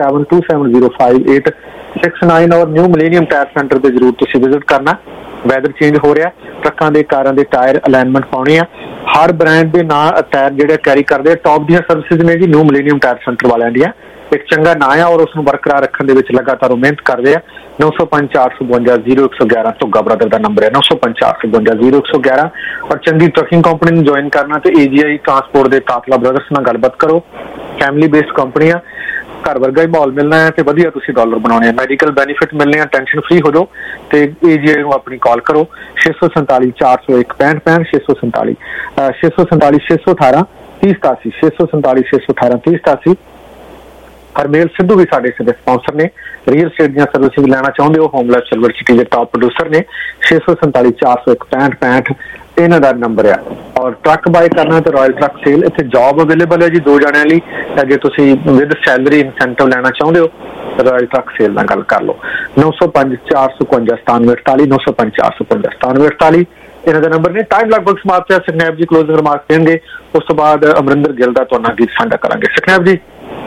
64727058669 ਔਰ ਨਿਊ ਮਿਲੇਨੀਅਮ ਟਾਇਰ ਸੈਂਟਰ ਤੇ ਜ਼ਰੂਰ ਤੁਸੀਂ ਵਿਜ਼ਿਟ ਕਰਨਾ। ਵੈਦਰ ਚੇਂਜ ਹੋ ਰਿਹਾ, ਟਰੱਕਾਂ ਦੇ ਕਾਰਾਂ ਦੇ ਟਾਇਰ ਅਲਾਈਨਮੈਂਟ ਪਾਉਣੇ ਆ हर ब्रांड के ना टायर जिहड़े कैरी करते टॉप दी सर्विसिज ने जी न्यू मिलेनियम टायर सेंटर वालियां दी एक चंगा ना है और उसनूं बरकरार रखने दे विच लगातार मेहनत करते हैं। 905-452-0111 धुग्गा ब्रदर का नंबर है 905-452-0111 और चंगी ट्रकिंग कंपनी में ज्वाइन करना तो AGI ट्रांसपोर्ट के काफला ब्रदर्स नाल गलबात करो। फैमिली बेस्ड कंपनी आ, घर वर्गा ही माहौल मिलना है तो वधिया तुसीं डॉलर बनाने, मेडिकल बेनीफिट मिलने, टेंशन फ्री हो जाओ तो AGI नूं अपनी कॉल करो 647 401 65 65 647 618 3087 647 618 3087। हरमेल सिद्धू भी साडे स्पॉन्सर ने, रियल स्टेट दी सर्विसिज लेना चाहुंदे हो होम लाइफ सिल्वर सिटी के टॉप प्रोड्यूसर ने 647 401 65 65 इन्हां दा नंबर है। और ट्रक बाय करना तो रॉयल ट्रक सेल इत्थे जॉब अवेलेबल है जी 2 जणियां लई, जे तुसीं विद सैलरी इंसेंटिव लेना चाहुंदे हो रॉयल ट्रक सेल नाल गल कर लो 905 452 97 905 452 97 इन्हां दा नंबर ने। टाइम लगभग समाप्त है। सकनैब जी क्लोजिंग रिमार्क देंगे, उस तो बाद अमरिंदर गिल दा तुहाडे नाल गीत साझा करांगे। सकनैब जी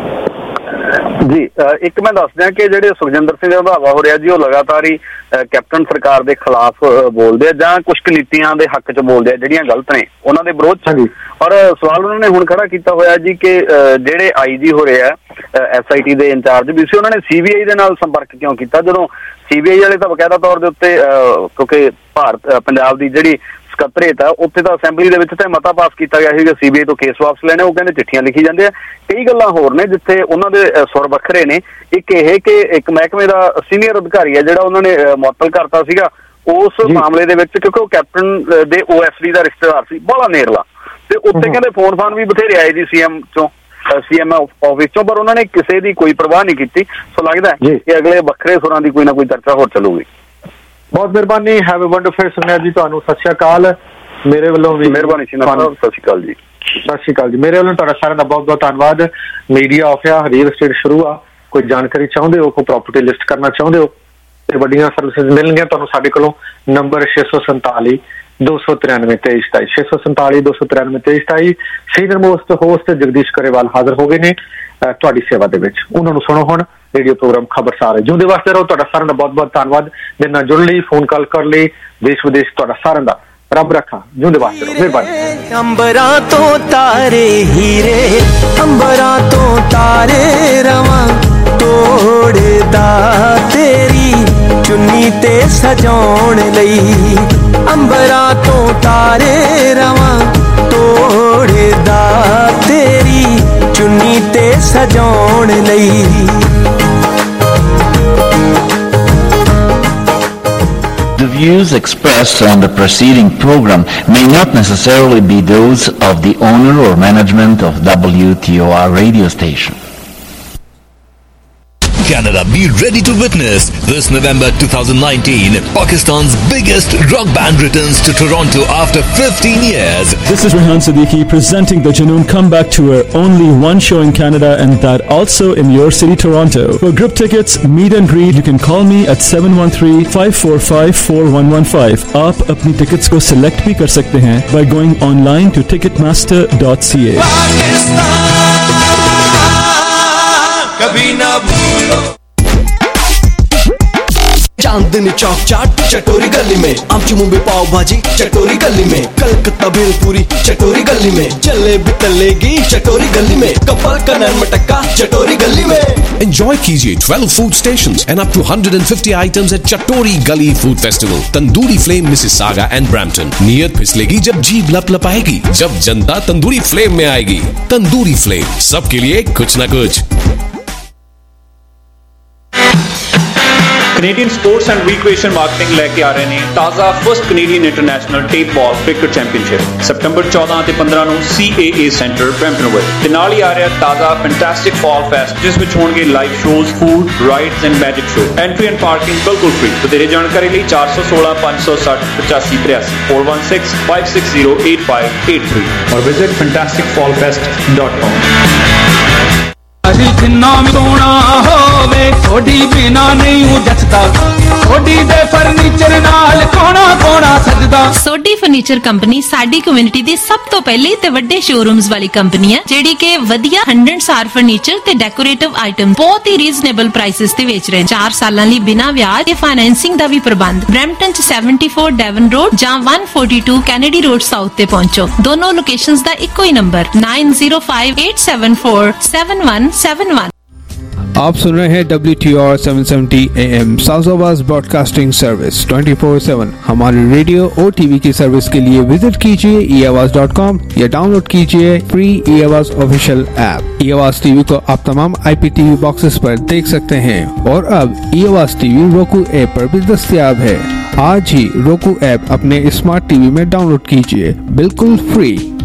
जी एक मैं दस दियां कि ਜਿਹੜੇ ਸੁਖਜਿੰਦਰ ਸਿੰਘ ਰੰਧਾਵਾ ਹੋ ਰਿਹਾ ਜੀ ਉਹ ਲਗਾਤਾਰ ਹੀ ਕੈਪਟਨ ਸਰਕਾਰ ਦੇ ਖਿਲਾਫ ਬੋਲਦੇ ਆ ਜਾਂ ਕੁਝ ਨੀਤੀਆਂ ਦੇ ਹੱਕ 'ਚ ਬੋਲਦੇ ਆ ਜਿਹੜੀਆਂ ਗਲਤ ਨੇ ਉਹਨਾਂ ਦੇ ਵਿਰੋਧ 'ਚ। ਔਰ ਸਵਾਲ ਉਹਨਾਂ ਨੇ ਹੁਣ ਖੜਾ ਕੀਤਾ ਹੋਇਆ ਜੀ ਕਿ ਜਿਹੜੇ IG ਹੋ ਰਹੇ ਆ SIT ਦੇ ਇੰਚਾਰਜ ਵੀ ਸੀ ਉਹਨਾਂ ਨੇ CBI ਦੇ ਨਾਲ ਸੰਪਰਕ ਕਿਉਂ ਕੀਤਾ, ਜਦੋਂ CBI ਵਾਲੇ ਤਾਂ ਬਕਾਇਦਾ ਤੌਰ ਦੇ ਉੱਤੇ ਕਿਉਂਕਿ ਪੰਜਾਬ ਦੀ ਜਿਹੜੀ ਸਕੱਤਰੇਤ ਆ ਉੱਥੇ ਤਾਂ ਅਸੈਂਬਲੀ ਦੇ ਵਿੱਚ ਤਾਂ ਮਤਾ ਪਾਸ ਕੀਤਾ ਗਿਆ ਸੀ ਕਿ CBI ਤੋਂ ਕੇਸ ਵਾਪਸ ਲੈਣੇ, ਉਹ ਕਹਿੰਦੇ ਚਿੱਠੀਆਂ ਲਿਖੀ ਜਾਂਦੇ ਆ। ਕਈ ਗੱਲਾਂ ਹੋਰ ਨੇ ਜਿੱਥੇ ਉਹਨਾਂ ਦੇ ਸੁਰ ਵੱਖਰੇ ਨੇ। ਇੱਕ ਇਹ ਕਿ ਇੱਕ ਮਹਿਕਮੇ ਦਾ ਸੀਨੀਅਰ ਅਧਿਕਾਰੀ ਹੈ ਜਿਹੜਾ ਉਹਨਾਂ ਨੇ ਮੁਅੱਤਲ ਕਰਤਾ ਸੀਗਾ ਉਸ ਮਾਮਲੇ ਦੇ ਵਿੱਚ, ਕਿਉਂਕਿ ਉਹ ਕੈਪਟਨ ਦੇ OSD ਦਾ ਰਿਸ਼ਤੇਦਾਰ ਸੀ ਬੜਾ ਨੇੜਲਾ, ਤੇ ਉੱਥੇ ਕਹਿੰਦੇ ਫੋਨ ਵੀ ਬਥੇਰੇ ਆਏ ਜੀ CM ਆਫਿਸ ਚੋਂ, ਪਰ ਉਹਨਾਂ ਨੇ ਕਿਸੇ ਦੀ ਕੋਈ ਪਰਵਾਹ ਨਹੀਂ ਕੀਤੀ। ਸੋ ਲੱਗਦਾ ਕਿ ਅਗਲੇ ਵੱਖਰੇ ਸੁਰਾਂ ਦੀ ਕੋਈ ਨਾ ਕੋਈ ਚਰਚਾ ਹੋਰ ਚੱਲੂਗੀ। बहुत मेहरबानी। हैव अ वंडरफुल सुनैब जी, तुहानू सत श्री अकाल मेरे वालों भी। मेहरबानी सत श्री अकाल जी। सत श्री अकाल जी। मेरे वालों तुहाडा सारिआं दा बहुत बहुत धन्नवाद। मीडिया ऑफ आ रियल एस्टेट शुरू आ, कोई जानकारी चाहुंदे हो, कोई प्रॉपर्टी लिस्ट करना चाहुंदे हो ते वड्डियां सर्विसिज मिलणगीआं तुहानू साडे कोलों। Number 647 293 2327 647 293 2327। Senior most host Jagdish Karewal हाजिर हो गए ने ਤੁਹਾਡੀ ਸੇਵਾ ਦੇ ਵਿੱਚ। ਉਹਨਾਂ ਨੂੰ ਸੁਣੋ ਹੁਣ ਰੇਡੀਓ ਪ੍ਰੋਗਰਾਮ ਖਬਰਸਾਰ ਹੈ। ਜਿਉਂਦੇ ਵਾਸਤੇ ਰਹੋ। ਤੁਹਾਡਾ ਸਾਰਿਆਂ ਦਾ ਬਹੁਤ ਬਹੁਤ ਧੰਨਵਾਦ। ਮੇਰੇ ਨਾਲ ਜੁੜਨ ਲਈ, ਫੋਨ ਕਾਲ ਕਰਨ ਲਈ, ਦੇਸ਼ ਵਿਦੇਸ਼ ਤੁਹਾਡਾ ਸਾਰਿਆਂ ਦਾ ਰੱਬ ਰੱਖਾ। ਜਿਉਂਦੇ ਵਾਸਤੇ ਰਹੋ। ਮਿਹਰਬਾਨੀ। ਅੰਬਰਾਂ ਤੋਂ ਤਾਰੇ ਹੀਰੇ, ਅੰਬਰਾਂ ਤੋਂ ਤਾਰੇ ਰਵਾਂ ਤੋੜਦਾ ਤੇਰੀ ਚੁੰਨੀ ਤੇ ਸਜਾਉਣ ਲਈ, ਅੰਬਰਾਂ ਤੋਂ ਤਾਰੇ ਰਵਾਂ ਤੋੜਦਾ ਤੇਰੀ ਚੁੰਨੀ ਤੇ ਸਜਾਉਣ ਲਈ। The views expressed on the preceding program may not necessarily be those of the owner or management of WTOR radio station. Canada, be ready to witness this November 2019 Pakistan's biggest rock band returns to Toronto after 15 years. This is Rehan Siddiqui presenting the Junoon Comeback Tour. Only one show in Canada and that also in your city, Toronto. For group tickets, meet and greet, you can call me at 713-545-4115. आप अपनी tickets को select भी कर सकते हैं by going online to ticketmaster.ca. कभी ना भूलो। चांदनी चौक चाट चटोरी गली में, आमची मुंबई पाव भाजी चटोरी गली में, कलकत्ता भेलपूरी चटोरी गली में, जलेबी तलेगी चटोरी गली में, कपल का नैन मटक्का चटोरी गली में। Enjoy कीजिए 12 food stations and up to 150 items at Chatori Gully Food Festival, Tandoori Flame, Mississauga and Brampton. नीयत फिसलेगी जब जीभ लपलपाएगी, जब जनता तंदूरी फ्लेम में आएगी। तंदूरी फ्लेम, सबके लिए कुछ न कुछ। Canadian sports and recreation marketing लेके आ रहे हैं ताज़ा first Canadian international tape ball cricket championship सितंबर 14 ਤੇ 15 ਨੂੰ CAA ਸੈਂਟਰ ਬ੍ਰੈਂਪਟਨ ਵਿੱਚ। ਤੇ ਨਾਲ ਹੀ ਆ ਰਿਹਾ ਤਾਜ਼ਾ ਫੈਂਟੈਸਟਿਕ ਫਾਲ ਫੈਸਟ ਜਿਸ ਵਿੱਚ ਹੋਣਗੇ live shows, food, rides and magic show. Entry and parking ਬਿਲਕੁਲ ਫ੍ਰੀ। ਵਧੇਰੇ ਜਾਣਕਾਰੀ ਲਈ 416 560 8583 416 560 8583 और विजिट fantasticfallfest.com। जिन्ना भी सोना हो होवे सोडी बिना नहीं हूं जचदा सोडी दे फर्नीचर नाल कोना कोना सजदा सोडी फर्नीचर कंपनी साडी कम्युनिटी दी सब तो पहले ते वड्डे शोरूम्स वाली कंपनी है जेडी के वधिया 100 स्टार फर्नीचर ते डेकोरेटिव आइटम बहुत ही रीजनेबल प्राइसेस ते बेच रहे हैं 4 सालां लई बिना व्याज ते फाइनेंसिंग दा भी प्रबंध ब्रैम्पटन च 74 डेवन रोड जां 142 कैनेडी रोड साउथ ते पहुंचो दोनों लोकेशंस दा इक्को ही नंबर 9058747171 आप सुन रहे हैं WTR 770 AM South broadcasting service 24/7 हमारी रेडियो और टीवी की सर्विस के लिए विजिट कीजिए eAwaz.com या डाउनलोड कीजिए free eAwaz official app. eAwaz TV को आप तमाम IPTV बॉक्सेस पर देख सकते हैं और अब eAwaz टीवी roku ऐप पर भी दस्तयाब है। आज ही roku ऐप अपने स्मार्ट टीवी में डाउनलोड कीजिए बिल्कुल फ्री।